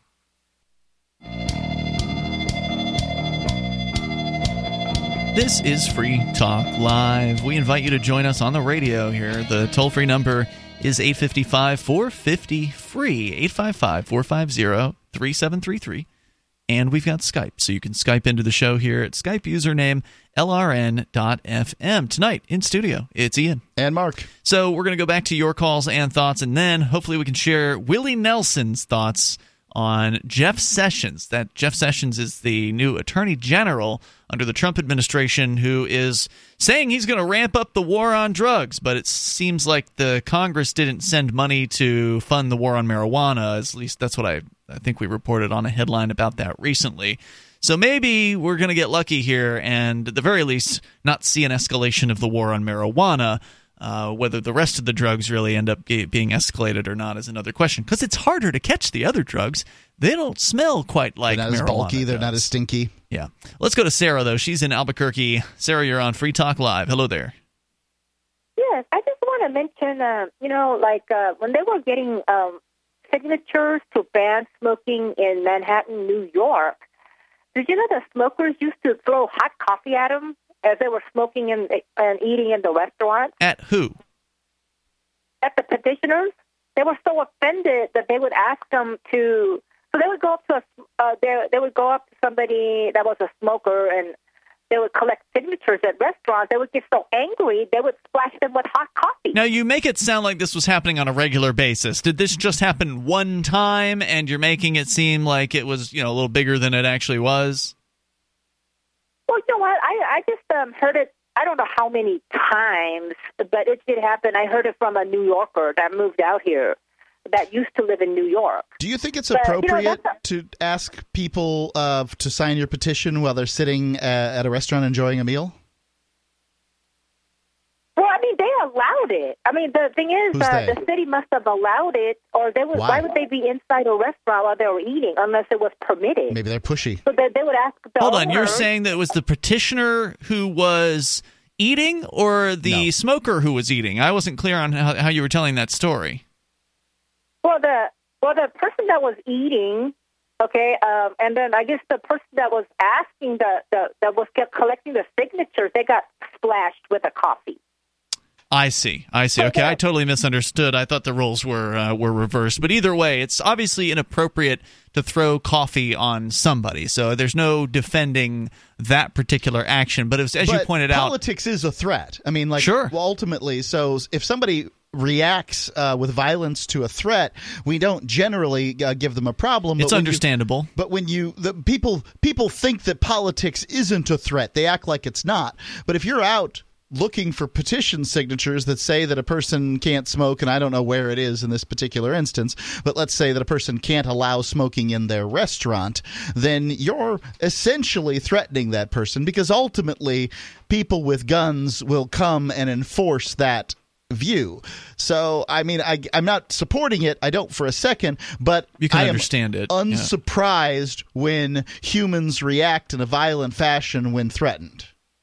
This is Free Talk Live. We invite you to join us on the radio here. The toll-free number is eight five five, four five zero, free, eight five five, four five zero, three seven three three. And we've got Skype, so you can Skype into the show here at Skype username L R N dot F M. Tonight in studio, it's Ian. And Mark. So we're going to go back to your calls and thoughts, and then hopefully we can share Willie Nelson's thoughts on Jeff Sessions. That Jeff Sessions is the new Attorney General under the Trump administration who is saying he's going to ramp up the war on drugs, but it seems like the Congress didn't send money to fund the war on marijuana. At least that's what I, I think we reported on a headline about that recently. So maybe we're going to get lucky here and at the very least not see an escalation of the war on marijuana. Uh, whether the rest of the drugs really end up ge- being escalated or not is another question, because it's harder to catch the other drugs. They don't smell quite like marijuana. They're not as bulky. Does. They're not as stinky. Yeah. Let's go to Sarah, though. She's in Albuquerque. Sarah, you're on Free Talk Live. Hello there. Yes, I just want to mention, uh, you know, like uh, when they were getting um, signatures to ban smoking in Manhattan, New York, did you know that smokers used to throw hot coffee at them as they were smoking and, and eating in the restaurant? At who? At the petitioners. They were so offended that they would ask them to. So they would go up to a, uh, they, they would go up to somebody that was a smoker, and they would collect signatures at restaurants. They would get so angry they would splash them with hot coffee. Now you make it sound like this was happening on a regular basis. Did this just happen one time, and you're making it seem like it was, you know, a little bigger than it actually was? Well, you know what? I, I just um, heard it, I don't know how many times, but it did happen. I heard it from a New Yorker that moved out here that used to live in New York. Do you think it's but, appropriate you know, a- to ask people uh, to sign your petition while they're sitting uh, at a restaurant enjoying a meal? Well, I mean, they allowed it. I mean, the thing is, uh, the city must have allowed it, or they would. Why? why would they be inside a restaurant while they were eating unless it was permitted? Maybe they're pushy. So they, they would ask the Hold owner, on, you're saying that it was the petitioner who was eating, or the no. smoker who was eating? I wasn't clear on how, how you were telling that story. Well, the well, the person that was eating. Okay, um, and then I guess the person that was asking the, the that was collecting the signatures, they got splashed with a coffee. I see. I see. Okay, I totally misunderstood. I thought the roles were uh, were reversed. But either way, it's obviously inappropriate to throw coffee on somebody. So there's no defending that particular action. But it was, as but you pointed politics out, politics is a threat. I mean, like, sure. ultimately, so if somebody reacts uh, with violence to a threat, we don't generally uh, give them a problem. It's understandable. You, but when you the people people think that politics isn't a threat, they act like it's not. But if you're out looking for petition signatures that say that a person can't smoke, and I don't know where it is in this particular instance, but let's say that a person can't allow smoking in their restaurant, then you're essentially threatening that person, because ultimately people with guns will come and enforce that view. So, I mean, I, I'm not supporting it. I don't for a second, but you can I am understand it. unsurprised yeah. when humans react in a violent fashion when threatened.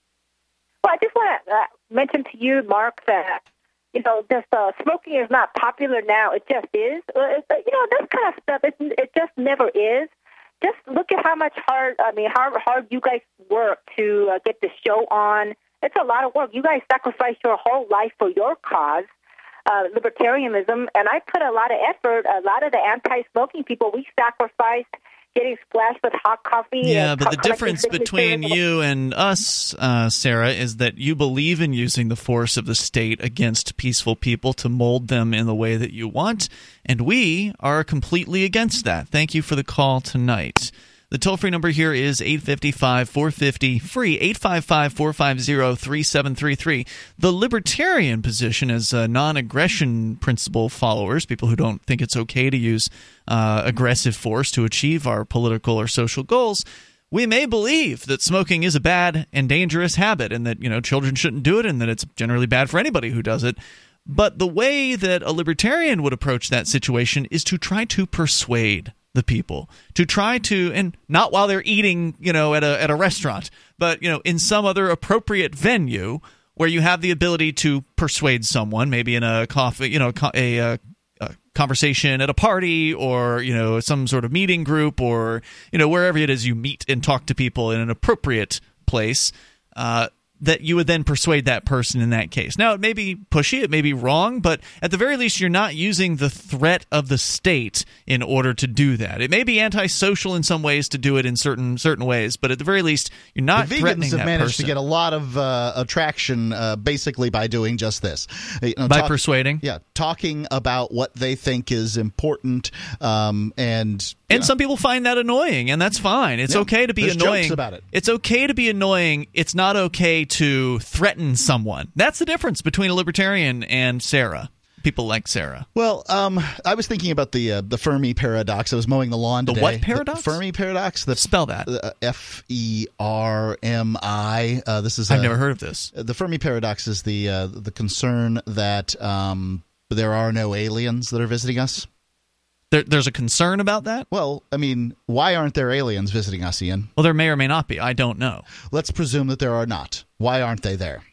Well, I just want to uh, mention to you, Mark, that, you know, this uh, smoking is not popular now. It just is. It's, you know, this kind of stuff, it, it just never is. Just look at how much hard, I mean, how hard you guys work to uh, get the show on. It's a lot of work. You guys sacrifice your whole life for your cause, uh, libertarianism, and I put a lot of effort. A lot of the anti-smoking people, we sacrificed getting splashed with hot coffee. Yeah, but the difference between you and us, uh, Sarah, is that you believe in using the force of the state against peaceful people to mold them in the way that you want, and we are completely against that. Thank you for the call tonight. The toll-free number here is eight five five, four five zero, free, eight five five, four five zero, three seven three three. The libertarian position as uh, non-aggression principle followers, people who don't think it's okay to use uh, aggressive force to achieve our political or social goals, we may believe that smoking is a bad and dangerous habit and that, you know, children shouldn't do it and that it's generally bad for anybody who does it. But the way that a libertarian would approach that situation is to try to persuade the people, to try to, and not while they're eating, you know, at a at a restaurant, but, you know, in some other appropriate venue where you have the ability to persuade someone, maybe in a coffee, you know, a, a, a conversation at a party, or, you know, some sort of meeting group, or, you know, wherever it is you meet and talk to people in an appropriate place. Uh, that you would then persuade that person in that case. Now, it may be pushy, it may be wrong, but at the very least, you're not using the threat of the state in order to do that. It may be antisocial in some ways to do it in certain certain ways, but at the very least, you're not the threatening that person. The vegans have managed person. to get a lot of uh, attraction uh, basically by doing just this. You know, by talk, persuading? Yeah, talking about what they think is important, um, and... And know. some people find that annoying, and that's fine. It's yeah, okay to be there's annoying. Jokes about it. It's okay to be annoying. It's not okay to threaten someone. That's the difference between a libertarian and Sarah. People like Sarah. Well, um, I was thinking about the uh, the Fermi paradox. I was mowing the lawn today. The what paradox? The Fermi paradox. The, Spell that. Uh, F E R M I. Uh, this is. I've uh, never heard of this. The Fermi paradox is the uh, the concern that um, there are no aliens that are visiting us. There, there's a concern about that? Well, I mean, why aren't there aliens visiting us, Ian? Well, there may or may not be. I don't know. Let's presume that there are not. Why aren't they there?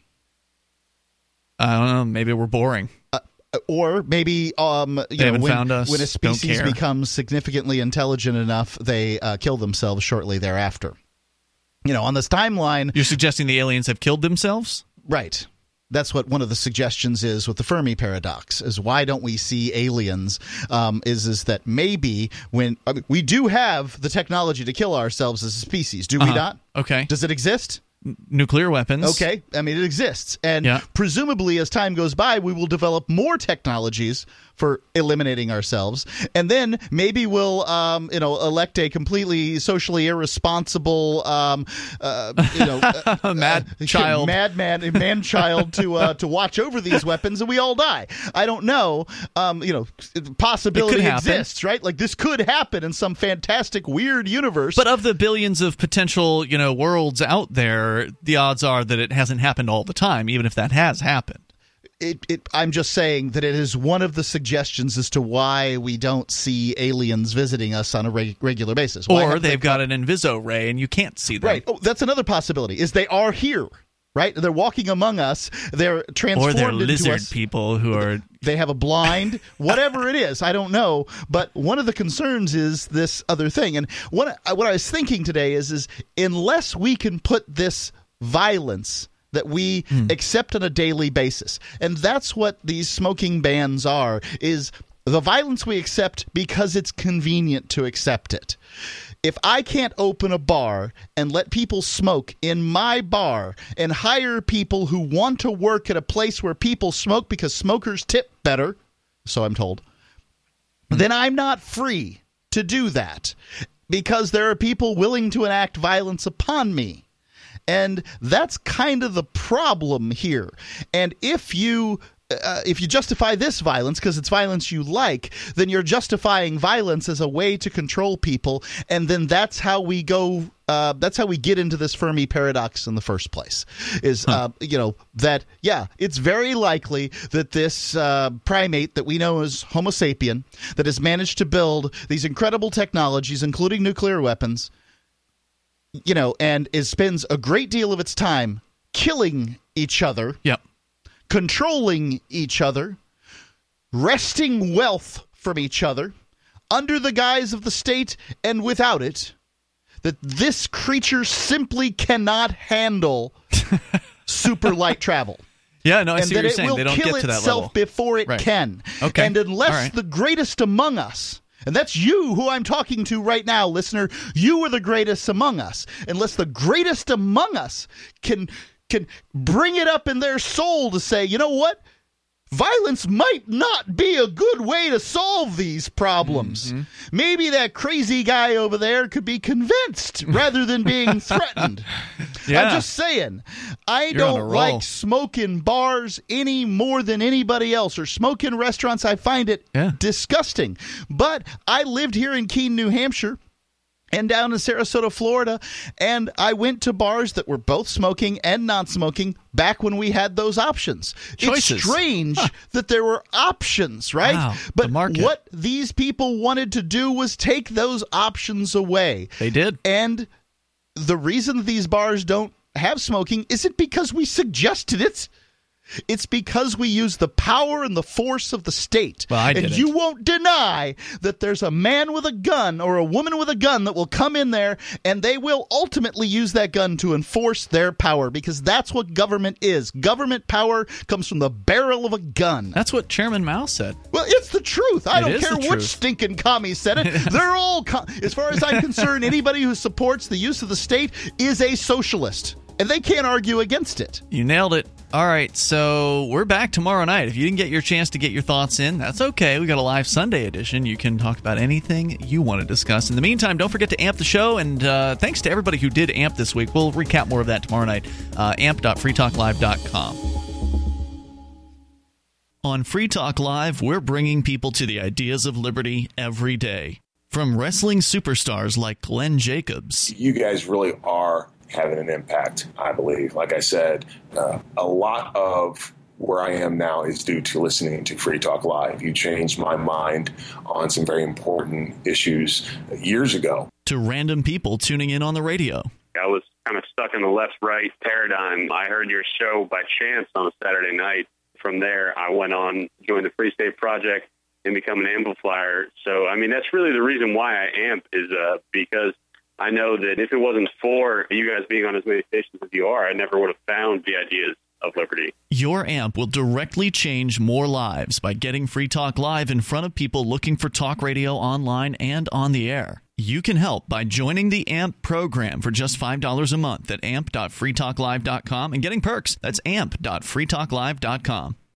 I don't know. Maybe we're boring. Uh, or maybe um, you they know, haven't when, found us. when a species don't care. becomes significantly intelligent enough, they uh, kill themselves shortly thereafter. You know, on this timeline... You're suggesting the aliens have killed themselves? Right. That's what one of the suggestions is with the Fermi paradox, is why don't we see aliens, um, is is that maybe when I mean, we do have the technology to kill ourselves as a species, do we uh-huh. not? Okay. Does it exist? N- nuclear weapons. Okay. I mean, it exists. And yeah. presumably as time goes by, we will develop more technologies for eliminating ourselves. And then maybe we'll, um, you know, elect a completely socially irresponsible, um, uh, you know, uh, mad uh, child, madman, man child to uh, to watch over these weapons, and we all die. I don't know. Um, you know, possibility exists, right? Like this could happen in some fantastic, weird universe. But of the billions of potential, you know, worlds out there, the odds are that it hasn't happened all the time, even if that has happened. It, it, I'm just saying that it is one of the suggestions as to why we don't see aliens visiting us on a reg- regular basis. Why or they've they got an inviso ray and you can't see them. Right. Oh, that's another possibility, is they are here, right? They're walking among us. They're transformed or they're into lizard us. people who are... They have a blind, whatever it is, I don't know. But one of the concerns is this other thing. And what, what I was thinking today is, is unless we can put this violence that we hmm. accept on a daily basis. And that's what these smoking bans are, is the violence we accept because it's convenient to accept it. If I can't open a bar and let people smoke in my bar and hire people who want to work at a place where people smoke because smokers tip better, so I'm told, hmm. then I'm not free to do that because there are people willing to enact violence upon me. And that's kind of the problem here. And if you uh, if you justify this violence because it's violence you like, then you're justifying violence as a way to control people, and then that's how we go. Uh, that's how we get into this Fermi paradox in the first place. Is huh. uh, you know that yeah, it's very likely that this uh, primate that we know as Homo sapien that has managed to build these incredible technologies, including nuclear weapons, you know, and is spends a great deal of its time killing each other. Yep. Controlling each other, wresting wealth from each other, under the guise of the state and without it, that this creature simply cannot handle super light travel. Yeah, no, I and see what you're that saying. It will they don't kill get to that itself level before it right. can. Okay. And unless right. the greatest among us, and that's you who I'm talking to right now, listener, you are the greatest among us. Unless the greatest among us can can bring it up in their soul to say, you know what? Violence might not be a good way to solve these problems. Mm-hmm. Maybe that crazy guy over there could be convinced rather than being threatened. Yeah. I'm just saying, I You're don't like smoke in bars any more than anybody else, or smoke in restaurants. I find it yeah. disgusting. But I lived here in Keene, New Hampshire, and down in Sarasota, Florida, and I went to bars that were both smoking and non-smoking back when we had those options. Choices. It's strange huh. that there were options, right? Wow, but the market. What these people wanted to do was take those options away. They did. And the reason these bars don't have smoking isn't because we suggested it. It's because we use the power and the force of the state. Well, I and didn't. you won't deny that there's a man with a gun or a woman with a gun that will come in there, and they will ultimately use that gun to enforce their power, because that's what government is. Government power comes from the barrel of a gun. That's what Chairman Mao said. Well, it's the truth. I It don't is care the which truth. stinking commie said it. They're all, com- as far as I'm concerned, anybody who supports the use of the state is a socialist. And they can't argue against it. You nailed it. All right, so we're back tomorrow night. If you didn't get your chance to get your thoughts in, that's okay. We got a live Sunday edition. You can talk about anything you want to discuss. In the meantime, don't forget to amp the show. And uh, thanks to everybody who did amp this week. We'll recap more of that tomorrow night. Uh, amp dot free talk live dot com. On Free Talk Live, we're bringing people to the ideas of liberty every day. From wrestling superstars like Glenn Jacobs. You guys really are having an impact, I believe. Like I said, uh, a lot of where I am now is due to listening to Free Talk Live. You changed my mind on some very important issues years ago. To random people tuning in on the radio. I was kind of stuck in the left-right paradigm. I heard your show by chance on a Saturday night. From there, I went on, joined the Free State Project, and become an amplifier. So, I mean, that's really the reason why I amp, is uh, because I know that if it wasn't for you guys being on as many stations as you are, I never would have found the ideas of liberty. Your amp will directly change more lives by getting Free Talk Live in front of people looking for talk radio online and on the air. You can help by joining the AMP program for just five dollars a month at amp dot free talk live dot com and getting perks. That's amp dot free talk live dot com.